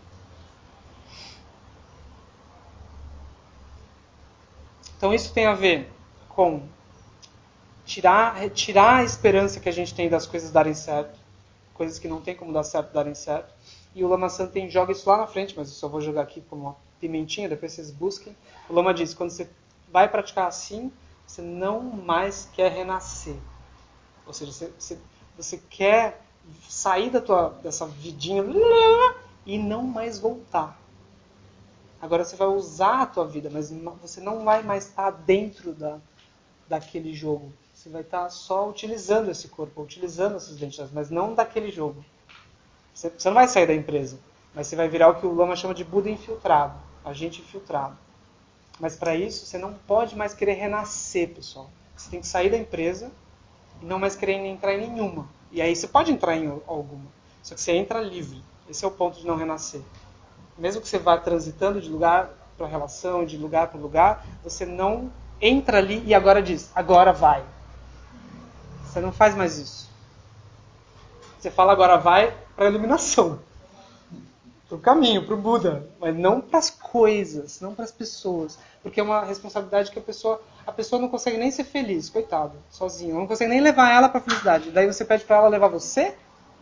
Então isso tem a ver com tirar, retirar a esperança que a gente tem das coisas darem certo. Coisas que não tem como dar certo, darem certo. E o Lama Santen joga isso lá na frente, mas eu só vou jogar aqui como uma pimentinha, depois vocês busquem. O Lama diz, quando você vai praticar assim, você não mais quer renascer. Ou seja, você, você, você quer sair da tua, dessa vidinha e não mais voltar. Agora você vai usar a tua vida, mas você não vai mais estar dentro da, daquele jogo. Você vai estar só utilizando esse corpo, utilizando essas identidades, mas não daquele jogo. Você, você não vai sair da empresa, mas você vai virar o que o Lama chama de Buda infiltrado, agente infiltrado. Mas para isso, você não pode mais querer renascer, pessoal. Você tem que sair da empresa e não mais querer entrar em nenhuma. E aí você pode entrar em alguma, só que você entra livre. Esse é o ponto de não renascer. Mesmo que você vá transitando de lugar para relação, de lugar para lugar, você não entra ali e agora diz, agora vai. Você não faz mais isso. Você fala agora vai para a iluminação, para o caminho, para o Buda, mas não para as coisas, não para as pessoas. Porque é uma responsabilidade que a pessoa, a pessoa não consegue nem ser feliz, coitada, sozinha. Não consegue nem levar ela para a felicidade. Daí você pede para ela levar você?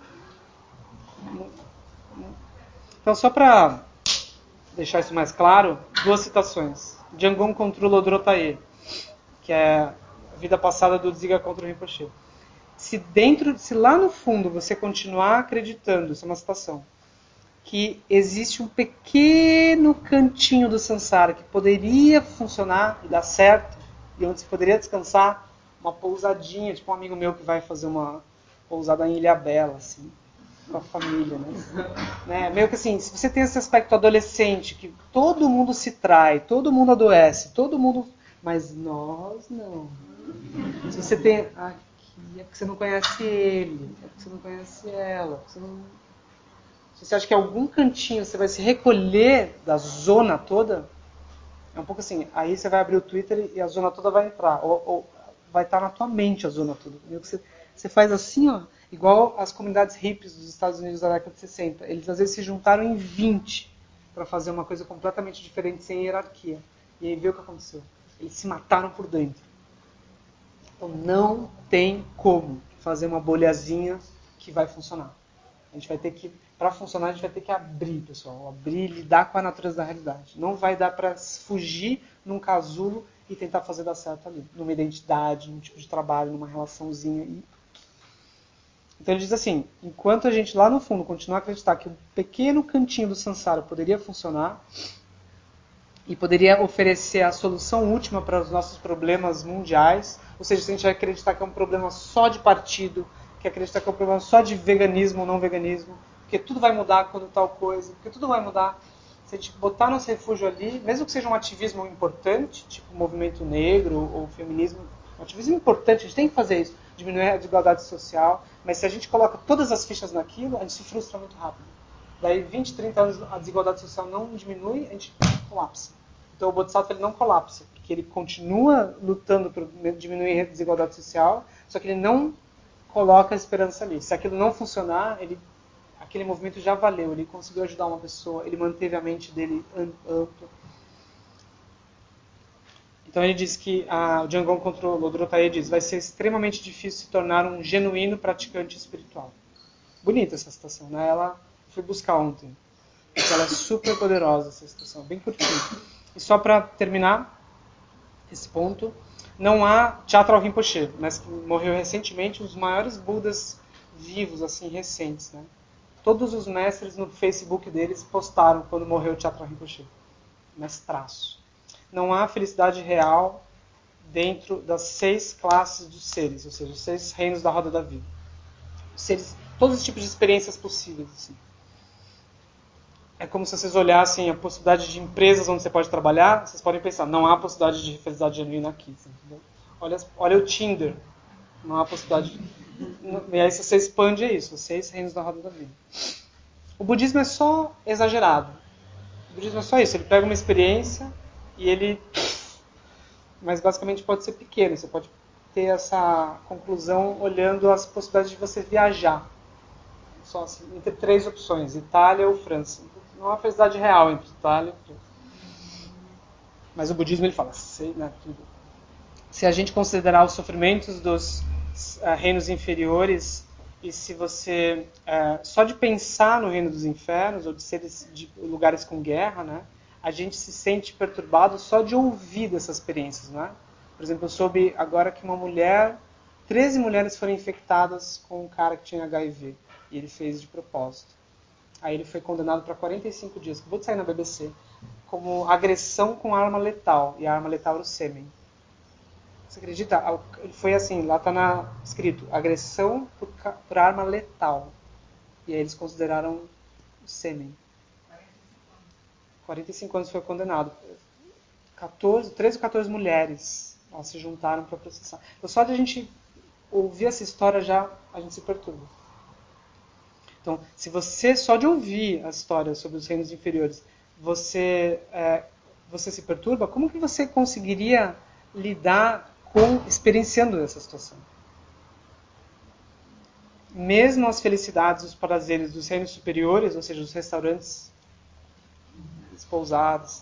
Então, só para deixar isso mais claro, duas citações. Djangon contra o Lodrotae, que é a vida passada do Dziga contra o Rinpoche. Se, dentro, se lá no fundo você continuar acreditando, isso é uma citação, que existe um pequeno cantinho do Sansara que poderia funcionar e dar certo, e onde você poderia descansar, uma pousadinha, tipo um amigo meu que vai fazer uma pousada em Ilhabela, assim, com a família, né? né? Meio que assim, se você tem esse aspecto adolescente, que todo mundo se trai, todo mundo adoece, todo mundo... Mas nós não. Se você tem... Aqui, é porque você não conhece ele, é porque você não conhece ela, é porque você não... Se você acha que em algum cantinho você vai se recolher da zona toda, é um pouco assim, aí você vai abrir o Twitter e a zona toda vai entrar, ou, ou vai estar na tua mente a zona toda. Você, você faz assim, ó, igual as comunidades hippies dos Estados Unidos da década de sessenta. Eles às vezes se juntaram em vinte para fazer uma coisa completamente diferente, sem hierarquia. E aí vê o que aconteceu. Eles se mataram por dentro. Então não tem como fazer uma bolhazinha que vai funcionar. A gente vai ter que, para funcionar, a gente vai ter que abrir, pessoal. Abrir, lidar com a natureza da realidade. Não vai dar para fugir num casulo e tentar fazer dar certo ali. Numa identidade, num tipo de trabalho, numa relaçãozinha. Então ele diz assim, enquanto a gente lá no fundo continuar a acreditar que um pequeno cantinho do Sansara poderia funcionar e poderia oferecer a solução última para os nossos problemas mundiais, ou seja, se a gente vai acreditar que é um problema só de partido, que acreditar que é um problema só de veganismo ou não veganismo, porque tudo vai mudar quando tal coisa, porque tudo vai mudar. Se a gente botar nosso refúgio ali, mesmo que seja um ativismo importante, tipo movimento negro ou feminismo, um ativismo importante, a gente tem que fazer isso, diminuir a desigualdade social, mas se a gente coloca todas as fichas naquilo, a gente se frustra muito rápido. Daí vinte, trinta anos a desigualdade social não diminui, a gente colapsa. Então o Bodhisattva ele não colapsa, porque ele continua lutando por diminuir a desigualdade social, só que ele não coloca a esperança ali. Se aquilo não funcionar, ele, aquele movimento já valeu, ele conseguiu ajudar uma pessoa, ele manteve a mente dele ampla. Então ele diz que a, o Djangon contra o Lodrotae diz, vai ser extremamente difícil se tornar um genuíno praticante espiritual. Bonita essa citação, né? Ela eu fui buscar ontem, porque ela é super poderosa essa citação, bem curtinha. E só para terminar esse ponto, não há Chatra Rinpoche, mas que morreu recentemente, um dos maiores budas vivos, assim, recentes, né? Todos os mestres no Facebook deles postaram quando morreu Chatra Rinpoche. Mestraço. Não há felicidade real dentro das seis classes dos seres, ou seja, os seis reinos da roda da vida. Os seres, todos os tipos de experiências possíveis, assim. É como se vocês olhassem a possibilidade de empresas onde você pode trabalhar, vocês podem pensar, não há possibilidade de felicidade genuína aqui. Olha, olha o Tinder, não há possibilidade. De... E aí você expande isso, os seis reinos da roda da vida. O budismo é só exagerado. O budismo é só isso, ele pega uma experiência e ele... Mas basicamente pode ser pequeno, você pode ter essa conclusão olhando as possibilidades de você viajar. Só assim, entre três opções, Itália ou França. Não há felicidade real entre Itália e França. Mas o budismo ele fala, se, né, tudo. Se a gente considerar os sofrimentos dos uh, reinos inferiores, e se você, uh, só de pensar no reino dos infernos, ou de seres de lugares com guerra, né, a gente se sente perturbado só de ouvir dessas experiências. Né? Por exemplo, eu soube agora que uma mulher, treze mulheres foram infectadas com um cara que tinha H I V. E ele fez de propósito. Aí ele foi condenado para quarenta e cinco dias, acabou de sair na B B C, como agressão com arma letal. E a arma letal era o sêmen. Você acredita? Ele foi assim, lá está na, escrito, agressão por, por arma letal. E aí eles consideraram o sêmen. quarenta e cinco anos foi condenado. quatorze, treze ou quatorze mulheres, elas se juntaram para processar. Então, só de a gente ouvir essa história, já a gente se perturba. Então, se você, só de ouvir a história sobre os reinos inferiores, você, é, você se perturba, como que você conseguiria lidar com, experienciando essa situação? Mesmo as felicidades, os prazeres dos reinos superiores, ou seja, os restaurantes, as pousadas,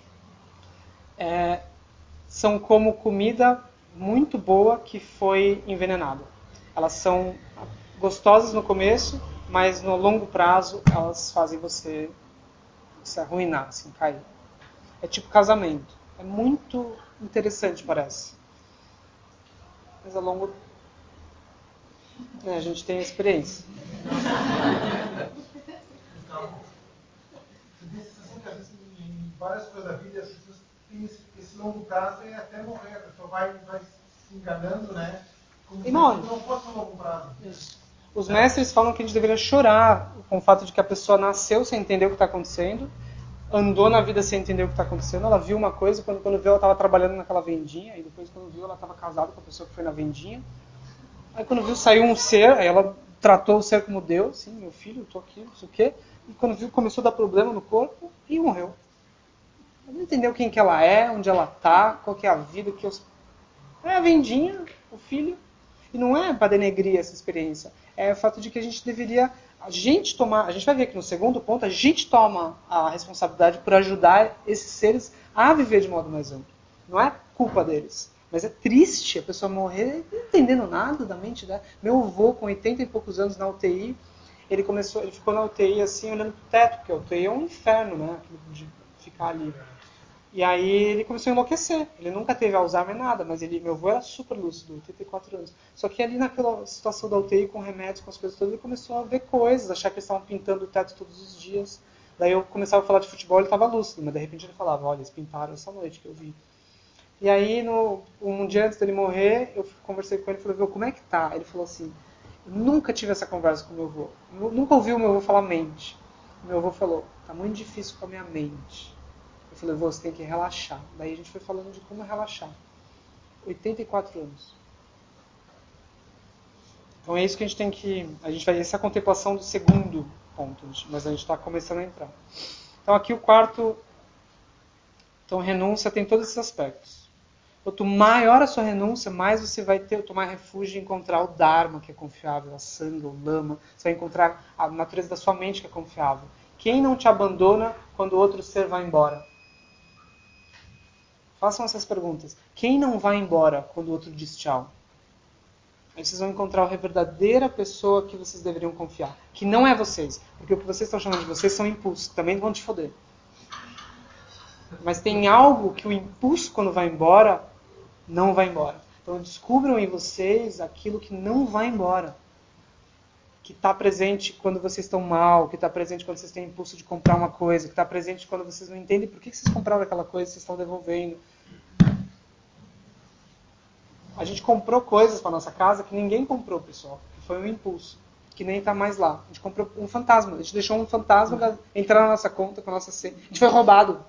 é, são como comida muito boa que foi envenenada. Elas são gostosas no começo, mas no longo prazo elas fazem você se arruinar, assim, cair. É tipo casamento. É muito interessante, parece. Mas a longo... É, a gente tem a experiência. Então, você disse assim que às vezes em várias coisas da vida as pessoas têm esse, esse longo prazo e até morrer. A pessoa vai, vai se enganando, né? Como se não fosse um longo prazo. Isso. Os mestres falam que a gente deveria chorar com o fato de que a pessoa nasceu sem entender o que está acontecendo, andou na vida sem entender o que está acontecendo, ela viu uma coisa, quando, quando viu ela estava trabalhando naquela vendinha, e depois quando viu ela estava casada com a pessoa que foi na vendinha. Aí quando viu saiu um ser, aí ela tratou o ser como Deus, sim, meu filho, eu estou aqui, não sei o quê, e quando viu começou a dar problema no corpo e morreu. Ela não entendeu quem que ela é, onde ela está, qual que é a vida, que eu... É a vendinha, o filho. E não é para denegrir essa experiência. É o fato de que a gente deveria... A gente tomar... A gente vai ver que no segundo ponto, a gente toma a responsabilidade por ajudar esses seres a viver de modo mais amplo. Não é culpa deles. Mas é triste a pessoa morrer não entendendo nada da mente dela. Meu avô, com oitenta e poucos anos na U T I, ele, começou, ele ficou na U T I assim, olhando pro teto, porque a U T I é um inferno, né? De ficar ali. E aí ele começou a enlouquecer. Ele nunca teve Alzheimer nada, mas ele, meu avô era super lúcido, oitenta e quatro anos. Só que ali naquela situação da U T I, com remédios, com as coisas todas, ele começou a ver coisas, achar que eles estavam pintando o teto todos os dias. Daí eu começava a falar de futebol, ele estava lúcido, mas de repente ele falava, olha, eles pintaram essa noite que eu vi. E aí, no, um dia antes dele morrer, eu conversei com ele e falei, como é que tá? Ele falou assim, eu nunca tive essa conversa com meu avô. Eu nunca ouvi o meu avô falar mente. Meu avô falou, tá muito difícil com a minha mente. Eu falei, vô, você tem que relaxar. Daí a gente foi falando de como relaxar. oitenta e quatro anos. Então é isso que a gente tem que... A gente vai... Essa é a contemplação do segundo ponto, mas a gente está começando a entrar. Então aqui o quarto... Então renúncia tem todos esses aspectos. Quanto maior a sua renúncia, mais você vai ter, tomar refúgio e encontrar o Dharma, que é confiável, a Sangha, o Lama. Você vai encontrar a natureza da sua mente, que é confiável. Quem não te abandona quando o outro ser vai embora? Façam essas perguntas. Quem não vai embora quando o outro diz tchau? Aí vocês vão encontrar a verdadeira pessoa que vocês deveriam confiar. Que não é vocês. Porque o que vocês estão chamando de vocês são impulsos. Também vão te foder. Mas tem algo que o impulso, quando vai embora, não vai embora. Então descubram em vocês aquilo que não vai embora. Que está presente quando vocês estão mal, que está presente quando vocês têm impulso de comprar uma coisa, que está presente quando vocês não entendem por que vocês compraram aquela coisa e vocês estão devolvendo. A gente comprou coisas para nossa casa que ninguém comprou, pessoal. Que foi um impulso. Que nem está mais lá. A gente comprou um fantasma. A gente deixou um fantasma entrar na nossa conta com a nossa senha. A gente foi roubado.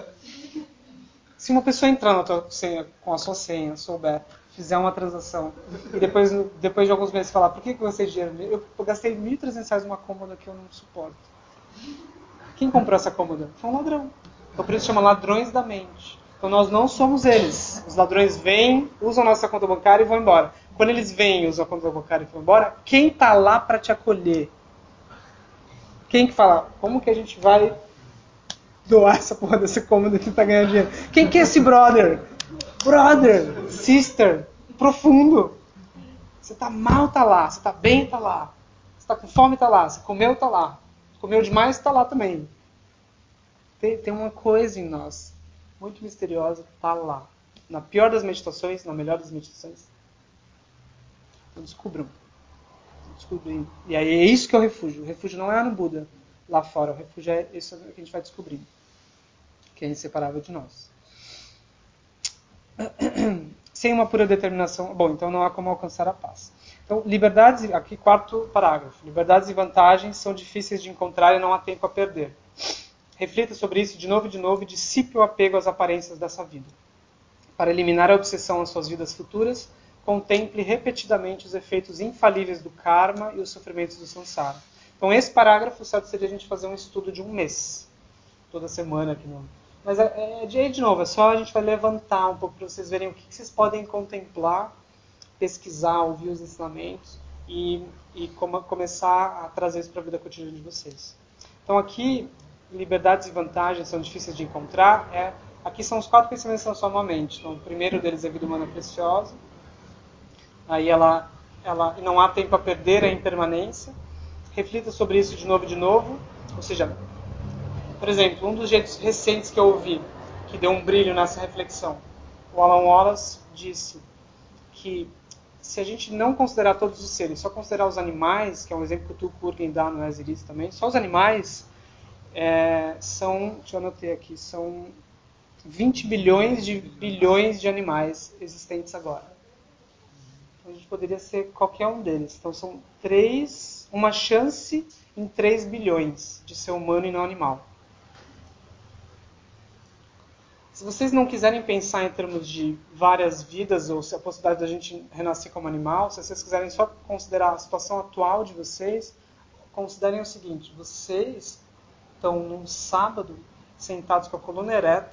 Se uma pessoa entrar na tua senha, com a sua senha, souber, fizer uma transação, e depois, depois de alguns meses falar, por que, que você dinheiro? Eu, eu gastei mil e trezentos reais numa cômoda que eu não suporto. Quem comprou essa cômoda? Foi um ladrão. Então por isso chama ladrões da mente. Então nós não somos eles. Os ladrões vêm, usam nossa conta bancária e vão embora. Quando eles vêm e usam a conta bancária e vão embora, quem está lá para te acolher? Quem que fala, como que a gente vai doar essa porra desse cômodo que tá ganhando dinheiro? Quem que é esse brother? Brother, sister, profundo. Você tá mal, tá lá. Você tá bem, tá lá. Você tá com fome, tá lá. Você comeu, tá lá. Comeu demais, tá lá também. Tem, tem uma coisa em nós, muito misteriosa, que tá lá. Na pior das meditações, na melhor das meditações. Então descubram. descobrir. E aí é isso que é o refúgio. O refúgio não é no Buda, lá fora. O refúgio é isso que a gente vai descobrir. Que é inseparável de nós. Sem uma pura determinação... Bom, então não há como alcançar a paz. Então, liberdades... Aqui, quarto parágrafo. Liberdades e vantagens são difíceis de encontrar e não há tempo a perder. Reflita sobre isso de novo e de novo e dissipe o apego às aparências dessa vida. Para eliminar a obsessão às suas vidas futuras, contemple repetidamente os efeitos infalíveis do karma e os sofrimentos do samsara. Então, esse parágrafo, certo, seria a gente fazer um estudo de um mês. Toda semana aqui no... Mas é, é de, de novo, é só a gente vai levantar um pouco para vocês verem o que, que vocês podem contemplar, pesquisar, ouvir os ensinamentos e, e como, começar a trazer isso para a vida cotidiana de vocês. Então aqui, liberdades e vantagens são difíceis de encontrar. É, aqui são os quatro pensamentos que estão na sua mente. Então, o primeiro deles é a vida humana preciosa. Aí ela, ela não há tempo a perder, é a impermanência. Reflita sobre isso de novo e de novo. Ou seja, por exemplo, um dos jeitos recentes que eu ouvi, que deu um brilho nessa reflexão, o Alan Wallace disse que se a gente não considerar todos os seres, só considerar os animais, que é um exemplo que o Tuku Urgen dá no Eziris também, só os animais é, são, deixa eu anotar aqui, são vinte bilhões de bilhões de animais existentes agora. Então a gente poderia ser qualquer um deles. Então são três, uma chance em três bilhões de ser humano e não animal. Se vocês não quiserem pensar em termos de várias vidas ou se a possibilidade da gente renascer como animal, se vocês quiserem só considerar a situação atual de vocês, considerem o seguinte: vocês estão num sábado sentados com a coluna ereta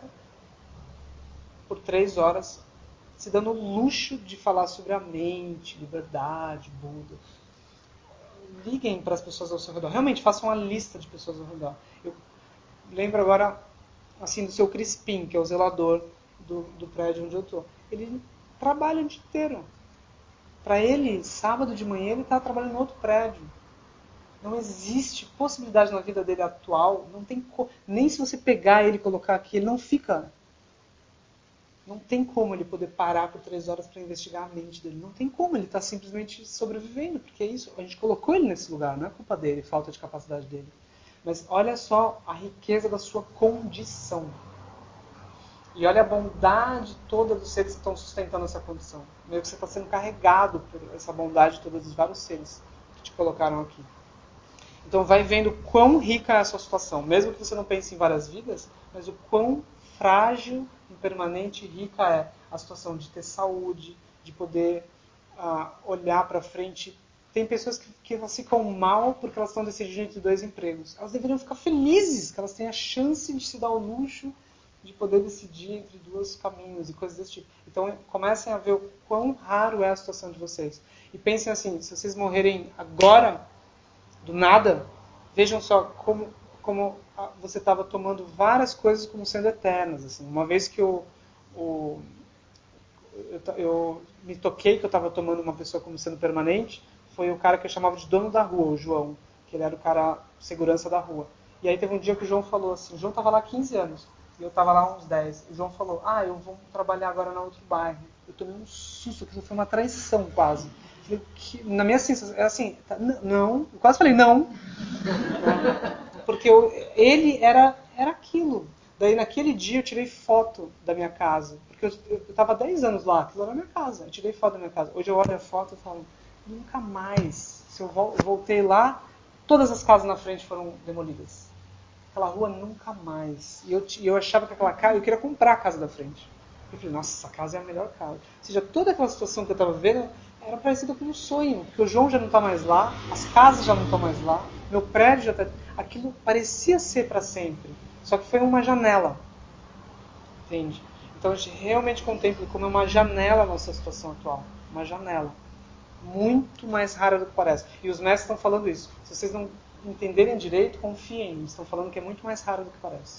por três horas, se dando o luxo de falar sobre a mente, liberdade, Buda. Liguem para as pessoas ao seu redor. Realmente, façam uma lista de pessoas ao redor. Eu lembro agora assim, do seu Crispim, que é o zelador do, do prédio onde eu estou. Ele trabalha o dia inteiro. Para ele, sábado de manhã, ele está trabalhando em outro prédio. Não existe possibilidade na vida dele atual, não tem co- nem se você pegar ele e colocar aqui, ele não fica. Não tem como ele poder parar por três horas para investigar a mente dele. Não tem como, ele está simplesmente sobrevivendo, porque é isso. A gente colocou ele nesse lugar, não é culpa dele, falta de capacidade dele. Mas olha só a riqueza da sua condição. E olha a bondade toda dos seres que estão sustentando essa condição. Meio que você está sendo carregado por essa bondade toda dos vários seres que te colocaram aqui. Então vai vendo quão rica é a sua situação. Mesmo que você não pense em várias vidas, mas o quão frágil, impermanente e rica é a situação de ter saúde, de poder uh, olhar para frente. Tem pessoas que, que elas ficam mal porque elas estão decidindo entre dois empregos. Elas deveriam ficar felizes que elas têm a chance de se dar o luxo de poder decidir entre dois caminhos e coisas desse tipo. Então comecem a ver o quão raro é a situação de vocês. E pensem assim, se vocês morrerem agora, do nada, vejam só como, como você estava tomando várias coisas como sendo eternas. Assim. Uma vez que eu, eu, eu, eu me toquei que eu estava tomando uma pessoa como sendo permanente, foi o cara que eu chamava de dono da rua, o João, que ele era o cara segurança da rua. E aí teve um dia que o João falou assim, o João estava lá há quinze anos, e eu estava lá há uns dez. O João falou, ah, eu vou trabalhar agora no outro bairro. Eu tomei um susto, aquilo foi uma traição quase. Falei, que, na minha sensação, é assim, tá, não, eu quase falei não. Porque eu, ele era, era aquilo. Daí naquele dia eu tirei foto da minha casa, porque eu estava há dez anos lá, aquilo era a minha casa, eu tirei foto da minha casa. Hoje eu olho a foto e falo, nunca mais. Se eu voltei lá, todas as casas na frente foram demolidas. Aquela rua nunca mais. E eu, eu achava que aquela casa, eu queria comprar a casa da frente. Eu falei, nossa, essa casa é a melhor casa. Ou seja, toda aquela situação que eu estava vendo era parecida com um sonho. Porque o João já não está mais lá, as casas já não estão mais lá, meu prédio já está... Aquilo parecia ser para sempre. Só que foi uma janela. Entende? Então a gente realmente contempla como é uma janela a nossa situação atual. Uma janela. Muito mais rara do que parece. E os mestres estão falando isso. Se vocês não entenderem direito, confiem. Eles estão falando que é muito mais raro do que parece.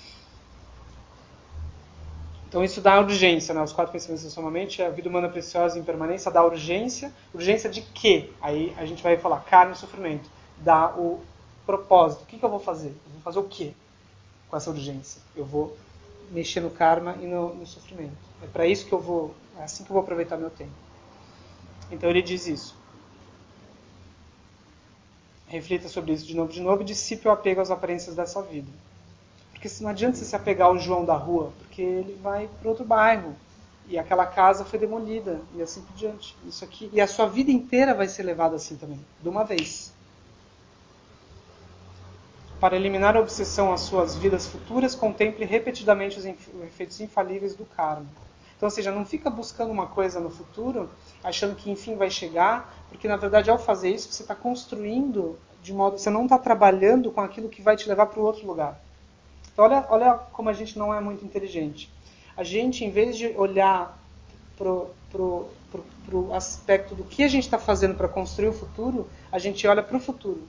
Então isso dá urgência, né? Os quatro pensamentos da sua mente, a vida humana preciosa e impermanência, dá urgência. Urgência de quê? Aí a gente vai falar carne e sofrimento. Dá o propósito. O que, que eu vou fazer? Eu vou fazer o quê com essa urgência? Eu vou mexer no karma e no, no sofrimento. É para isso que eu vou... É assim que eu vou aproveitar meu tempo. Então ele diz isso. reflita sobre isso de novo, de novo, e dissipe o apego às aparências dessa vida. Porque não adianta você se apegar ao João da rua, porque ele vai para outro bairro, e aquela casa foi demolida, e assim por diante. Isso aqui, e a sua vida inteira vai ser levada assim também, de uma vez. Para eliminar a obsessão às suas vidas futuras, contemple repetidamente os efeitos infalíveis do karma. Então, ou seja, não fica buscando uma coisa no futuro, achando que enfim vai chegar, porque na verdade ao fazer isso você está construindo de modo, você não está trabalhando com aquilo que vai te levar para o outro lugar. Então, olha, olha como a gente não é muito inteligente. A gente, em vez de olhar pro pro, pro, pro aspecto do que a gente está fazendo para construir o futuro, a gente olha para o futuro.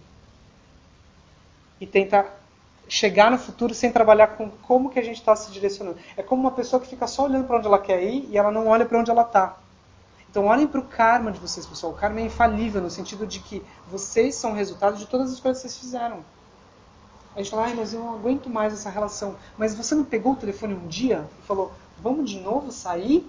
E tenta chegar no futuro sem trabalhar com como que a gente está se direcionando. É como uma pessoa que fica só olhando para onde ela quer ir e ela não olha para onde ela está. Então olhem para o karma de vocês, pessoal. O karma é infalível no sentido de que vocês são resultado de todas as coisas que vocês fizeram. A gente fala, ai, mas eu não aguento mais essa relação. Mas você não pegou o telefone um dia e falou, vamos de novo sair?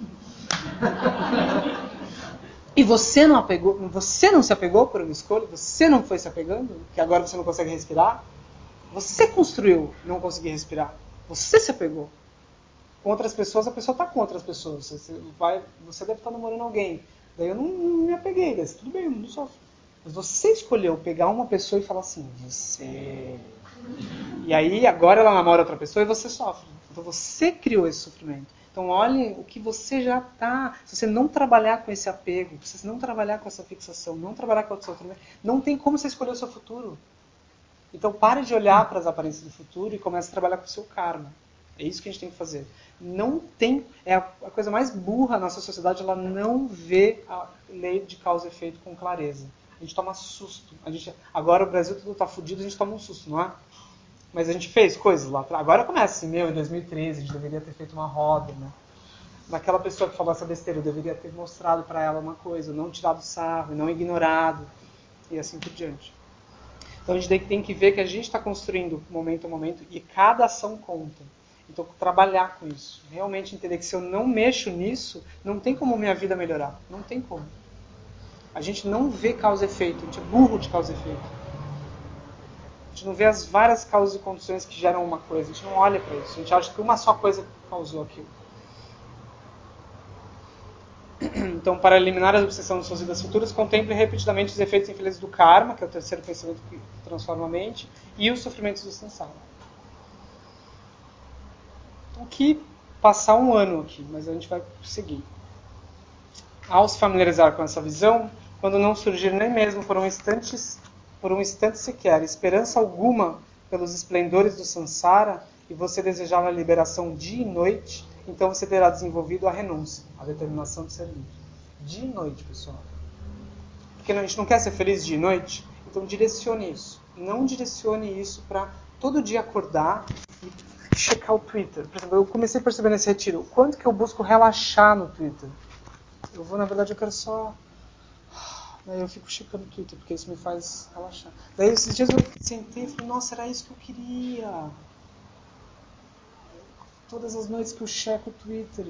E você não, apegou, você não se apegou por uma escolha? Você não foi se apegando? Que agora você não consegue respirar? Você construiu não conseguir respirar. Você se apegou. Com outras pessoas, a pessoa está com outras pessoas. Você, vai, você deve estar namorando alguém. Daí eu não, não me apeguei. Daí, tudo bem, eu não sofro. Mas você escolheu pegar uma pessoa e falar assim, você... E aí, agora ela namora outra pessoa e você sofre. Então você criou esse sofrimento. Então olhe o que você já está. Se você não trabalhar com esse apego, se você não trabalhar com essa fixação, não trabalhar com o sofrimento, não tem como você escolher o seu futuro. Então pare de olhar para as aparências do futuro e comece a trabalhar com o seu karma. É isso que a gente tem que fazer. Não tem, é a, a coisa mais burra na nossa sociedade, ela não vê a lei de causa e efeito com clareza. A gente toma susto. A gente, agora o Brasil tudo está fudido, a gente toma um susto, não é? Mas a gente fez coisas lá atrás. Agora começa assim, meu, em dois mil e treze a gente deveria ter feito uma roda, né? Daquela pessoa que falou essa besteira, eu deveria ter mostrado para ela uma coisa, não tirado sarro, não ignorado, e assim por diante. Então a gente tem que ver que a gente está construindo momento a momento e cada ação conta. Então trabalhar com isso. Realmente entender que se eu não mexo nisso, não tem como minha vida melhorar. Não tem como. A gente não vê causa e efeito, a gente é burro de causa e efeito. A gente não vê as várias causas e condições que geram uma coisa. A gente não olha para isso. A gente acha que uma só coisa causou aquilo. Então, para eliminar a obsessão de suas vidas futuras, contemple repetidamente os efeitos infelizes do karma, que é o terceiro pensamento que transforma a mente, e os sofrimentos do samsara. Então, aqui, passar um ano aqui, mas a gente vai seguir. Ao se familiarizar com essa visão, quando não surgir nem mesmo por um instante, por um instante sequer, esperança alguma pelos esplendores do samsara, e você desejar a liberação dia e noite, então você terá desenvolvido a renúncia, a determinação de ser livre. Dia e noite, pessoal. Porque a gente não quer ser feliz dia e noite, então direcione isso. Não direcione isso para todo dia acordar e checar o Twitter. Por exemplo, eu comecei a perceber nesse retiro, o quanto que eu busco relaxar no Twitter. Eu vou, na verdade, eu quero só... Daí eu fico checando o Twitter, porque isso me faz relaxar. Daí esses dias eu sentei e falei, nossa, era isso que eu queria. Todas as noites que eu checo o Twitter.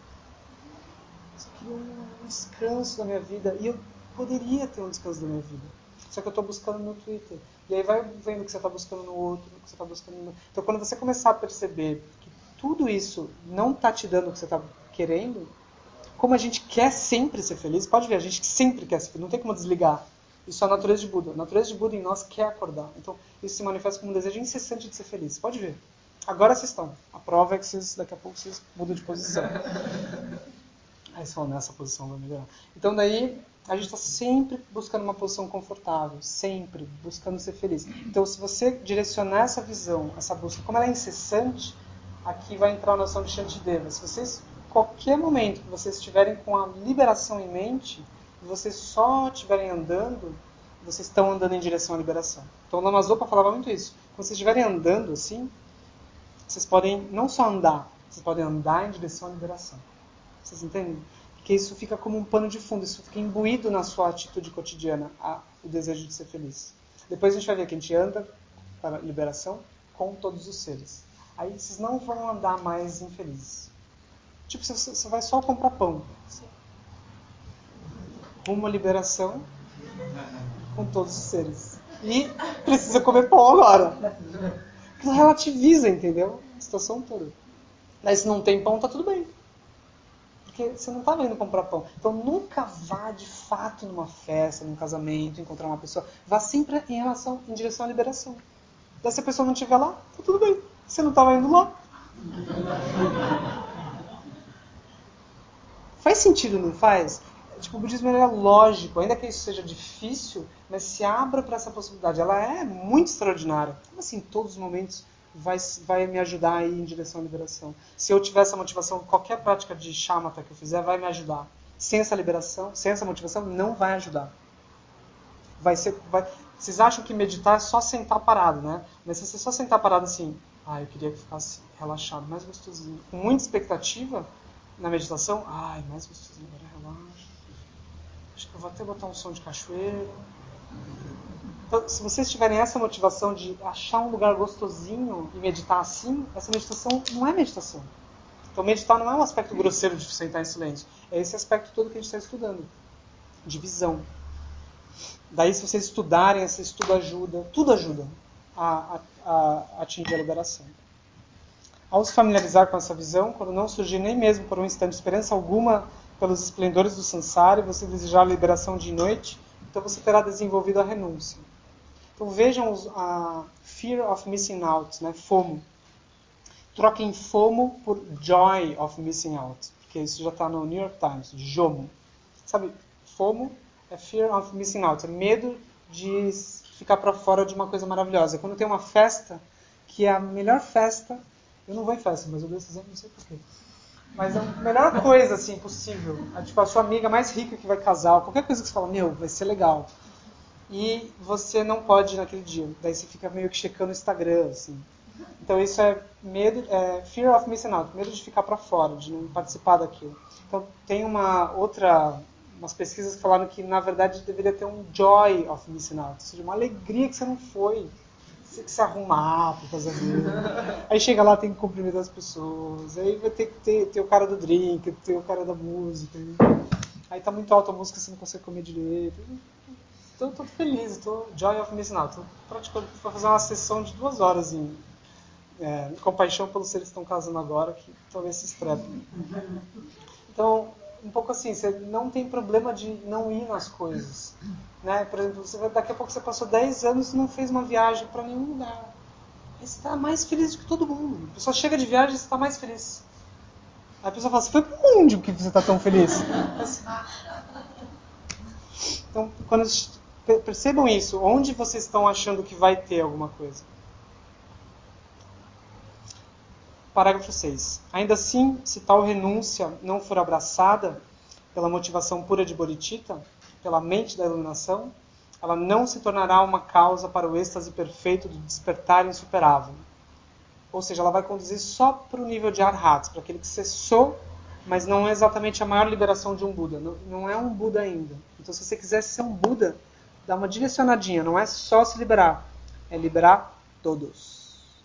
Eu queria um descanso da minha vida. E eu poderia ter um descanso da minha vida. Só que eu estou buscando no Twitter. E aí vai vendo o que você está buscando no outro, o que você está buscando no... Então quando você começar a perceber que tudo isso não está te dando o que você está querendo, como a gente quer sempre ser feliz, pode ver, a gente sempre quer ser feliz, não tem como desligar. Isso é a natureza de Buda. A natureza de Buda em nós quer acordar. Então isso se manifesta como um desejo incessante de ser feliz. Pode ver. Agora vocês estão. A prova é que vocês, daqui a pouco vocês mudam de posição. Aí só nessa posição vai melhorar. Então daí a gente está sempre buscando uma posição confortável. Sempre buscando ser feliz. Então se você direcionar essa visão, essa busca, como ela é incessante, aqui vai entrar a noção de Shantideva. Se vocês, qualquer momento que vocês estiverem com a liberação em mente, e vocês só estiverem andando, vocês estão andando em direção à liberação. Então o Lama Zopa falava muito isso. Quando vocês estiverem andando assim, vocês podem não só andar, vocês podem andar em direção à liberação. Vocês entendem? Porque isso fica como um pano de fundo, isso fica imbuído na sua atitude cotidiana, a, o desejo de ser feliz. Depois a gente vai ver que a gente anda para a liberação com todos os seres. Aí vocês não vão andar mais infelizes. Tipo, você, você vai só comprar pão. Rumo à liberação com todos os seres. e precisa comer pão agora. Aquilo relativiza, entendeu? A situação toda. Daí se não tem pão, tá tudo bem. Porque você não estava indo comprar pão. Então nunca vá de fato numa festa, num casamento, encontrar uma pessoa. Vá sempre em relação, em direção à liberação. Daí se a pessoa não estiver lá, tá tudo bem. Você não estava indo lá. Faz sentido, não faz? Tipo, o budismo é lógico, ainda que isso seja difícil, mas se abra para essa possibilidade. Ela é muito extraordinária. Como assim, em todos os momentos vai, vai me ajudar a ir em direção à liberação? Se eu tiver essa motivação, qualquer prática de shamatha que eu fizer vai me ajudar. Sem essa liberação, sem essa motivação, não vai ajudar. Vai ser, vai... Vocês acham que meditar é só sentar parado, né? Mas se você só sentar parado assim, ah, eu queria que ficasse relaxado, mais gostosinho, com muita expectativa na meditação, ai, mais gostosinho, agora relaxa. Acho que eu vou até botar um som de cachoeira. Então, se vocês tiverem essa motivação de achar um lugar gostosinho e meditar assim, essa meditação não é meditação. Então, meditar não é um aspecto grosseiro de sentar em silêncio. É esse aspecto todo que a gente está estudando. De visão. Daí, se vocês estudarem, esse estudo ajuda, tudo ajuda a, a, a atingir a liberação. Ao se familiarizar com essa visão, quando não surgir nem mesmo por um instante esperança alguma pelos esplendores do samsara e você desejar a liberação de noite, então você terá desenvolvido a renúncia. Então vejam os, a fear of missing out, né? FOMO. Troquem FOMO por joy of missing out, porque isso já está no New York Times, JOMO. Sabe, FOMO é fear of missing out, é medo de ficar para fora de uma coisa maravilhosa. Quando tem uma festa, que é a melhor festa, eu não vou em festa, mas eu dou esse exemplo, não sei porquê. Mas é a melhor coisa, assim, possível. É, tipo, a sua amiga mais rica que vai casar, qualquer coisa que você fala, meu, vai ser legal. E você não pode ir naquele dia. Daí você fica meio que checando o Instagram, assim. Então isso é medo, é fear of missing out, medo de ficar para fora, de não participar daquilo. Então tem uma outra, umas pesquisas que falaram que, na verdade, deveria ter um joy of missing out. Ou seja, uma alegria que você não foi. Você tem que se arrumar para fazer aquilo. Aí chega lá, tem que cumprimentar as pessoas. Aí vai ter que ter, ter o cara do drink, ter o cara da música. Aí tá muito alta a música, você não consegue comer direito. Então eu tô feliz, estou joy of missing out. Estou praticamente para fazer uma sessão de duas horas em é, compaixão pelos seres que estão casando agora, que talvez se estrepem. Então, um pouco assim, você não tem problema de não ir nas coisas. Né? Por exemplo, você vai, daqui a pouco você passou dez anos e não fez uma viagem para nenhum lugar. Aí você está mais feliz do que todo mundo. A pessoa chega de viagem e você está mais feliz. Aí a pessoa fala, você foi para onde que você está tão feliz? Mas... Então, quando percebam isso, onde vocês estão achando que vai ter alguma coisa? Parágrafo seis. Ainda assim, se tal renúncia não for abraçada pela motivação pura de Bodhicitta, pela mente da iluminação, ela não se tornará uma causa para o êxtase perfeito do despertar insuperável. Ou seja, ela vai conduzir só para o nível de Arhats, para aquele que cessou, mas não é exatamente a maior liberação de um Buda. Não, não é um Buda ainda. Então, se você quiser ser um Buda, dá uma direcionadinha. Não é só se liberar, é liberar todos.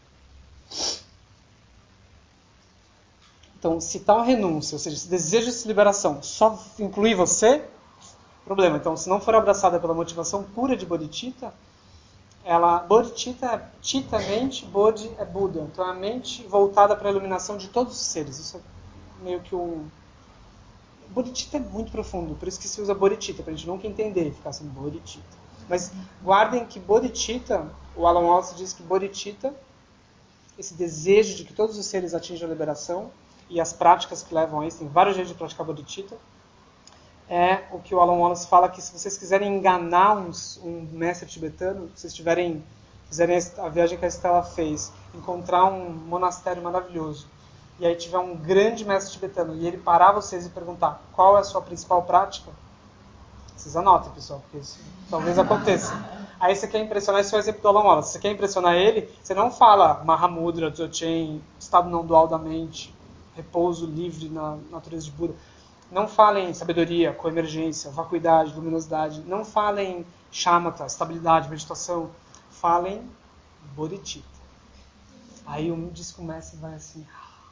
Então, se tal renúncia, ou seja, se desejo de liberação só inclui você, problema. Então, se não for abraçada pela motivação pura de Bodhicitta, ela, Bodhicitta é Chitta, mente, Bodhi é Buda. Então, é a mente voltada para a iluminação de todos os seres. Isso é meio que um... Bodhicitta é muito profundo, por isso que se usa Bodhicitta, para a gente nunca entender e ficar assim, Bodhicitta. Mas guardem que Bodhicitta, o Alan Watts diz que Bodhicitta, esse desejo de que todos os seres atinjam a liberação, e as práticas que levam a isso, tem vários jeitos de praticar Bodhicitta, é o que o Alan Wallace fala, que se vocês quiserem enganar uns, um mestre tibetano, se vocês tiverem, fizerem a viagem que a Estela fez, encontrar um monastério maravilhoso, e aí tiver um grande mestre tibetano, e ele parar vocês e perguntar qual é a sua principal prática, vocês anotem, pessoal, porque isso talvez aconteça. Aí você quer impressionar, esse é o exemplo do Alan Wallace, você quer impressionar ele, você não fala Mahamudra, Dzogchen, estado não dual da mente, repouso livre na natureza de Buda. Não falem sabedoria, coemergência, vacuidade, luminosidade. Não falem shamatha, estabilidade, meditação. Falem Bodhicitta. Aí o disco começa e vai assim.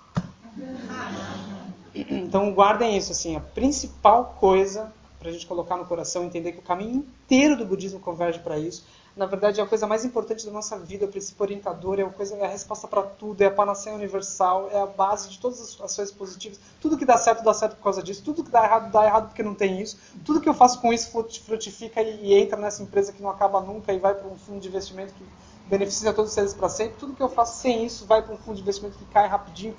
Então guardem isso, assim, a principal coisa para a gente colocar no coração, entender que o caminho inteiro do budismo converge para isso. na verdade, é a coisa mais importante da nossa vida, o princípio orientador, é a, coisa, é a resposta para tudo, é a panaceia universal, é a base de todas as ações positivas. Tudo que dá certo, dá certo por causa disso. Tudo que dá errado, dá errado porque não tem isso. Tudo que eu faço com isso frutifica e, e entra nessa empresa que não acaba nunca e vai para um fundo de investimento que beneficia todos os seres para sempre. Tudo que eu faço sem isso vai para um fundo de investimento que cai rapidinho.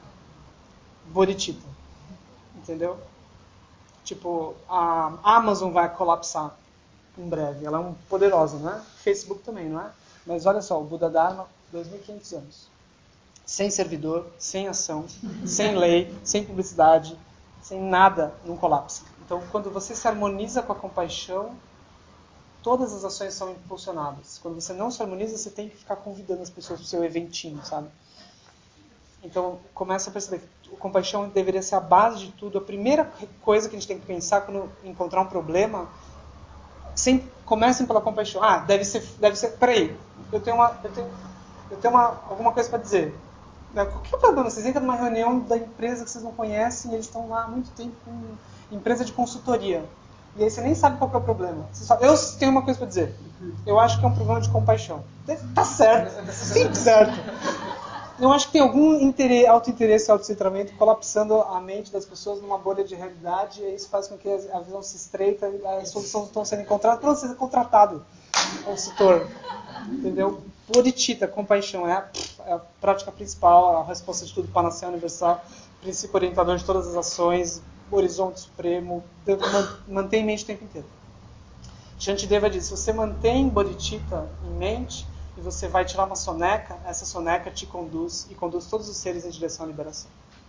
Bodhicitta. Entendeu? Tipo, a Amazon vai colapsar em breve. Ela é um poderosa, não é? Facebook também, não é? Mas olha só, o Buda Dharma, dois mil e quinhentos anos. Sem servidor, sem ação, sem lei, sem publicidade, sem nada, não colapsa. Então, quando você se harmoniza com a compaixão, todas as ações são impulsionadas. Quando você não se harmoniza, você tem que ficar convidando as pessoas para o seu eventinho, sabe? Então, começa a perceber que a compaixão deveria ser a base de tudo. A primeira coisa que a gente tem que pensar quando encontrar um problema, sempre comecem pela compaixão. Ah, deve ser, deve ser. Peraí, eu tenho uma, eu tenho, eu tenho uma, alguma coisa para dizer. Qual que é o problema? Vocês entram numa reunião da empresa que vocês não conhecem e eles estão lá há muito tempo com empresa de consultoria. E aí você nem sabe qual que é o problema. Você só, eu tenho uma coisa para dizer. Eu acho que é um problema de compaixão. Tá certo, sempre certo. Eu acho que tem algum interesse, auto-interesse, auto-centramento colapsando a mente das pessoas numa bolha de realidade, e isso faz com que a visão se estreita e as soluções estão sendo encontradas para você ser contratado, consultor. Entendeu? Bodhicitta, compaixão, é a, é a prática principal, a resposta de tudo, panaceia universal, princípio orientador de todas as ações, horizonte supremo, mantém em mente o tempo inteiro. Shantideva diz, se você mantém Bodhicitta em mente, e você vai tirar uma soneca, essa soneca te conduz e conduz todos os seres em direção à liberação.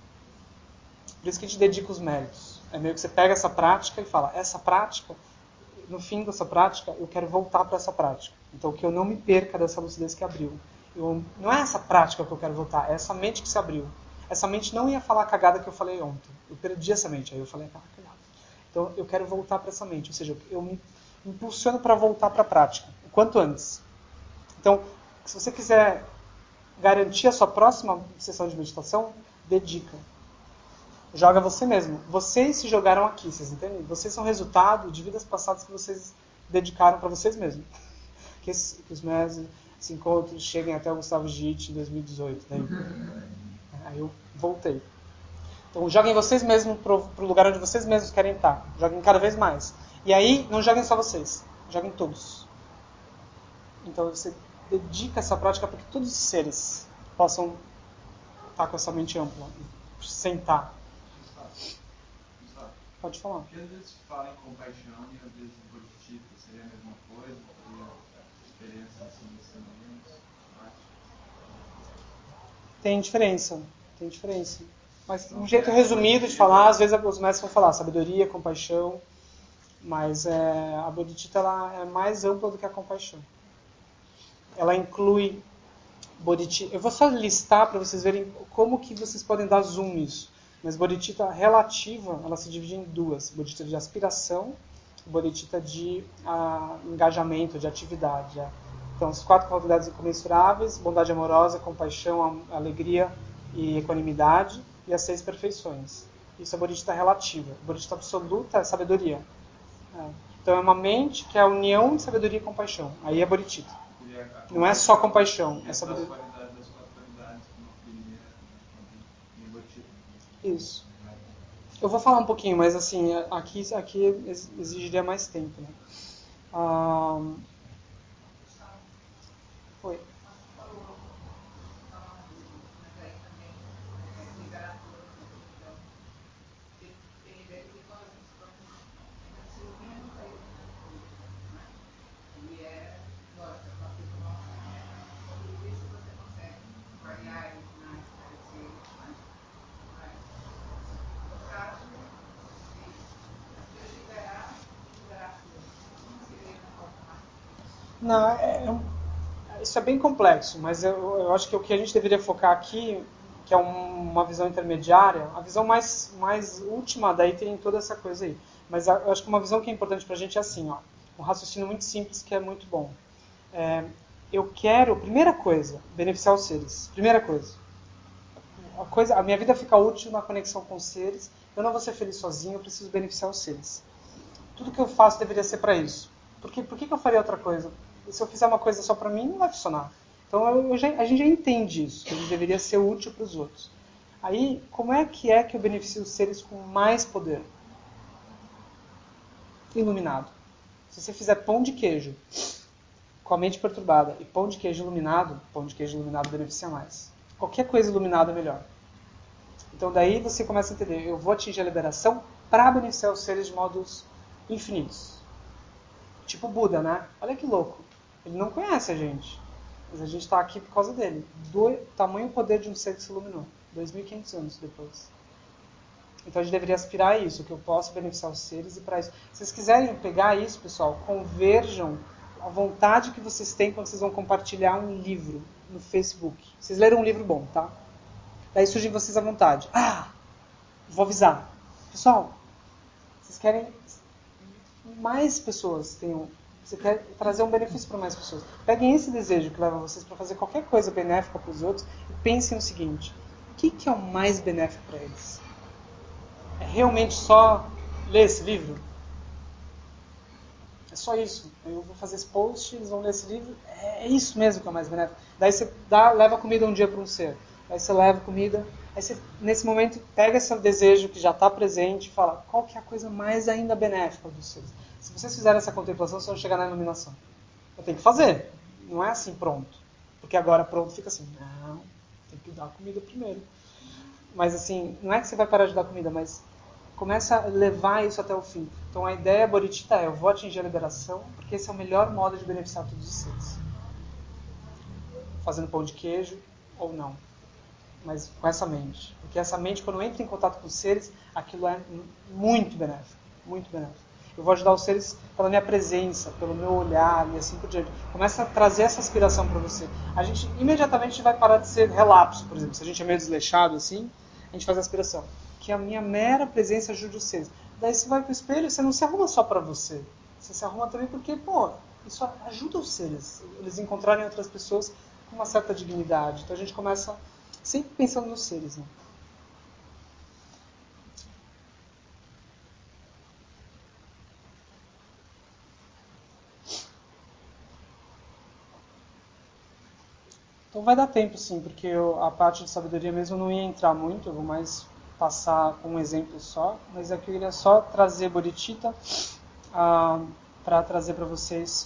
Por isso que a gente dedica os méritos. É meio que você pega essa prática e fala, essa prática, no fim dessa prática, eu quero voltar para essa prática. Então, que eu não me perca dessa lucidez que abriu. Eu, não é essa prática que eu quero voltar, é essa mente que se abriu. Essa mente não ia falar a cagada que eu falei ontem. Eu perdi essa mente, aí eu falei aquela cagada. Então, eu quero voltar para essa mente. Ou seja, eu me impulsiono para voltar para a prática, o quanto antes. Então, se você quiser garantir a sua próxima sessão de meditação, dedica. Joga você mesmo. Vocês se jogaram aqui, vocês entendem? Vocês são resultado de vidas passadas que vocês dedicaram para vocês mesmos. Que, esse, que os meus se encontros cheguem até o Gustavo Gitt em dois mil e dezoito. Daí, aí eu voltei. Então, joguem vocês mesmos para o lugar onde vocês mesmos querem estar. Joguem cada vez mais. E aí, não joguem só vocês. Joguem todos. Então, você dedica essa prática para que todos os seres possam estar com essa mente ampla, sentar. Pode falar. Porque às vezes fala em compaixão e às vezes em Bodhicitta seria a mesma coisa, seria a diferença assim dos sentimentos. Tem diferença, tem diferença. Mas um jeito resumido de falar, às vezes os mestres vão falar sabedoria, compaixão, mas é, a Bodhicitta ela é mais ampla do que a compaixão. Ela inclui Bodhicitta. Eu vou só listar para vocês verem como que vocês podem dar zoom nisso. Mas Bodhicitta relativa, ela se divide em duas. Bodhicitta de aspiração e Bodhicitta de ah, engajamento, de atividade. É. Então, as quatro qualidades incomensuráveis, bondade amorosa, compaixão, alegria e equanimidade, e as seis perfeições. Isso é Bodhicitta relativa. Bodhicitta absoluta é sabedoria. É. Então, é uma mente que é a união de sabedoria e compaixão. Aí é Bodhicitta. Não é só compaixão, é sabedoria. Isso. Eu vou falar um pouquinho, mas assim, aqui, aqui exigiria mais tempo. Né? Ah, foi. Não, é, é, isso é bem complexo, mas eu, eu acho que o que a gente deveria focar aqui, que é um, uma visão intermediária, a visão mais, mais última, daí tem toda essa coisa aí. Mas eu acho que uma visão que é importante pra gente é assim, ó, um raciocínio muito simples que é muito bom. É, eu quero, primeira coisa, beneficiar os seres. Primeira coisa. A, coisa. a minha vida fica útil na conexão com os seres. Eu não vou ser feliz sozinho, eu preciso beneficiar os seres. Tudo que eu faço deveria ser para isso. Por, que, por que, que eu faria outra coisa? se eu fizer uma coisa só para mim, não vai funcionar. Então eu, eu já, a gente já entende isso, que a gente deveria ser útil para os outros. Aí, como é que é que eu beneficio os seres com mais poder? Iluminado. Se você fizer pão de queijo com a mente perturbada e pão de queijo iluminado, pão de queijo iluminado beneficia mais. Qualquer coisa iluminada é melhor. Então daí você começa a entender, eu vou atingir a liberação para beneficiar os seres de modos infinitos. Tipo Buda, né? Olha que louco. Ele não conhece a gente, mas a gente está aqui por causa dele. Do tamanho poder de um ser que se iluminou. dois mil e quinhentos anos depois. Então a gente deveria aspirar a isso, que eu possa beneficiar os seres e para isso. Se vocês quiserem pegar isso, pessoal, converjam a vontade que vocês têm quando vocês vão compartilhar um livro no Facebook. Vocês leram um livro bom, tá? Daí surge em vocês a vontade. Ah, vou avisar. Pessoal, vocês querem mais pessoas tenham... Você quer trazer um benefício para mais pessoas. Peguem esse desejo que leva vocês para fazer qualquer coisa benéfica para os outros e pensem no seguinte. O que, que é o mais benéfico para eles? É realmente só ler esse livro? É só isso. Eu vou fazer esse post, eles vão ler esse livro. É isso mesmo que é o mais benéfico. Daí você dá, leva comida um dia para um ser. Aí você leva comida. Aí você, nesse momento, pega esse desejo que já está presente e fala qual que é a coisa mais ainda benéfica dos seres. Se vocês fizerem essa contemplação, vocês vão chegar na iluminação. Eu tenho que fazer. Não é assim pronto. Porque agora pronto fica assim. Não, tem que dar comida primeiro. Mas assim, não é que você vai parar de dar comida, mas começa a levar isso até o fim. Então a ideia bodhicitta é, eu vou atingir a liberação, porque esse é o melhor modo de beneficiar todos os seres. Fazendo pão de queijo ou não. Mas com essa mente. Porque essa mente, quando entra em contato com os seres, aquilo é muito benéfico. Muito benéfico. Eu vou ajudar os seres pela minha presença, pelo meu olhar e assim por diante. Começa a trazer essa aspiração para você. A gente, imediatamente, vai parar de ser relapso, por exemplo. Se a gente é meio desleixado assim, a gente faz a aspiração. Que a minha mera presença ajude os seres. Daí você vai para o espelho, você não se arruma só para você. Você se arruma também porque, pô, isso ajuda os seres. Eles encontrarem outras pessoas com uma certa dignidade. Então a gente começa sempre pensando nos seres, né? Então vai dar tempo sim, porque eu, a parte de sabedoria mesmo não ia entrar muito, eu vou mais passar com um exemplo só, mas aqui eu queria só trazer bodhicitta ah, para trazer para vocês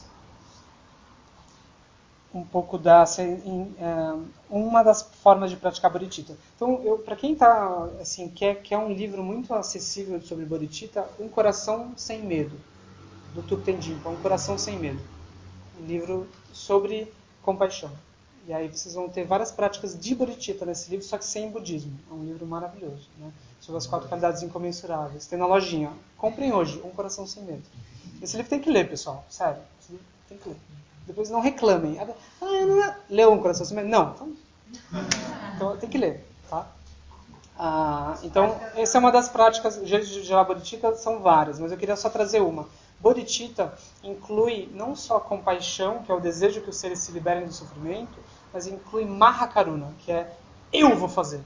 um pouco da em, é, uma das formas de praticar bodhicitta. Então, para quem tá assim quer quer um livro muito acessível sobre bodhicitta, Um Coração Sem Medo, do Thupten Jinpa, Um Coração Sem Medo, um livro sobre compaixão. E aí vocês vão ter várias práticas de bodhicitta nesse livro, só que sem budismo. É um livro maravilhoso, né? Sobre as quatro qualidades incomensuráveis. Tem na lojinha. Comprem hoje, Um Coração Sem Medo. Esse livro tem que ler, pessoal. Sério. Esse livro tem que ler. Depois não reclamem. Ah, não leu Um Coração Sem Medo? Não. Então, então tem que ler, tá? Ah, então, essa é uma das práticas. De gerar bodhicitta são várias, mas eu queria só trazer uma. Bodhicitta inclui não só compaixão, que é o desejo que os seres se liberem do sofrimento, mas inclui Mahakaruna, que é eu vou fazer.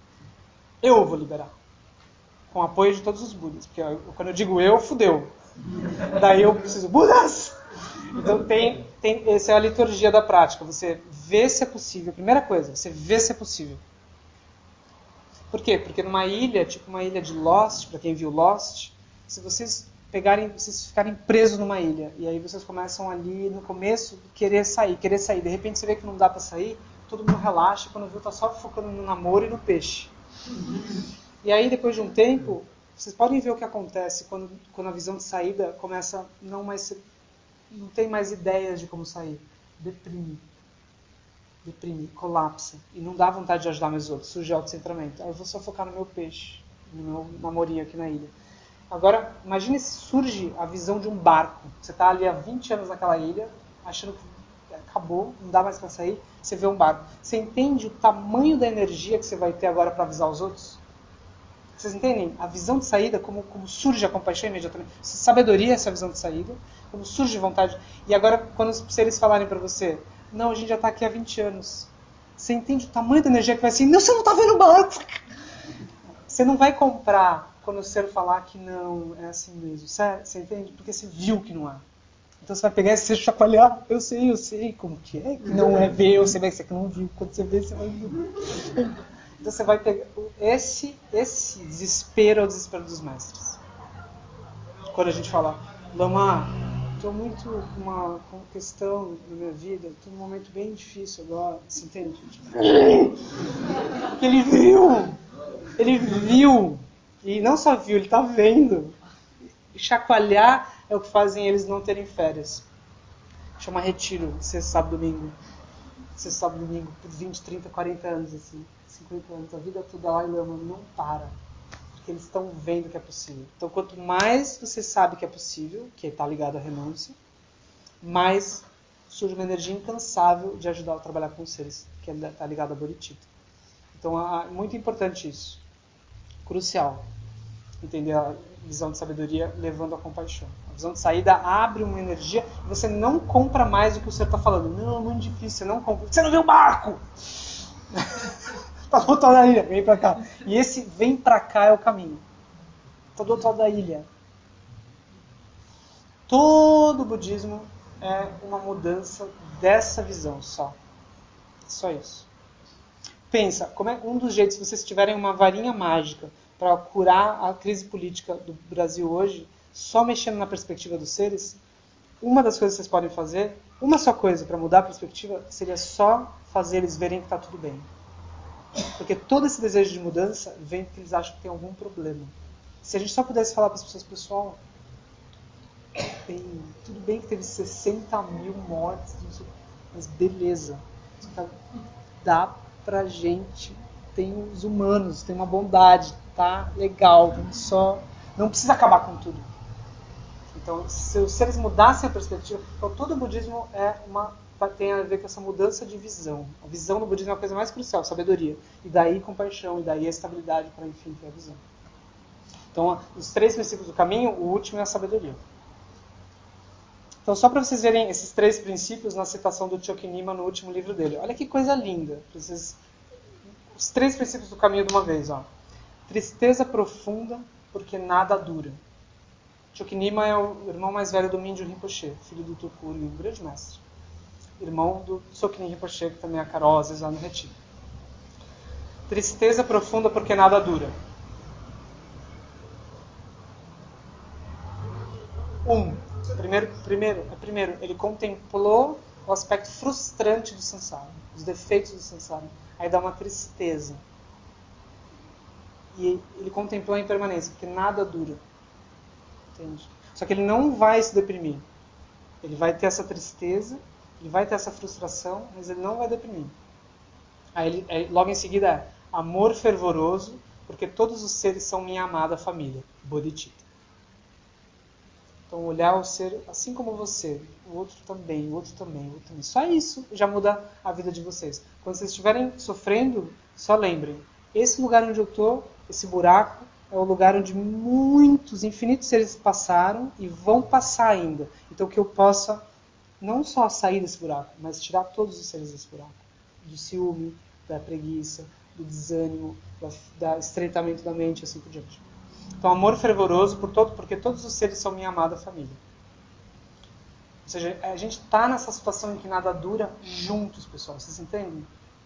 Eu vou liberar. Com apoio de todos os Budas. Porque eu, quando eu digo eu, fudeu. Daí eu preciso, Budas! Então tem, tem, essa é a liturgia da prática. Você vê se é possível. Primeira coisa, você vê se é possível. Por quê? Porque numa ilha, tipo uma ilha de Lost, para quem viu Lost, se vocês pegarem, vocês ficarem presos numa ilha, e aí vocês começam ali no começo querer sair, querer sair, de repente você vê que não dá para sair, todo mundo relaxa, quando viu tá só focando no namoro e no peixe. E aí depois de um tempo, vocês podem ver o que acontece quando, quando a visão de saída começa não mais ser, não tem mais ideias de como sair, deprime. Deprime, colapsa, e não dá vontade de ajudar meus outros, surge autocentramento. Aí eu vou só focar no meu peixe, no meu namorinho aqui na ilha. Agora, imagine se surge a visão de um barco. Você está ali há vinte anos naquela ilha, achando que acabou, não dá mais para sair, você vê um barco. Você entende o tamanho da energia que você vai ter agora para avisar os outros? Vocês entendem? A visão de saída, como, como surge a compaixão imediatamente. Sabedoria é essa visão de saída, como surge vontade. E agora, quando os seres falarem para você, não, a gente já está aqui há vinte anos. Você entende o tamanho da energia que vai assim, não, você não está vendo o barco. Você não vai comprar quando o ser falar que não, é assim mesmo. Você entende? Porque você viu que não é. Então você vai pegar e se chacoalhar, eu sei, eu sei como que é, que não é ver, você vai ser que não viu, quando você vê, você vai ver. Então você vai pegar, esse, esse desespero é o desespero dos mestres. Quando a gente fala, Lama, estou muito com uma, com uma questão na minha vida, estou num momento bem difícil agora, você entende? Porque ele viu, ele viu, e não só viu, ele está vendo. E chacoalhar é o que fazem eles não terem férias. Chama retiro, sexta, sábado, domingo. Sexta, sábado, domingo, por vinte, trinta, quarenta anos, assim, cinquenta anos. A vida toda lá em Lama não para. Porque eles estão vendo que é possível. Então, quanto mais você sabe que é possível, que está ligado à renúncia, mais surge uma energia incansável de ajudar a trabalhar com os seres, que está ligado à Bodhicitta. Então, é muito importante isso. Crucial. Entender a visão de sabedoria levando a compaixão. A visão de saída abre uma energia e você não compra mais do que o senhor está falando. Não, é muito difícil, você não compra. Você não vê o barco! Está do outro lado da ilha, vem para cá. E esse vem para cá é o caminho. Está do outro lado da ilha. Todo o budismo é uma mudança dessa visão só. Só isso. Pensa, como é um dos jeitos, se vocês tiverem uma varinha mágica para curar a crise política do Brasil hoje, só mexendo na perspectiva dos seres, uma das coisas que vocês podem fazer, uma só coisa para mudar a perspectiva, seria só fazer eles verem que está tudo bem. Porque todo esse desejo de mudança vem porque eles acham que tem algum problema. Se a gente só pudesse falar para as pessoas, pessoal, bem, tudo bem que teve sessenta mil mortes, mas beleza, dá pra gente, tem os humanos, tem uma bondade, tá legal, vamos só, não precisa acabar com tudo. Então, se os seres mudassem a perspectiva, então todo o budismo é uma, tem a ver com essa mudança de visão. A visão no budismo é a coisa mais crucial, sabedoria. E daí compaixão, e daí a estabilidade para, enfim, ter a visão. Então, os três princípios do caminho, o último é a sabedoria. Então, só para vocês verem esses três princípios na citação do Chokynima no último livro dele. Olha que coisa linda. Vocês... Os três princípios do caminho de uma vez. Ó. Tristeza profunda, porque nada dura. Chokynima é o irmão mais velho do Mingyur Rinpoche, filho do Tukuri, um grande mestre. Irmão do Tsoknyi Rinpoche, que também é a Carozes lá no Retiro. Tristeza profunda, porque nada dura. Um. Primeiro, primeiro, primeiro, ele contemplou o aspecto frustrante do samsara, os defeitos do samsara. Aí dá uma tristeza. E ele contemplou a impermanência, porque nada dura. Entende? Só que ele não vai se deprimir. Ele vai ter essa tristeza, ele vai ter essa frustração, mas ele não vai deprimir. Aí, ele, aí logo em seguida é amor fervoroso, porque todos os seres são minha amada família, Bodhicitta. Então, olhar o ser assim como você, o outro também, o outro também, o outro também. Só isso já muda a vida de vocês. Quando vocês estiverem sofrendo, só lembrem, esse lugar onde eu estou, esse buraco, é o lugar onde muitos, infinitos seres passaram e vão passar ainda. Então, que eu possa não só sair desse buraco, mas tirar todos os seres desse buraco. Do ciúme, da preguiça, do desânimo, do estreitamento da mente, assim por diante. Então, amor fervoroso por todo, porque todos os seres são minha amada família. Ou seja, a gente está nessa situação em que nada dura juntos, pessoal. Vocês entendem?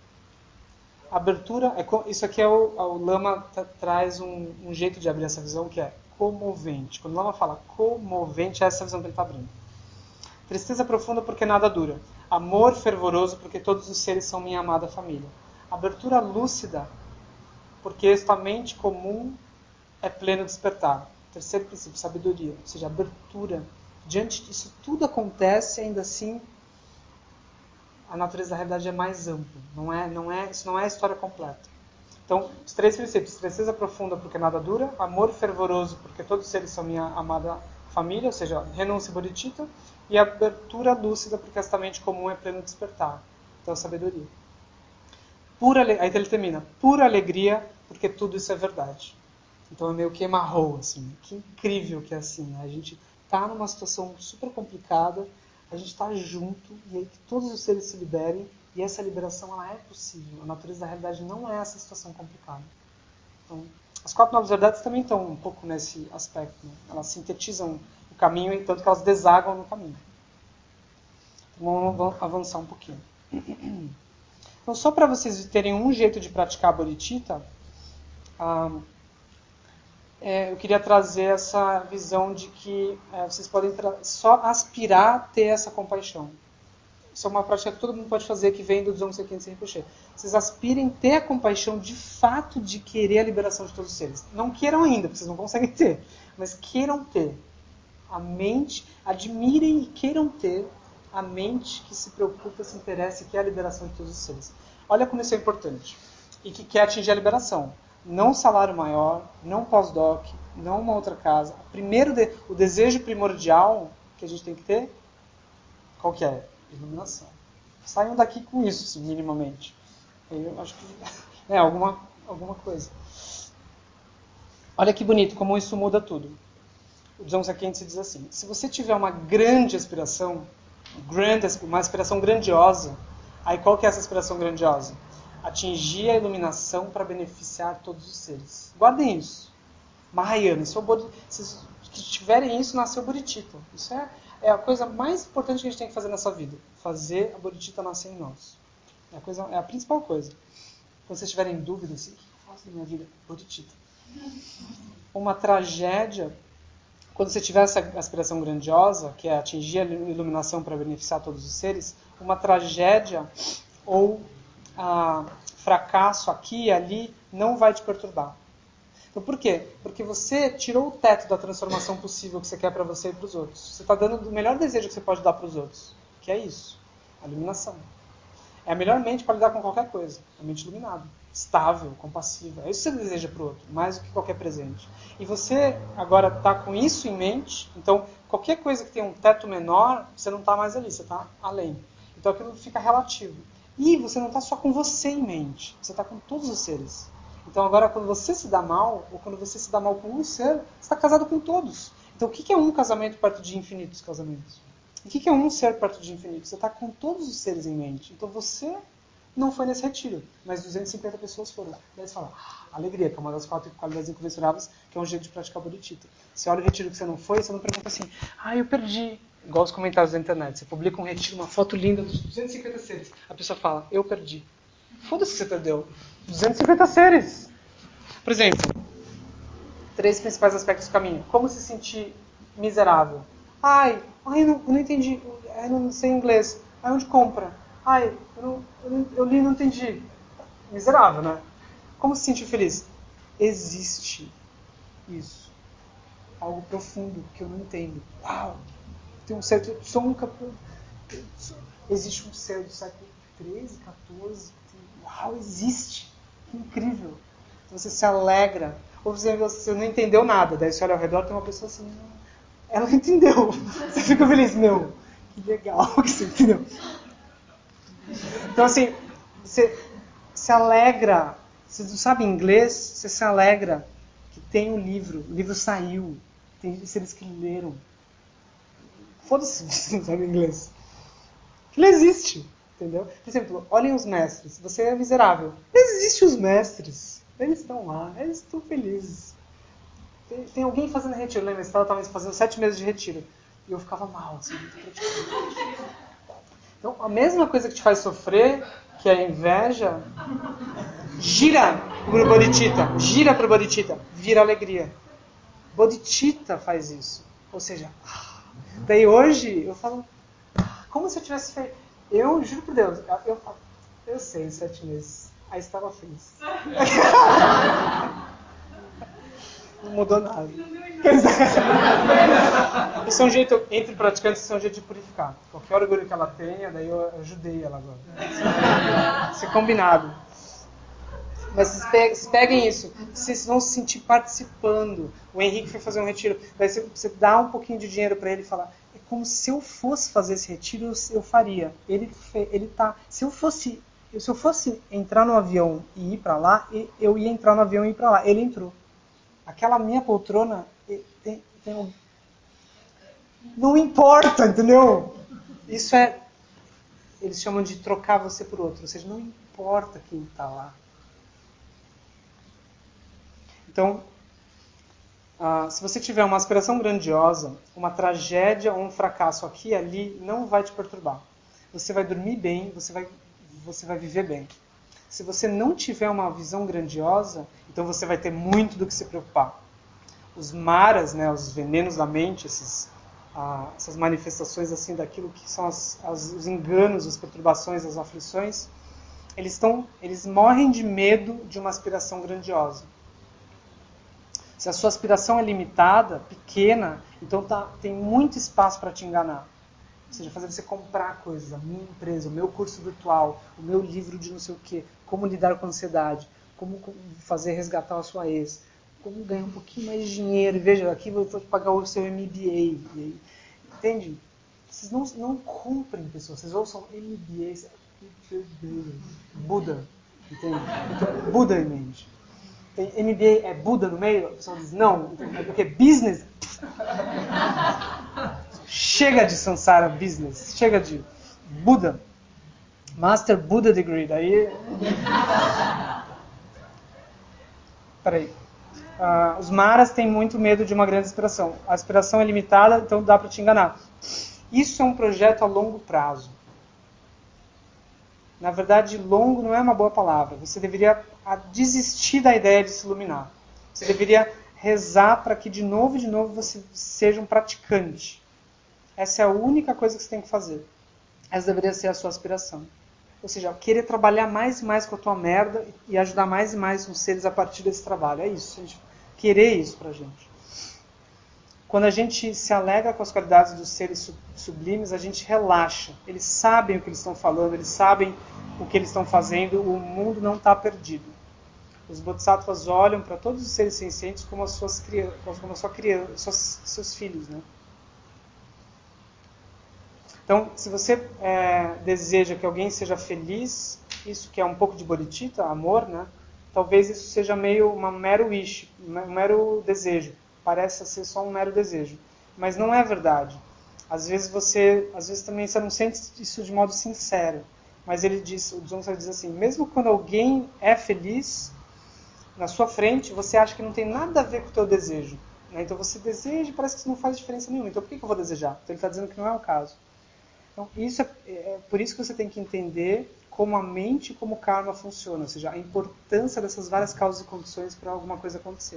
A abertura, é, isso aqui é o, o Lama tra, traz um, um jeito de abrir essa visão que é comovente. Quando o Lama fala comovente, é essa visão que ele está abrindo. Tristeza profunda porque nada dura. Amor fervoroso porque todos os seres são minha amada família. Abertura lúcida porque esta mente comum é pleno despertar. Terceiro princípio, sabedoria. Ou seja, abertura. Diante disso tudo acontece, ainda assim, a natureza da realidade é mais ampla. Não é, não é, isso não é a história completa. Então, os três princípios. Tristeza profunda porque nada dura. Amor fervoroso porque todos os seres são minha amada família. Ou seja, renúncia e bodhicitta. E abertura lúcida porque esta mente comum é pleno despertar. Então, sabedoria. Pura, aí ele termina. Pura alegria porque tudo isso é verdade. Então é meio que emarrou, assim. Que incrível que é assim. Né? A gente está numa situação super complicada, a gente está junto, e aí que todos os seres se liberem, e essa liberação ela é possível. A natureza da realidade não é essa situação complicada. Então, as quatro novas verdades também estão um pouco nesse aspecto. Né? Elas sintetizam o caminho, tanto que elas desagam no caminho. Vamos, vamos avançar um pouquinho. Então, só para vocês terem um jeito de praticar a bodhicitta, ah, é, eu queria trazer essa visão de que é, vocês podem só aspirar a ter essa compaixão. Isso é uma prática que todo mundo pode fazer, que vem do Dzogchen Khyentse Rinpoche. Vocês aspirem ter a compaixão de fato de querer a liberação de todos os seres. Não queiram ainda, porque vocês não conseguem ter, mas queiram ter. A mente, admirem e queiram ter a mente que se preocupa, se interessa e quer a liberação de todos os seres. Olha como isso é importante. E que quer atingir a liberação. Não um salário maior, não pós-doc, não uma outra casa. Primeiro, o desejo primordial que a gente tem que ter, qual que é? Iluminação. Saiam daqui com isso, assim, minimamente. Eu acho que é alguma, alguma coisa. Olha que bonito, como isso muda tudo. O Dzogchen Khyentse diz assim: se você tiver uma grande aspiração, uma aspiração grandiosa, aí qual que é essa aspiração grandiosa? Atingir a iluminação para beneficiar todos os seres. Guardem isso. Mahayana, se vocês tiverem isso, nasceu bodhicitta. Isso é, é a coisa mais importante que a gente tem que fazer nessa vida. Fazer a bodhicitta nascer em nós. É a, coisa, é a principal coisa. Quando vocês tiverem dúvida, assim, o que eu faço na minha vida? Bodhicitta. Uma tragédia, quando você tiver essa aspiração grandiosa, que é atingir a iluminação para beneficiar todos os seres, uma tragédia ou ah, fracasso aqui e ali não vai te perturbar. Então, por quê? Porque você tirou o teto da transformação possível que você quer para você e para os outros. Você está dando o melhor desejo que você pode dar para os outros, que é isso, a iluminação. É a melhor mente para lidar com qualquer coisa, a mente iluminada, estável, compassiva. É isso que você deseja para o outro, mais do que qualquer presente. E você agora está com isso em mente, então qualquer coisa que tenha um teto menor, você não está mais ali, você está além. Então aquilo fica relativo. E você não está só com você em mente, você está com todos os seres. Então agora quando você se dá mal, ou quando você se dá mal com um ser, você está casado com todos. Então o que é um casamento perto de infinitos casamentos? O que é um ser perto de infinito? Você está com todos os seres em mente. Então você não foi nesse retiro, mas duzentas e cinquenta pessoas foram. Daí você fala, ah, alegria, que é uma das quatro qualidades inconmensuráveis, que é um jeito de praticar bodhicitta. Você olha o retiro que você não foi, você não pergunta assim, ah, eu perdi. Igual os comentários da internet. Você publica um retiro, uma foto linda dos duzentos e cinquenta seres. A pessoa fala, eu perdi. Foda-se que você perdeu. duzentos e cinquenta seres. Por exemplo, três principais aspectos do caminho. Como se sentir miserável? Ai, ai eu, não, eu não entendi. Eu não sei inglês. Ai, onde compra? Ai, eu, não, eu, não, eu li e não entendi. Miserável, né? Como se sentir feliz? Existe isso. Algo profundo que eu não entendo. Uau! Tem um certo... Eu sou um capô. Existe um ser do século treze, quatorze. Uau, existe. Que incrível. Então você se alegra. Ou você, você não entendeu nada. Daí você olha ao redor, tem uma pessoa assim... Ela não entendeu. Você fica feliz. Meu, que legal que você entendeu. Então assim, você se alegra. Você não sabe inglês, você se alegra que tem um livro. O livro saiu. Tem seres que leram. Foda-se se você não sabe inglês. Aquilo existe. Entendeu? Por exemplo, olhem os mestres. Você é miserável. Existem os mestres. Eles estão lá. Eles estão felizes. Tem, tem alguém fazendo retiro. Lembra? Ela estava fazendo sete meses de retiro. E eu ficava mal. Assim, então, a mesma coisa que te faz sofrer, que é a inveja, gira para o bodhicitta. Gira para o bodhicitta. Vira alegria. Bodhicitta faz isso. Ou seja, daí hoje eu falo, como se eu tivesse feito. Eu juro por Deus, eu, eu, eu sei, sete meses. Aí estava feliz. Não mudou nada. Esse é um jeito, entre praticantes, esse é um jeito de purificar. Qualquer orgulho que ela tenha, daí eu ajudei ela agora. Isso é combinado. Mas vocês peguem, vocês peguem isso, vocês vão se sentir participando. O Henrique foi fazer um retiro, daí você, você dá um pouquinho de dinheiro para ele e fala, é como se eu fosse fazer esse retiro, eu, eu faria. Ele, ele tá, se eu fosse, se eu fosse entrar no avião e ir para lá, eu ia entrar no avião e ir para lá. Ele entrou. Aquela minha poltrona, tem, tem um... não importa, entendeu? Isso é, eles chamam de trocar você por outro, ou seja, não importa quem está lá. Então, ah, se você tiver uma aspiração grandiosa, uma tragédia ou um fracasso aqui e ali não vai te perturbar. você vai dormir bem, você vai, você vai viver bem. Se você não tiver uma visão grandiosa, então você vai ter muito do que se preocupar. Os maras, né, os venenos da mente, esses, ah, essas manifestações assim daquilo que são as, as, os enganos, as perturbações, as aflições, eles, tão, eles morrem de medo de uma aspiração grandiosa. Se a sua aspiração é limitada, pequena, então tá, tem muito espaço para te enganar. Ou seja, fazer você comprar coisas, a minha empresa, o meu curso virtual, o meu livro de não sei o quê, como lidar com a ansiedade, como fazer resgatar a sua ex, como ganhar um pouquinho mais de dinheiro, e veja, aqui eu vou pagar o seu M B A. Entende? Vocês não, não comprem pessoas, vocês ouçam M B A, Buda, entende? Então, Buda em mente. Tem M B A é Buda no meio? A pessoa diz, não, é porque business... Chega de Sansara Business, chega de Buda, Master Buda Degree, daí... Peraí. Uh, os maras têm muito medo de uma grande aspiração. A aspiração é limitada, então dá para te enganar. Isso é um projeto a longo prazo. Na verdade, longo não é uma boa palavra. Você deveria desistir da ideia de se iluminar. Você deveria rezar para que de novo e de novo você seja um praticante. Essa é a única coisa que você tem que fazer. Essa deveria ser a sua aspiração. Ou seja, querer trabalhar mais e mais com a tua merda e ajudar mais e mais os seres a partir desse trabalho. É isso. A gente querer isso pra gente. Quando a gente se alegra com as qualidades dos seres sublimes, a gente relaxa. Eles sabem o que eles estão falando, eles sabem o que eles estão fazendo, o mundo não está perdido. Os bodhisattvas olham para todos os seres sencientes como as suas crianças, como a sua criança, suas, seus filhos, né? Então, se você é, deseja que alguém seja feliz, isso que é um pouco de bodhicitta, amor, né? Talvez isso seja meio uma mero wish, um mero desejo. Parece ser só um mero desejo. Mas não é verdade. Às vezes você, às vezes também você não sente isso de modo sincero. Mas ele diz, o Johnson diz assim, mesmo quando alguém é feliz, na sua frente, você acha que não tem nada a ver com o teu desejo. Né? Então você deseja e parece que isso não faz diferença nenhuma. Então por que eu vou desejar? Então ele está dizendo que não é o caso. Então, isso é, é por isso que você tem que entender como a mente e como o karma funcionam, ou seja, a importância dessas várias causas e condições para alguma coisa acontecer.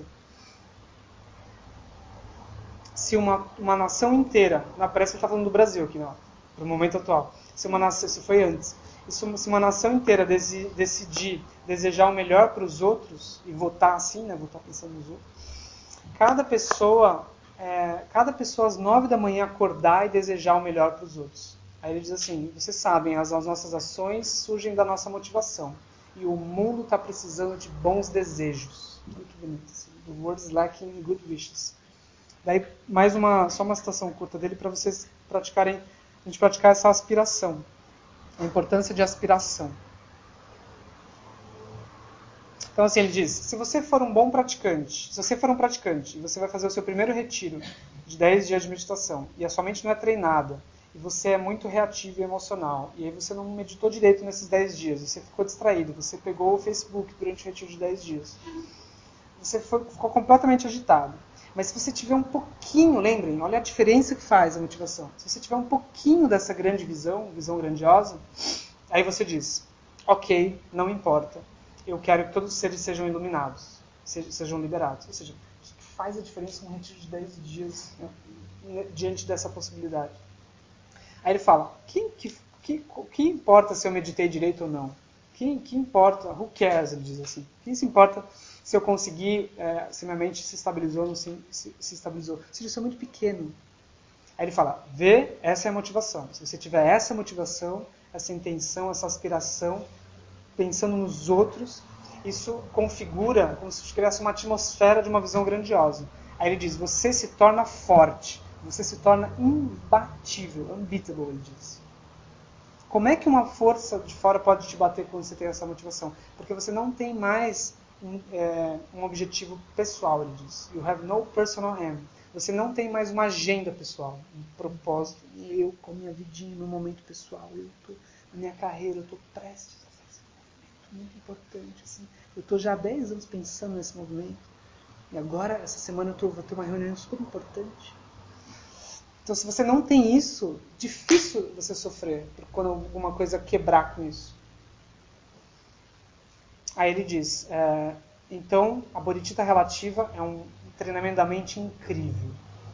Se uma, uma nação inteira, na parece que está falando do Brasil aqui, para o momento atual, se uma nação, se foi antes, se uma nação inteira desi, decidir desejar o melhor para os outros e votar assim, né, votar pensando nos outros, cada pessoa, é, cada pessoa às nove da manhã acordar e desejar o melhor para os outros. Aí ele diz assim, vocês sabem, as, as nossas ações surgem da nossa motivação. E o mundo está precisando de bons desejos. Olha que bonito. Assim. The world is lacking good wishes. Daí, mais uma, só uma citação curta dele para vocês praticarem, a gente praticar essa aspiração. A importância de aspiração. Então assim, ele diz, se você for um bom praticante, se você for um praticante, e você vai fazer o seu primeiro retiro de dez dias de meditação, e a sua mente não é treinada, e você é muito reativo e emocional, e aí você não meditou direito nesses dez dias, você ficou distraído, você pegou o Facebook durante o retiro de dez dias, você foi, ficou completamente agitado. Mas se você tiver um pouquinho, lembrem, olha a diferença que faz a motivação, se você tiver um pouquinho dessa grande visão, visão grandiosa, aí você diz, ok, não importa, eu quero que todos os seres sejam iluminados, sejam liberados. Ou seja, o que faz a diferença um retiro de dez dias, né, diante dessa possibilidade? Aí ele fala, que, que, que, que importa se eu meditei direito ou não? Que, que importa, who cares, ele diz assim. Quem se importa se eu consegui, é, se minha mente se estabilizou ou não se, se, se estabilizou? Ou seja, isso é muito pequeno. Aí ele fala, vê, essa é a motivação. Se você tiver essa motivação, essa intenção, essa aspiração, pensando nos outros, isso configura como se tivesse uma atmosfera de uma visão grandiosa. Aí ele diz, você se torna forte. Você se torna imbatível, unbeatable, ele diz. Como é que uma força de fora pode te bater quando você tem essa motivação? Porque você não tem mais um, é, um objetivo pessoal, ele diz. You have no personal aim. Você não tem mais uma agenda pessoal, um propósito. Eu, com a minha vidinha, meu momento pessoal, eu tô, na minha carreira, eu estou prestes a fazer um movimento muito importante. Assim. Eu estou já há dez anos pensando nesse movimento. E agora, essa semana, eu tô, vou ter uma reunião super importante. Então, se você não tem isso, difícil você sofrer quando alguma coisa quebrar com isso. Aí ele diz, é, então, a bodhicitta relativa é um treinamento da mente incrível.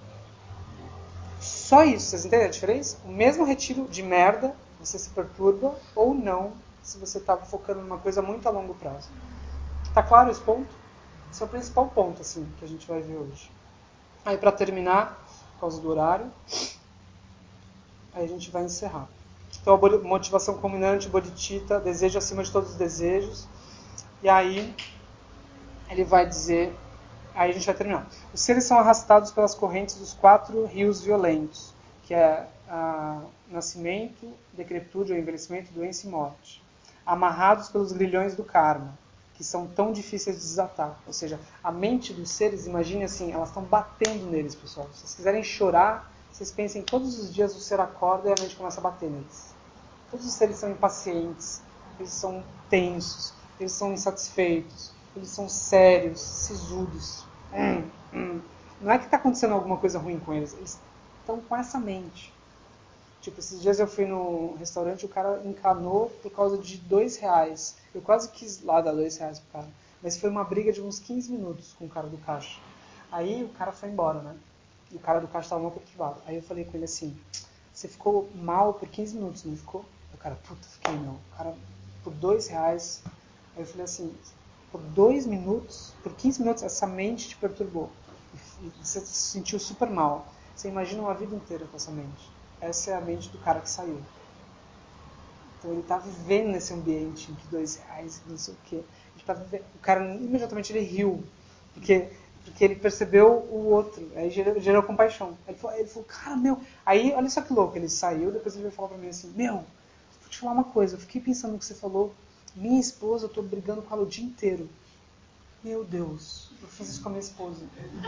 Só isso, vocês entendem a diferença? O mesmo retiro de merda, você se perturba ou não, se você está focando numa coisa muito a longo prazo. Tá claro esse ponto? Esse é o principal ponto, assim, que a gente vai ver hoje. Aí, para terminar, por causa do horário, aí a gente vai encerrar. Então, a motivação culminante, bodhicitta, desejo acima de todos os desejos. E aí, ele vai dizer... Aí a gente vai terminar. Os seres são arrastados pelas correntes dos quatro rios violentos, que é a nascimento, decrepitude ou envelhecimento, doença e morte. Amarrados pelos grilhões do karma, que são tão difíceis de desatar. Ou seja, a mente dos seres, imagine assim, elas estão batendo neles, pessoal. Se vocês quiserem chorar, vocês pensem, todos os dias o ser acorda e a mente começa a bater neles. Todos os seres são impacientes, eles são tensos, eles são insatisfeitos, eles são sérios, sisudos. Hum, hum. Não é que está acontecendo alguma coisa ruim com eles, eles estão com essa mente. Tipo, esses dias eu fui no restaurante e o cara encanou por causa de dois reais. Eu quase quis lá dar dois reais pro cara. Mas foi uma briga de uns quinze minutos com o cara do caixa. Aí o cara foi embora, né? E o cara do caixa estava muito perturbado. Aí eu falei com ele assim, você ficou mal por quinze minutos, não ficou? O cara, puta, fiquei não. O cara, por dois reais. Aí eu falei assim, por dois minutos, por quinze minutos, essa mente te perturbou. E você se sentiu super mal. Você imagina uma vida inteira com essa mente. Essa é a mente do cara que saiu. Então ele está vivendo nesse ambiente de dois reais, não sei o quê. Ele tá vivendo, o cara imediatamente ele riu, porque, porque ele percebeu o outro, aí gerou, gerou compaixão. Ele falou, ele falou, cara, meu... Aí, olha só que louco, ele saiu, depois ele veio falar pra mim assim, meu, vou te falar uma coisa, eu fiquei pensando no que você falou, minha esposa, eu tô brigando com ela o dia inteiro. Meu Deus, eu fiz isso com a minha esposa.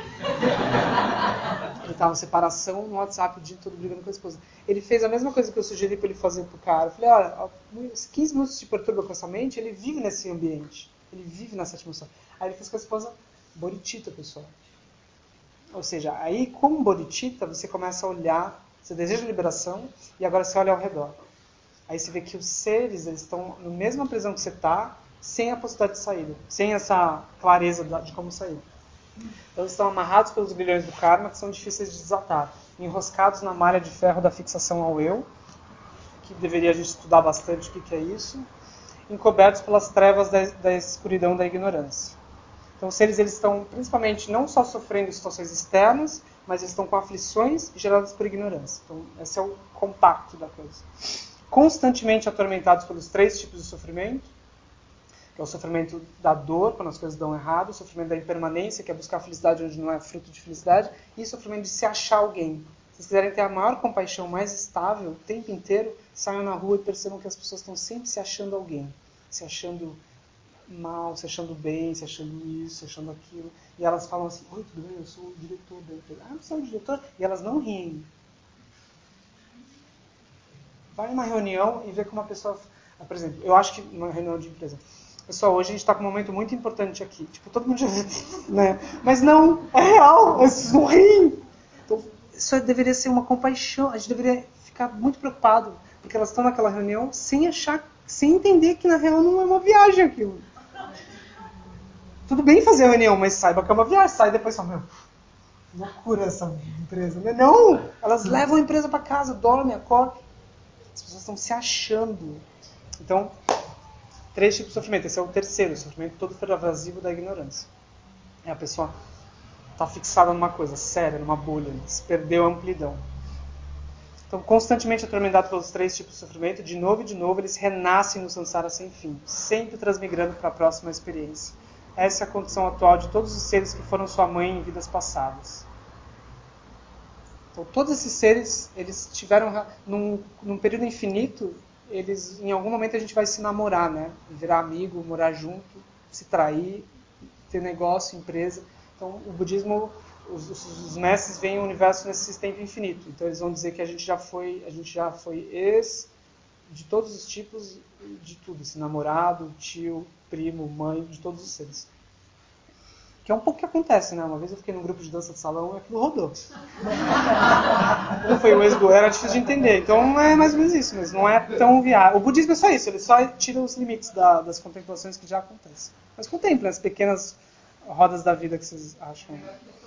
Ele estava em separação no WhatsApp o dia todo brigando com a esposa. Ele fez a mesma coisa que eu sugeri para ele fazer pro cara. Eu falei, olha, quinze minutos te perturba com essa mente, ele vive nesse ambiente. Ele vive nessa atmosfera. Aí ele fez com a esposa bodhicitta, pessoal. Ou seja, aí com bodhicitta você começa a olhar, você deseja liberação e agora você olha ao redor. Aí você vê que os seres eles estão na mesma prisão que você está, sem a possibilidade de saída, sem essa clareza de como sair. Então eles estão amarrados pelos grilhões do karma, que são difíceis de desatar, enroscados na malha de ferro da fixação ao eu, que deveria a gente estudar bastante o que é isso, encobertos pelas trevas da, da escuridão da ignorância. Então os seres eles estão principalmente não só sofrendo situações externas, mas eles estão com aflições geradas por ignorância. Então esse é o compacto da coisa. Constantemente atormentados pelos três tipos de sofrimento, que é o sofrimento da dor, quando as coisas dão errado, o sofrimento da impermanência, que é buscar felicidade onde não é fruto de felicidade, e o sofrimento de se achar alguém. Se vocês quiserem ter a maior compaixão, mais estável, o tempo inteiro, saiam na rua e percebam que as pessoas estão sempre se achando alguém, se achando mal, se achando bem, se achando isso, se achando aquilo, e elas falam assim, oi, tudo bem, eu sou o diretor da empresa. Ah, você é o diretor? E elas não riem. Vai numa reunião e vê como uma pessoa... Por exemplo, eu acho que numa reunião de empresa... Pessoal, hoje a gente está com um momento muito importante aqui. Tipo, todo mundo já viu, né? Mas não, é real, eles não riem. Então, isso deveria ser uma compaixão. A gente deveria ficar muito preocupado, porque elas estão naquela reunião sem achar, sem entender que na real não é uma viagem aquilo. Tudo bem fazer a reunião, mas saiba que é uma viagem. Sai depois e fala, meu, loucura essa empresa. Não, elas levam a empresa para casa, dormem, acordam. As pessoas estão se achando. Então, três tipos de sofrimento. Esse é o terceiro, o sofrimento todo pervasivo da ignorância. É a pessoa está fixada numa coisa séria, numa bolha, se perdeu a amplidão. Então, constantemente atormentado pelos três tipos de sofrimento, de novo e de novo, eles renascem no samsara sem fim, sempre transmigrando para a próxima experiência. Essa é a condição atual de todos os seres que foram sua mãe em vidas passadas. Então, todos esses seres, eles tiveram, num, num período infinito, eles, em algum momento a gente vai se namorar, né? Virar amigo, morar junto, se trair, ter negócio, empresa. Então, o budismo, os, os mestres veem o universo nesse tempo infinito. Então, eles vão dizer que a gente já foi, a gente já foi ex de todos os tipos, de tudo, assim, namorado, tio, primo, mãe, de todos os seres. Que é um pouco que acontece, né? Uma vez eu fiquei num grupo de dança de salão e aquilo rodou. Como foi o êxodo, era difícil de entender. Então é mais ou menos isso, mas não é tão viável. O budismo é só isso, ele só tira os limites da, das contemplações que já acontecem. Mas contemplem as pequenas rodas da vida que vocês acham.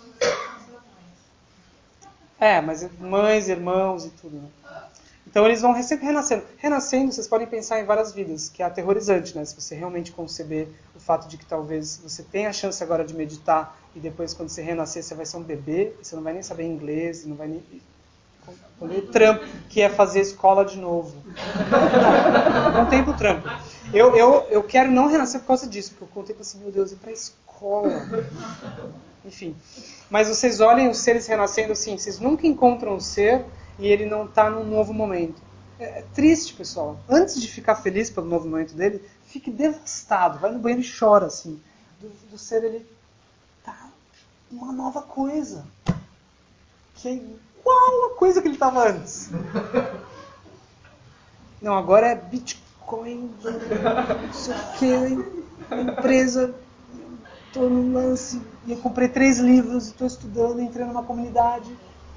É, mas mães, irmãos e tudo, né? Então eles vão sempre renascendo. Renascendo, vocês podem pensar em várias vidas, que é aterrorizante, né? Se você realmente conceber o fato de que talvez você tenha a chance agora de meditar e depois quando você renascer você vai ser um bebê, você não vai nem saber inglês, não vai nem... O trampo, que é fazer escola de novo. Contemplo o trampo. Eu, eu, eu quero não renascer por causa disso, porque eu contemplo assim, meu Deus, ir pra escola. Enfim. Mas vocês olhem os seres renascendo assim, vocês nunca encontram um ser e ele não está num novo momento. É, é triste, pessoal. Antes de ficar feliz pelo novo momento dele, fique devastado. Vai no banheiro e chora, assim. Do, do ser, ele tá uma nova coisa. Que é igual a coisa que ele estava antes. Não, agora é Bitcoin, não sei o que, empresa, estou no lance, e eu comprei três livros, estou estudando, entrei numa comunidade.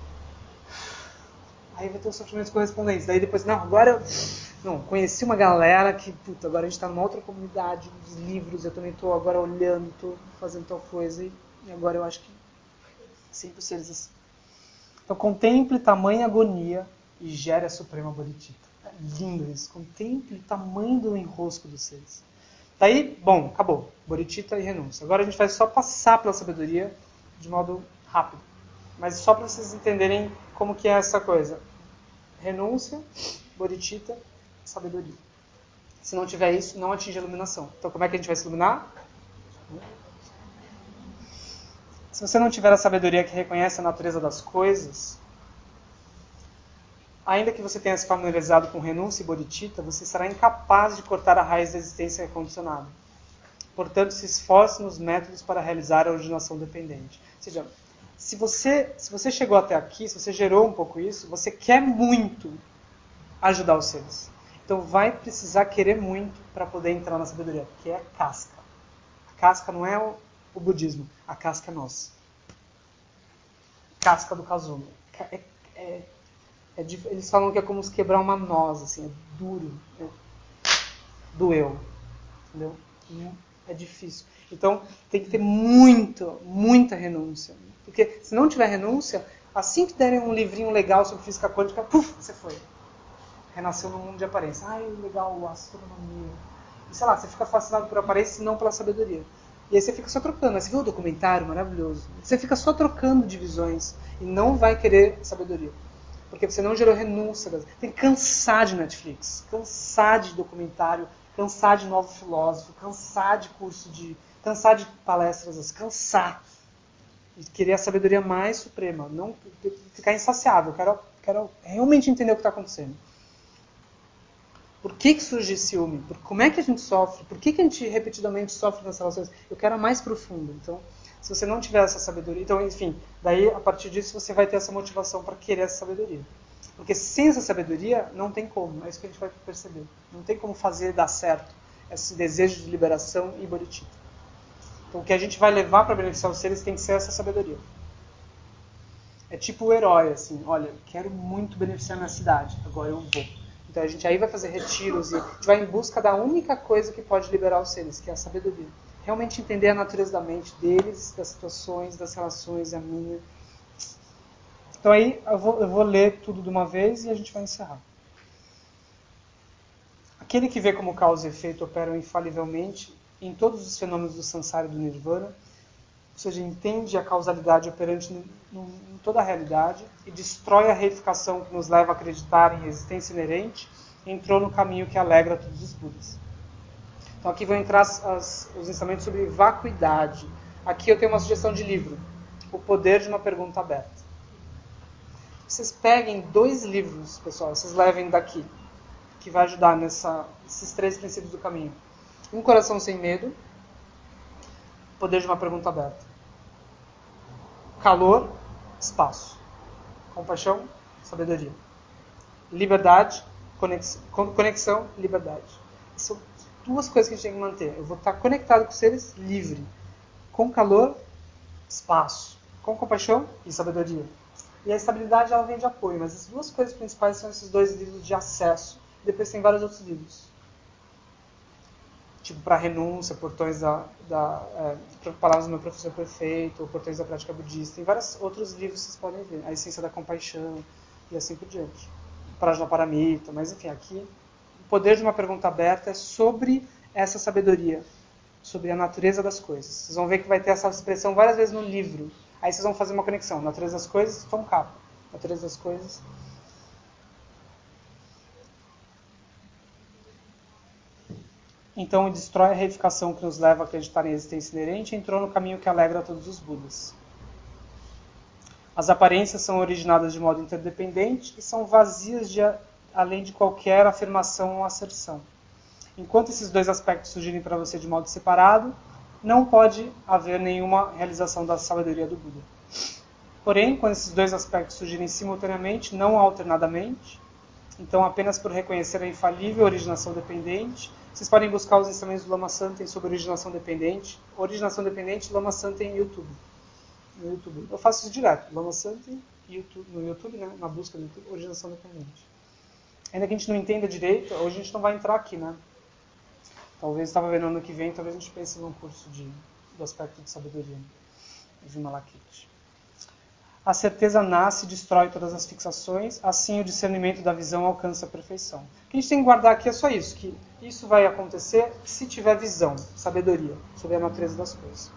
Aí vai ter os sofrimentos correspondentes. Daí depois, não, agora eu não, conheci uma galera que, puta, agora a gente está numa outra comunidade dos livros, eu também estou agora olhando, estou fazendo tal coisa, e, e agora eu acho que sempre seres assim. Então contemple tamanha agonia e gere a suprema bodhicitta. É lindo isso. Contemple o tamanho do enrosco dos seres. Daí, bom, acabou. Bodhicitta e renúncia. Agora a gente vai só passar pela sabedoria de modo rápido. Mas só para vocês entenderem como que é essa coisa. Renúncia, bodhicitta, sabedoria. Se não tiver isso, não atinge a iluminação. Então como é que a gente vai se iluminar? Se você não tiver a sabedoria que reconhece a natureza das coisas, ainda que você tenha se familiarizado com renúncia e bodhicitta, você será incapaz de cortar a raiz da existência condicionada. Portanto, se esforce nos métodos para realizar a originação dependente. Ou seja, se você, se você chegou até aqui, se você gerou um pouco isso, você quer muito ajudar os seres. Então vai precisar querer muito para poder entrar na sabedoria, que é a casca. A casca não é o, o budismo, a casca é nossa. Casca do casulo. É, é, é, eles falam que é como se quebrar uma noz, assim, é duro, é, doeu, entendeu? É difícil. Então tem que ter muito, muita renúncia. Porque se não tiver renúncia, assim que derem um livrinho legal sobre física quântica, puf, você foi. Renasceu no mundo de aparência. Ai, legal, astronomia. E sei lá, você fica fascinado por aparência e não pela sabedoria. E aí você fica só trocando. Aí você viu o documentário maravilhoso. Você fica só trocando divisões e não vai querer sabedoria. Porque você não gerou renúncia. Tem que cansar de Netflix, cansar de documentário, cansar de novo filósofo, cansar de curso de... cansar de palestras, cansar. E querer a sabedoria mais suprema. Não ficar insaciável. Eu quero, quero realmente entender o que está acontecendo. Por que, que surge ciúme? Por, como é que a gente sofre? Por que, que a gente repetidamente sofre nas relações? Eu quero a mais profunda. Então, se você não tiver essa sabedoria... Então, enfim, daí, a partir disso, você vai ter essa motivação para querer essa sabedoria. Porque sem essa sabedoria, não tem como. É isso que a gente vai perceber. Não tem como fazer dar certo esse desejo de liberação e bodhicitta. Então, o que a gente vai levar para beneficiar os seres tem que ser essa sabedoria. É tipo o herói, assim. Olha, quero muito beneficiar minha cidade. Agora eu vou. Então a gente aí vai fazer retiros e a gente vai em busca da única coisa que pode liberar os seres, que é a sabedoria. Realmente entender a natureza da mente deles, das situações, das relações, a minha. Então aí eu vou, eu vou ler tudo de uma vez e a gente vai encerrar. Aquele que vê como causa e efeito operam infalivelmente em todos os fenômenos do samsara e do nirvana, ou seja, entende a causalidade operante no, no, em toda a realidade e destrói a reificação que nos leva a acreditar em existência inerente, entrou no caminho que alegra todos os Budas. Então aqui vão entrar as, as, os ensinamentos sobre vacuidade. Aqui eu tenho uma sugestão de livro, O Poder de uma Pergunta Aberta. Vocês peguem dois livros, pessoal, vocês levem daqui, que vai ajudar nessa, nesses três princípios do caminho. Um Coração Sem Medo, O Poder de uma Pergunta Aberta. Calor, espaço. Compaixão, sabedoria. Liberdade, conexão, conexão liberdade. São duas coisas que a gente tem que manter. Eu vou estar conectado com os seres livre. Com calor, espaço, com compaixão e sabedoria. E a estabilidade ela vem de apoio, mas as duas coisas principais são esses dois livros de acesso. Depois tem vários outros livros. Tipo, para renúncia, portões da, da é, palavras do meu professor perfeito, ou portões da prática budista. Tem vários outros livros que vocês podem ver. A essência da compaixão e assim por diante. Prajnaparamita, mas enfim, aqui o poder de uma pergunta aberta é sobre essa sabedoria, sobre a natureza das coisas. Vocês vão ver que vai ter essa expressão várias vezes no livro. Aí vocês vão fazer uma conexão. Natureza das coisas, tom capa. Natureza das coisas. Então, destrói a reificação que nos leva a acreditar em existência inerente e entrou no caminho que alegra todos os Budas. As aparências são originadas de modo interdependente e são vazias de, além de qualquer afirmação ou asserção. Enquanto esses dois aspectos surgirem para você de modo separado, não pode haver nenhuma realização da sabedoria do Buda. Porém, quando esses dois aspectos surgirem simultaneamente, não alternadamente, então apenas por reconhecer a infalível originação dependente, vocês podem buscar os ensinamentos do Lama Santen sobre originação dependente. Originação dependente, Lama Santen no YouTube. No YouTube. Eu faço isso direto. Lama Santen YouTube, no YouTube, né? Na busca do YouTube, originação dependente. Ainda que a gente não entenda direito, hoje a gente não vai entrar aqui, né? Talvez, estava vendo ano que vem, talvez a gente pense num curso de, do aspecto de sabedoria, de Malakit. A certeza nasce e destrói todas as fixações, assim o discernimento da visão alcança a perfeição. O que a gente tem que guardar aqui é só isso, que isso vai acontecer se tiver visão, sabedoria, sobre a natureza das coisas.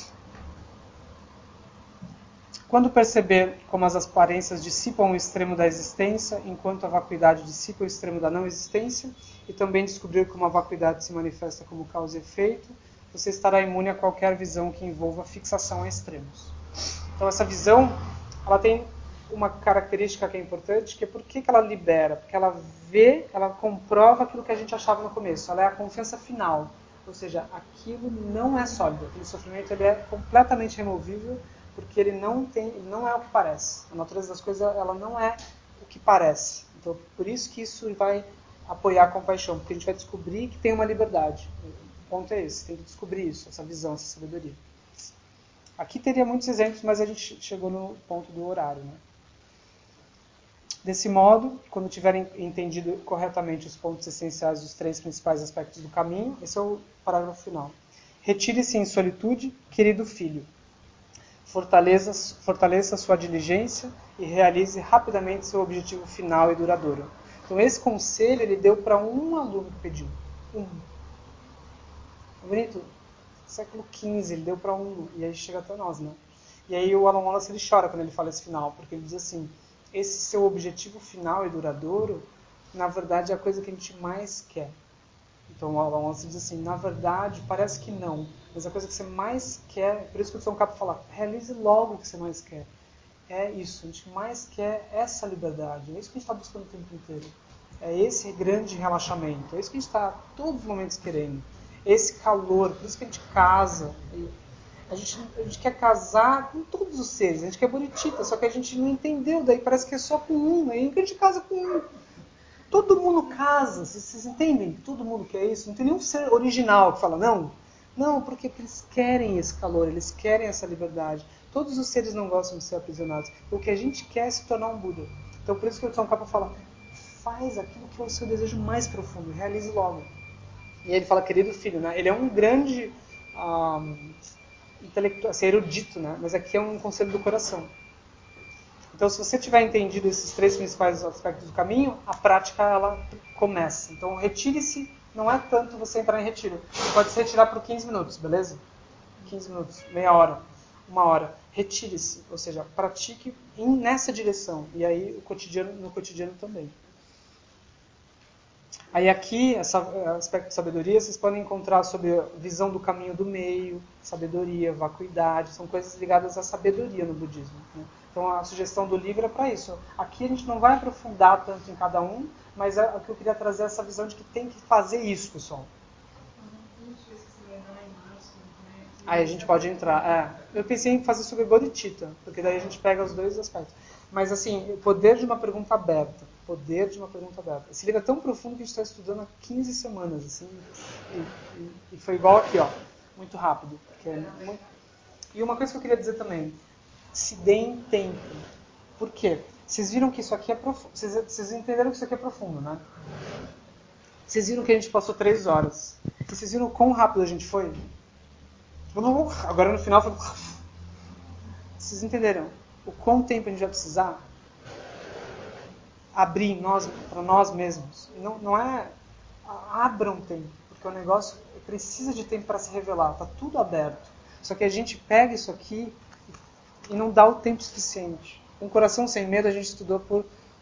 Quando perceber como as aparências dissipam o extremo da existência, enquanto a vacuidade dissipa o extremo da não existência, e também descobrir como a vacuidade se manifesta como causa e efeito, você estará imune a qualquer visão que envolva fixação a extremos. Então essa visão, ela tem uma característica que é importante, que é por que ela libera? Porque ela vê, ela comprova aquilo que a gente achava no começo. Ela é a confiança final. Ou seja, aquilo não é sólido. Aquele sofrimento ele é completamente removível, porque ele não, tem, ele não é o que parece. A natureza das coisas ela não é o que parece. Então, por isso que isso vai apoiar a compaixão, porque a gente vai descobrir que tem uma liberdade. O ponto é esse, tem que descobrir isso, essa visão, essa sabedoria. Aqui teria muitos exemplos, mas a gente chegou no ponto do horário, né? Desse modo, quando tiverem entendido corretamente os pontos essenciais dos três principais aspectos do caminho, esse é o parágrafo final. Retire-se em solitude, querido filho. Fortaleça, fortaleça sua diligência e realize rapidamente seu objetivo final e duradouro. Então esse conselho ele deu para um aluno que pediu. Um. É bonito? Século quinze, ele deu para um, e aí chega até nós, né? E aí o Alan Wallace ele chora quando ele fala esse final, porque ele diz assim, esse seu objetivo final e duradouro, na verdade é a coisa que a gente mais quer. Então o Alan Wallace diz assim, na verdade parece que não, mas a coisa que você mais quer, por isso que o São Capo fala, realize logo o que você mais quer. É isso, a gente mais quer essa liberdade, é isso que a gente está buscando o tempo inteiro. É esse grande relaxamento, é isso que a gente está todos os momentos querendo. Esse calor, por isso que a gente casa. A gente, a gente quer casar com todos os seres, a gente quer bonitita, só que a gente não entendeu, daí parece que é só com um, aí a gente casa com um. Todo mundo casa, vocês, vocês entendem? Todo mundo quer isso, não tem nenhum ser original que fala, não. Não, porque eles querem esse calor, eles querem essa liberdade. Todos os seres não gostam de ser aprisionados. O que a gente quer é se tornar um Buda. Então por isso que o São Capa fala, faz aquilo que é o seu desejo mais profundo, realize logo. E ele fala, querido filho, né? Ele é um grande um, intelectual, assim, erudito, né? Mas aqui é um conselho do coração. Então, se você tiver entendido esses três principais aspectos do caminho, a prática ela começa. Então, retire-se, não é tanto você entrar em retiro. Você pode se retirar por quinze minutos, beleza? quinze minutos, meia hora, uma hora. Retire-se, ou seja, pratique nessa direção. E aí, o cotidiano, no cotidiano também. Aí aqui, esse aspecto de sabedoria, vocês podem encontrar sobre a visão do caminho do meio, sabedoria, vacuidade, são coisas ligadas à sabedoria no budismo. Né? Então a sugestão do livro é para isso. Aqui a gente não vai aprofundar tanto em cada um, mas é, o que eu queria trazer é essa visão de que tem que fazer isso, pessoal. Aí a gente pode entrar. É. Eu pensei em fazer sobre Bodhicitta, porque daí a gente pega os dois aspectos. Mas assim, o poder de uma pergunta aberta. Poder de uma pergunta aberta. Esse livro é tão profundo que a gente está estudando há quinze semanas. Assim, e, e, e foi igual aqui, ó, muito rápido. Que é muito... E uma coisa que eu queria dizer também, se deem tempo. Por quê? Vocês viram que isso aqui é profundo. Vocês, vocês entenderam que isso aqui é profundo, né? Vocês viram que a gente passou três horas. E vocês viram quão rápido a gente foi? Agora no final foi... Vocês entenderam o quão tempo a gente vai precisar? Abrir nós, para nós mesmos. Não, não é... Abram tempo. Porque o negócio precisa de tempo para se revelar. Está tudo aberto. Só que a gente pega isso aqui e não dá o tempo suficiente. Com Coração Sem Medo a gente estudou por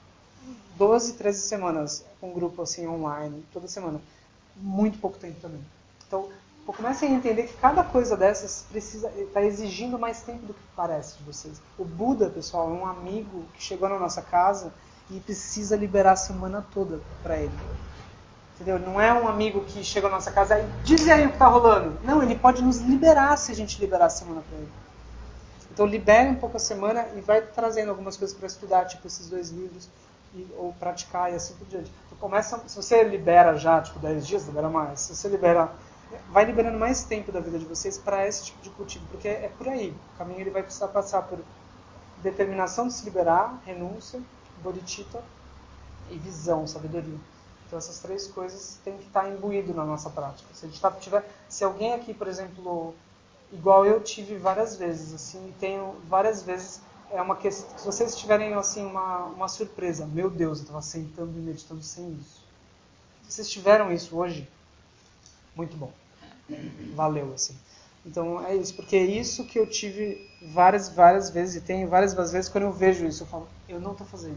doze, treze semanas. Com um grupo assim online, toda semana. Muito pouco tempo também. Então, comecem a entender que cada coisa dessas precisa, está exigindo mais tempo do que parece de vocês. O Buda, pessoal, é um amigo que chegou na nossa casa e precisa liberar a semana toda para ele. Entendeu? Não é um amigo que chega na nossa casa e diz aí o que está rolando. Não, ele pode nos liberar se a gente liberar a semana para ele. Então libere um pouco a semana e vai trazendo algumas coisas para estudar, tipo esses dois livros, e, ou praticar e assim por diante. Então, começa, se você libera já, tipo dez dias, libera mais. Se você libera, vai liberando mais tempo da vida de vocês para esse tipo de cultivo, porque é, é por aí. O caminho ele vai precisar passar por determinação de se liberar, renúncia, bodhicitta e visão, sabedoria. Então essas três coisas têm que estar imbuído na nossa prática. Se a gente tá, tiver, se alguém aqui, por exemplo, igual eu tive várias vezes, assim, e tenho várias vezes, é uma questão, se vocês tiverem assim uma, uma surpresa, meu Deus, eu estava sentando e meditando sem isso. Se vocês tiveram isso hoje, muito bom. Valeu, assim. Então é isso, porque é isso que eu tive várias, várias vezes, e tenho várias vezes quando eu vejo isso, eu falo, eu não estou fazendo.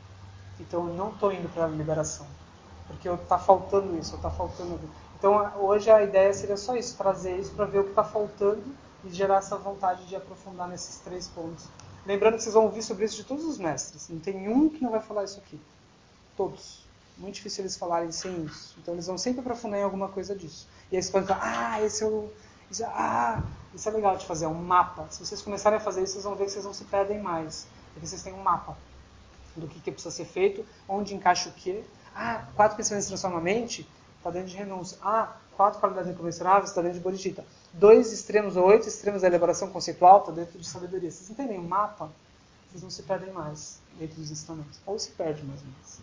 Então eu não estou indo para a liberação. Porque está faltando isso, está faltando... Então hoje a ideia seria só isso, trazer isso para ver o que está faltando e gerar essa vontade de aprofundar nesses três pontos. Lembrando que vocês vão ouvir sobre isso de todos os mestres. Não tem um que não vai falar isso aqui. Todos. Muito difícil eles falarem sem isso. Então eles vão sempre aprofundar em alguma coisa disso. E aí vocês podem falar, ah, esse é o... Isso, ah, isso é legal de fazer, é um mapa. Se vocês começarem a fazer isso, vocês vão ver que vocês não se perdem mais. Porque vocês têm um mapa do que, que precisa ser feito, onde encaixa o quê. Ah, quatro pensamentos transformam a mente, está dentro de renúncia. Ah, quatro qualidades incomensuráveis, está dentro de bodhicitta. Dois extremos ou oito extremos da elaboração conceitual, está dentro de sabedoria. Vocês entendem o mapa? Vocês não se perdem mais dentro dos ensinamentos. Ou se perdem mais ou menos.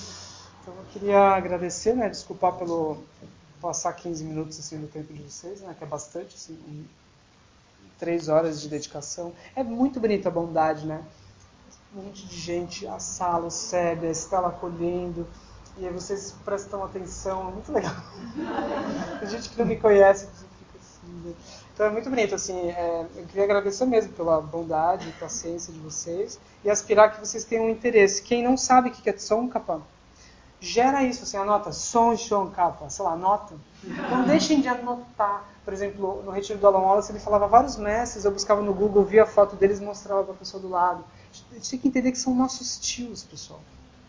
Então eu queria agradecer, né, desculpar pelo passar quinze minutos assim, do tempo de vocês, né, que é bastante, assim, um, três horas de dedicação. É muito bonita a bondade, né? Um monte de gente, a sala, o Sérgio, a Estela acolhendo, e aí vocês prestam atenção, é muito legal. Tem gente que não me conhece, que fica assim, né? Então é muito bonito, assim, é, eu queria agradecer mesmo pela bondade e paciência de vocês, e aspirar que vocês tenham um interesse. Quem não sabe o que é Tsongkhapa, gera isso, assim, anota, Son Tsongkhapa, sei lá, anota. Não deixem de anotar. Por exemplo, no retiro do Alan Wallace, ele falava vários mestres, eu buscava no Google, via a foto deles e mostrava para a pessoa do lado. A gente tem que entender que são nossos tios, pessoal.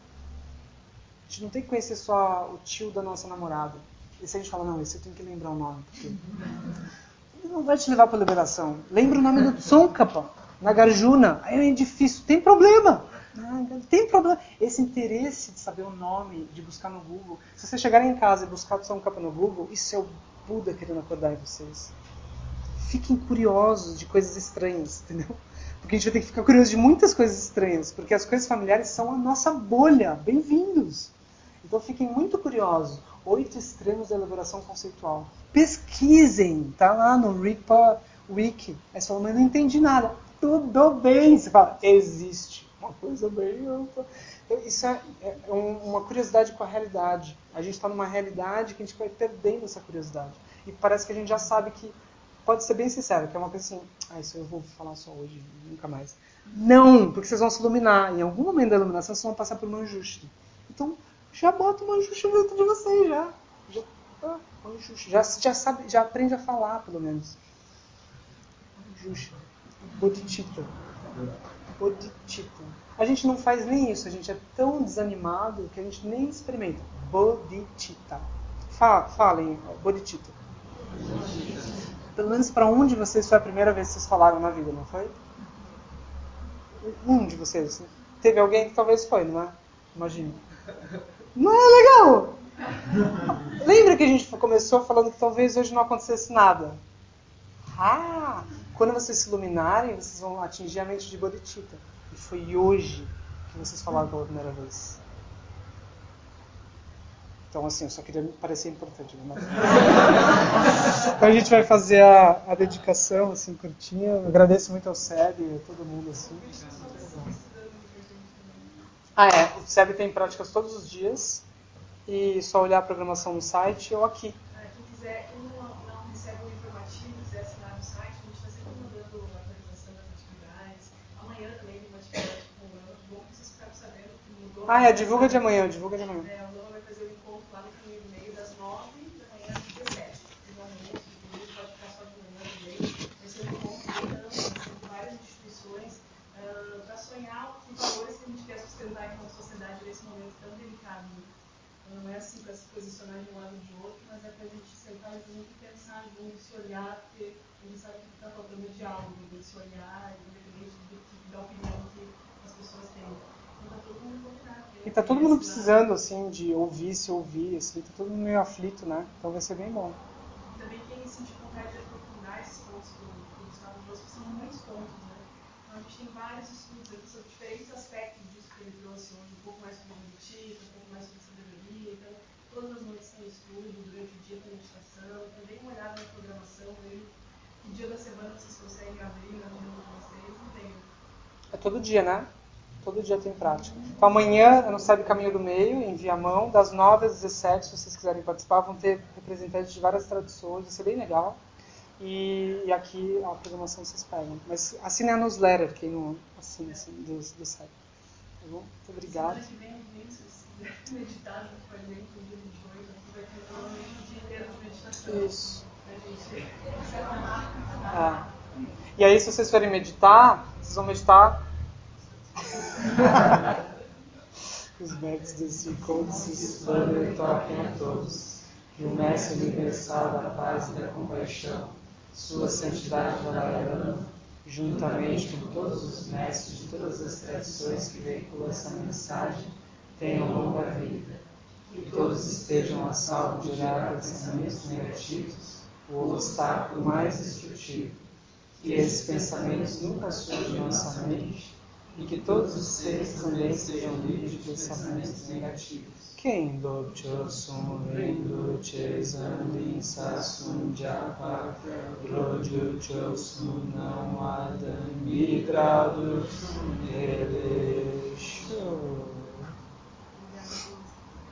A gente não tem que conhecer só o tio da nossa namorada. Esse a gente fala, não, esse eu tenho que lembrar o nome. Porque ele não vai te levar para a liberação. Lembra o nome do Tsongkhapa, Nagarjuna. Aí é difícil, tem problema. Não tem problema. Esse interesse de saber o nome, de buscar no Google. Se vocês chegarem em casa e buscar Tsongkhapa no Google, isso é o Buda querendo acordar em vocês. Fiquem curiosos de coisas estranhas, entendeu? Porque a gente vai ter que ficar curioso de muitas coisas estranhas, porque as coisas familiares são a nossa bolha. Bem-vindos! Então fiquem muito curiosos. Oito extremos da elaboração conceitual. Pesquisem! Tá lá no Ripa Wiki. Aí você fala, mas não entendi nada. Tudo bem! Você fala, existe uma coisa bem ampla. Então, isso é, é uma curiosidade com a realidade. A gente está numa realidade que a gente vai perdendo essa curiosidade. E parece que a gente já sabe que pode ser bem sincero, que é uma coisa assim, ah, isso eu vou falar só hoje, nunca mais. Não, porque vocês vão se iluminar. Em algum momento da iluminação, vocês vão passar por uma ajuste. Então, já bota uma ajuste dentro de vocês, já. Já, ah, já, já, sabe, já aprende a falar, pelo menos. Ajuste. Bodhicitta. Bodhicitta. A gente não faz nem isso, a gente é tão desanimado que a gente nem experimenta. Bodhicitta. Fala, falem, Bodhicitta. Pelo menos para um de vocês foi a primeira vez que vocês falaram na vida, não foi? Um de vocês. Teve alguém que talvez foi, não é? Imagina. Não é legal? Lembra que a gente começou falando que talvez hoje não acontecesse nada? ah, quando vocês se iluminarem, vocês vão atingir a mente de Bodhicitta. E foi hoje que vocês falaram pela primeira vez. Então, assim, eu só queria parecer importante. Né? Então a gente vai fazer a, a dedicação, assim, curtinha. Eu agradeço muito ao S E B e a todo mundo, assim. Ah, é. O S E B tem práticas todos os dias. E só olhar a programação no site ou aqui. Quem quiser, quem não, não recebe o informativo, quiser assinar no site, a gente está sempre mandando a atualização das atividades. Amanhã também tem uma atividade com o Lama. Bom que vocês ficaram sabendo que mudou. Ah, é. Divulga de amanhã, divulga de amanhã. É, o Lama vai fazer o encontro lá no caminho do meio das nove da manhã às dezessete. Finalmente, inclusive pode ficar só de manhã também. Vai ser um encontro bem amplo, assim, com várias instituições, uh, para sonhar com valores que a gente quer sustentar aqui na sociedade nesse momento tão delicado. Não é assim para se posicionar de um lado ou de outro, mas é para a gente sentar junto e pensar junto, se olhar, porque a gente sabe que está faltando de diálogo, de se olhar, independente do tipo da opinião que as pessoas têm. Então está todo mundo combinado. E está todo mundo precisando, assim, de ouvir, se ouvir, assim, está todo mundo meio aflito, né? Então vai ser bem bom. E também quem sentir vontade de aprofundar esses pontos que o Gustavo trouxe, que são muitos pontos, né? Então a gente tem vários estudos aqui sobre diferentes aspectos disso que ele trouxe hoje, um pouco mais sobre Bodhicitta, um pouco mais sobre sabedoria. Então, todas as noites tem estudo, durante o dia tem meditação. Então, dê uma olhada na programação, veja que dia da semana vocês conseguem abrir na agenda de vocês, não tem. É todo dia, né? Todo dia tem prática. Então, amanhã, no S E B Caminho do Meio, em Viamão, das nove às dezessete, se vocês quiserem participar, vão ter representantes de várias tradições, vai ser bem legal. E, e aqui a programação vocês pegam. Mas assinem a newsletter, quem não assina, assim, do, do S E B. Tá bom? Muito obrigado. Semana que vem, domingo, se vocês quiserem meditar junto com a gente, no dia vinte e oito, aqui vai ter provavelmente um dia inteiro de meditação. Isso. Pra gente... Ah. E aí, se vocês forem meditar, vocês vão meditar... Os mestres desse encontro se expandem e toquem a todos. Que o Mestre Universal da Paz e da Compaixão, Sua Santidade Valayana, juntamente com todos os mestres de todas as tradições que veiculam essa mensagem, tenham longa vida. Que todos estejam a salvo de olhar pensamentos negativos, o obstáculo mais destrutivo. Que esses pensamentos nunca surjam em nossa mente e que todos os seres também sejam livres de pensamentos negativos. Quem do Chosun Rendo Chezandin Sasun Japa Roju Chosun Não Adam Midrado